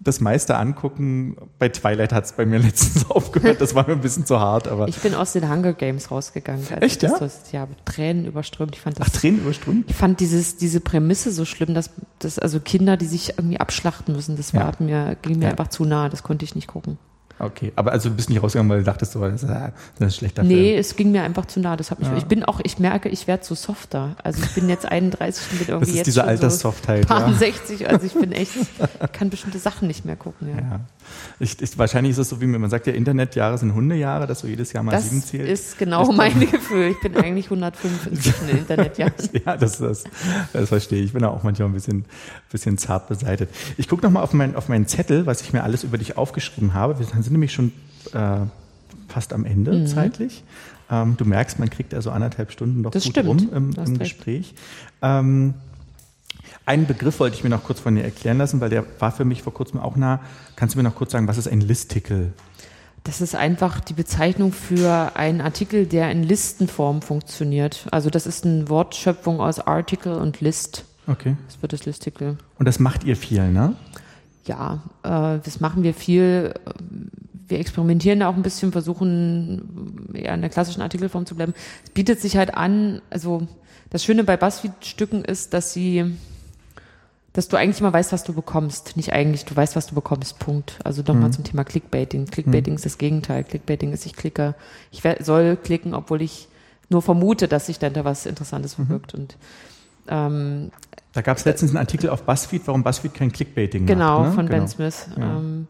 das meiste angucken. Bei Twilight hat es bei mir letztens aufgehört. Das war mir ein bisschen zu hart. Aber ich bin aus den Hunger Games rausgegangen. Als Echt, ich ja? Das so, ja, Tränen überströmt. Ich fand das, Ach, Tränen überströmt? Ich fand dieses, diese Prämisse so schlimm, dass, dass also Kinder, die sich irgendwie abschlachten müssen, das war Ja. mir, ging mir Ja. einfach zu nah. Das konnte ich nicht gucken. Okay, aber also du bist nicht rausgegangen, weil du dachtest, so, das ist ein schlechter Nee, Film. es ging mir einfach zu nah. Das hat mich, Ja. Ich bin auch, ich merke, ich werde zu softer. Also ich bin jetzt einunddreißig und bin irgendwie Das ist jetzt diese schon Alterssoftheit, so ja. sechzig. Also ich bin echt, kann bestimmte Sachen nicht mehr gucken. Ja. Ja. Ich, ich, wahrscheinlich ist es so, wie man sagt, ja, Internetjahre sind Hundejahre, dass so jedes Jahr mal Das sieben zählt. ist genau mein Gefühl. Ich bin eigentlich hundertfünf inzwischen in Internetjahren. Ja, das, das, das verstehe ich. Ich bin da auch manchmal ein bisschen, bisschen zart beseitet. Ich gucke nochmal auf, mein, auf meinen Zettel, was ich mir alles über dich aufgeschrieben habe. Wir sind nämlich schon äh, fast am Ende Mhm. zeitlich. Ähm, du merkst, man kriegt ja so anderthalb Stunden doch Das gut stimmt. rum im, Du hast im recht. Gespräch. Ähm, einen Begriff wollte ich mir noch kurz von dir erklären lassen, weil der war für mich vor kurzem auch nah. Kannst du mir noch kurz sagen, was ist ein Listicle? Das ist einfach die Bezeichnung für einen Artikel, der in Listenform funktioniert. Also das ist eine Wortschöpfung aus Article und List. Okay. Das wird das Listicle. Und das macht ihr viel, ne? Ja, äh, das machen wir viel. Wir experimentieren da auch ein bisschen, versuchen eher in der klassischen Artikelform zu bleiben. Es bietet sich halt an, also das Schöne bei BuzzFeed-Stücken ist, dass sie, dass du eigentlich immer weißt, was du bekommst. Nicht eigentlich, du weißt, was du bekommst, Punkt. Also nochmal Mhm. zum Thema Clickbaiting. Clickbaiting mhm. ist das Gegenteil. Clickbaiting ist, ich klicke, ich wer- soll klicken, obwohl ich nur vermute, dass sich dann da was Interessantes verbirgt. Mhm. Und ähm, da gab es letztens einen Artikel auf BuzzFeed, warum BuzzFeed kein Clickbaiting genau, macht. Ne? von Genau, Ben Smith. Ja. Ähm,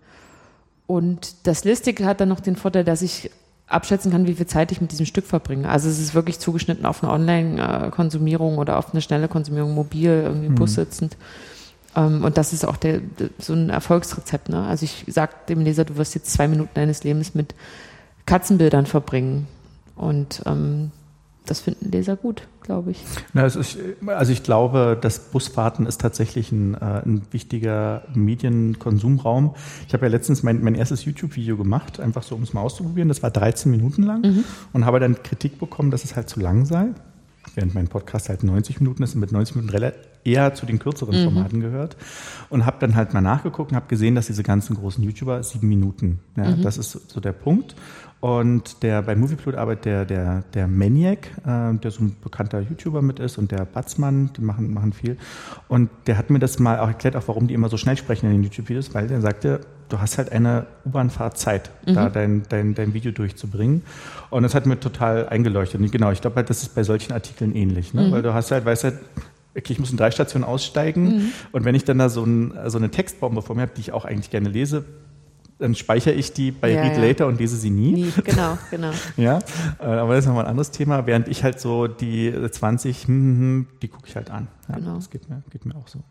und das Listicle hat dann noch den Vorteil, dass ich abschätzen kann, wie viel Zeit ich mit diesem Stück verbringe. Also es ist wirklich zugeschnitten auf eine Online-Konsumierung oder auf eine schnelle Konsumierung, mobil, irgendwie im Bus sitzend. Ähm, und das ist auch der, so ein Erfolgsrezept. Ne? Also ich sage dem Leser, du wirst jetzt zwei Minuten deines Lebens mit Katzenbildern verbringen. Und ähm, das finden Leser gut, glaube ich. Na, es ist, also ich glaube, das Busfahrten ist tatsächlich ein, äh, ein wichtiger Medienkonsumraum. Ich habe ja letztens mein, mein erstes YouTube-Video gemacht, einfach so, um es mal auszuprobieren. Das war dreizehn Minuten lang mhm. und habe dann Kritik bekommen, dass es halt zu lang sei, während mein Podcast halt neunzig Minuten ist und mit neunzig Minuten relativ eher zu den kürzeren mhm. Formaten gehört. Und habe dann halt mal nachgeguckt und habe gesehen, dass diese ganzen großen YouTuber sieben Minuten, ja, mhm. das ist so der Punkt. Und der bei Movieplot arbeitet der, der, der Maniac, äh, der so ein bekannter YouTuber mit ist, und der Batzmann, die machen, machen viel. Und der hat mir das mal auch erklärt, auch warum die immer so schnell sprechen in den YouTube-Videos, weil der sagte, du hast halt eine U-Bahn-Fahrt Zeit, mhm. da dein, dein, dein Video durchzubringen. Und das hat mir total eingeleuchtet. Und genau, ich glaube halt, das ist bei solchen Artikeln ähnlich, ne? Mhm. Weil du hast halt, weißt halt, okay, ich muss in drei Stationen aussteigen. Mhm. Und wenn ich dann da so, ein, so eine Textbombe vor mir habe, die ich auch eigentlich gerne lese, dann speichere ich die bei ja, Read ja. Later und lese sie nie. Nie, genau, genau. Ja, aber das ist nochmal ein anderes Thema, während ich halt so die zwanzig, hm, die gucke ich halt an. Ja, genau. Das geht mir, geht mir auch so.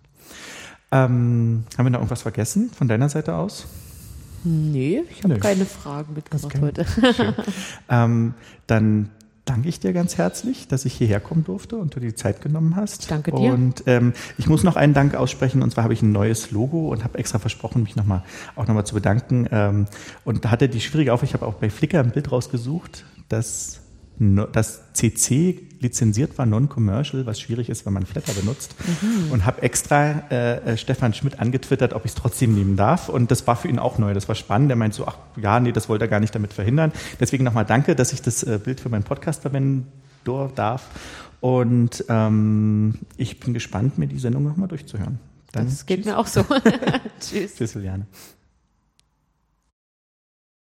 Ähm, haben wir noch irgendwas vergessen von deiner Seite aus? Nee, ich habe Nee. keine Fragen mitgebracht kein- heute. Schön. ähm, dann danke ich dir ganz herzlich, dass ich hierher kommen durfte und du dir die Zeit genommen hast. Danke dir. Und ähm, ich muss noch einen Dank aussprechen, und zwar habe ich ein neues Logo und habe extra versprochen, mich noch mal, auch nochmal zu bedanken. Ähm, und da hatte die schwierige Aufgabe, ich habe auch bei Flickr ein Bild rausgesucht, das, no, das C C lizenziert war, non-commercial, was schwierig ist, wenn man Flatter benutzt. Mhm. Und habe extra äh, Stefan Schmidt angetwittert, ob ich es trotzdem nehmen darf. Und das war für ihn auch neu. Das war spannend. Der meint so, ach ja, nee, das wollte er gar nicht damit verhindern. Deswegen nochmal danke, dass ich das äh, Bild für meinen Podcast verwenden darf. Und ähm, ich bin gespannt, mir die Sendung nochmal durchzuhören. Dann Das geht tschüss. mir auch so. Tschüss. Tschüss, Juliane.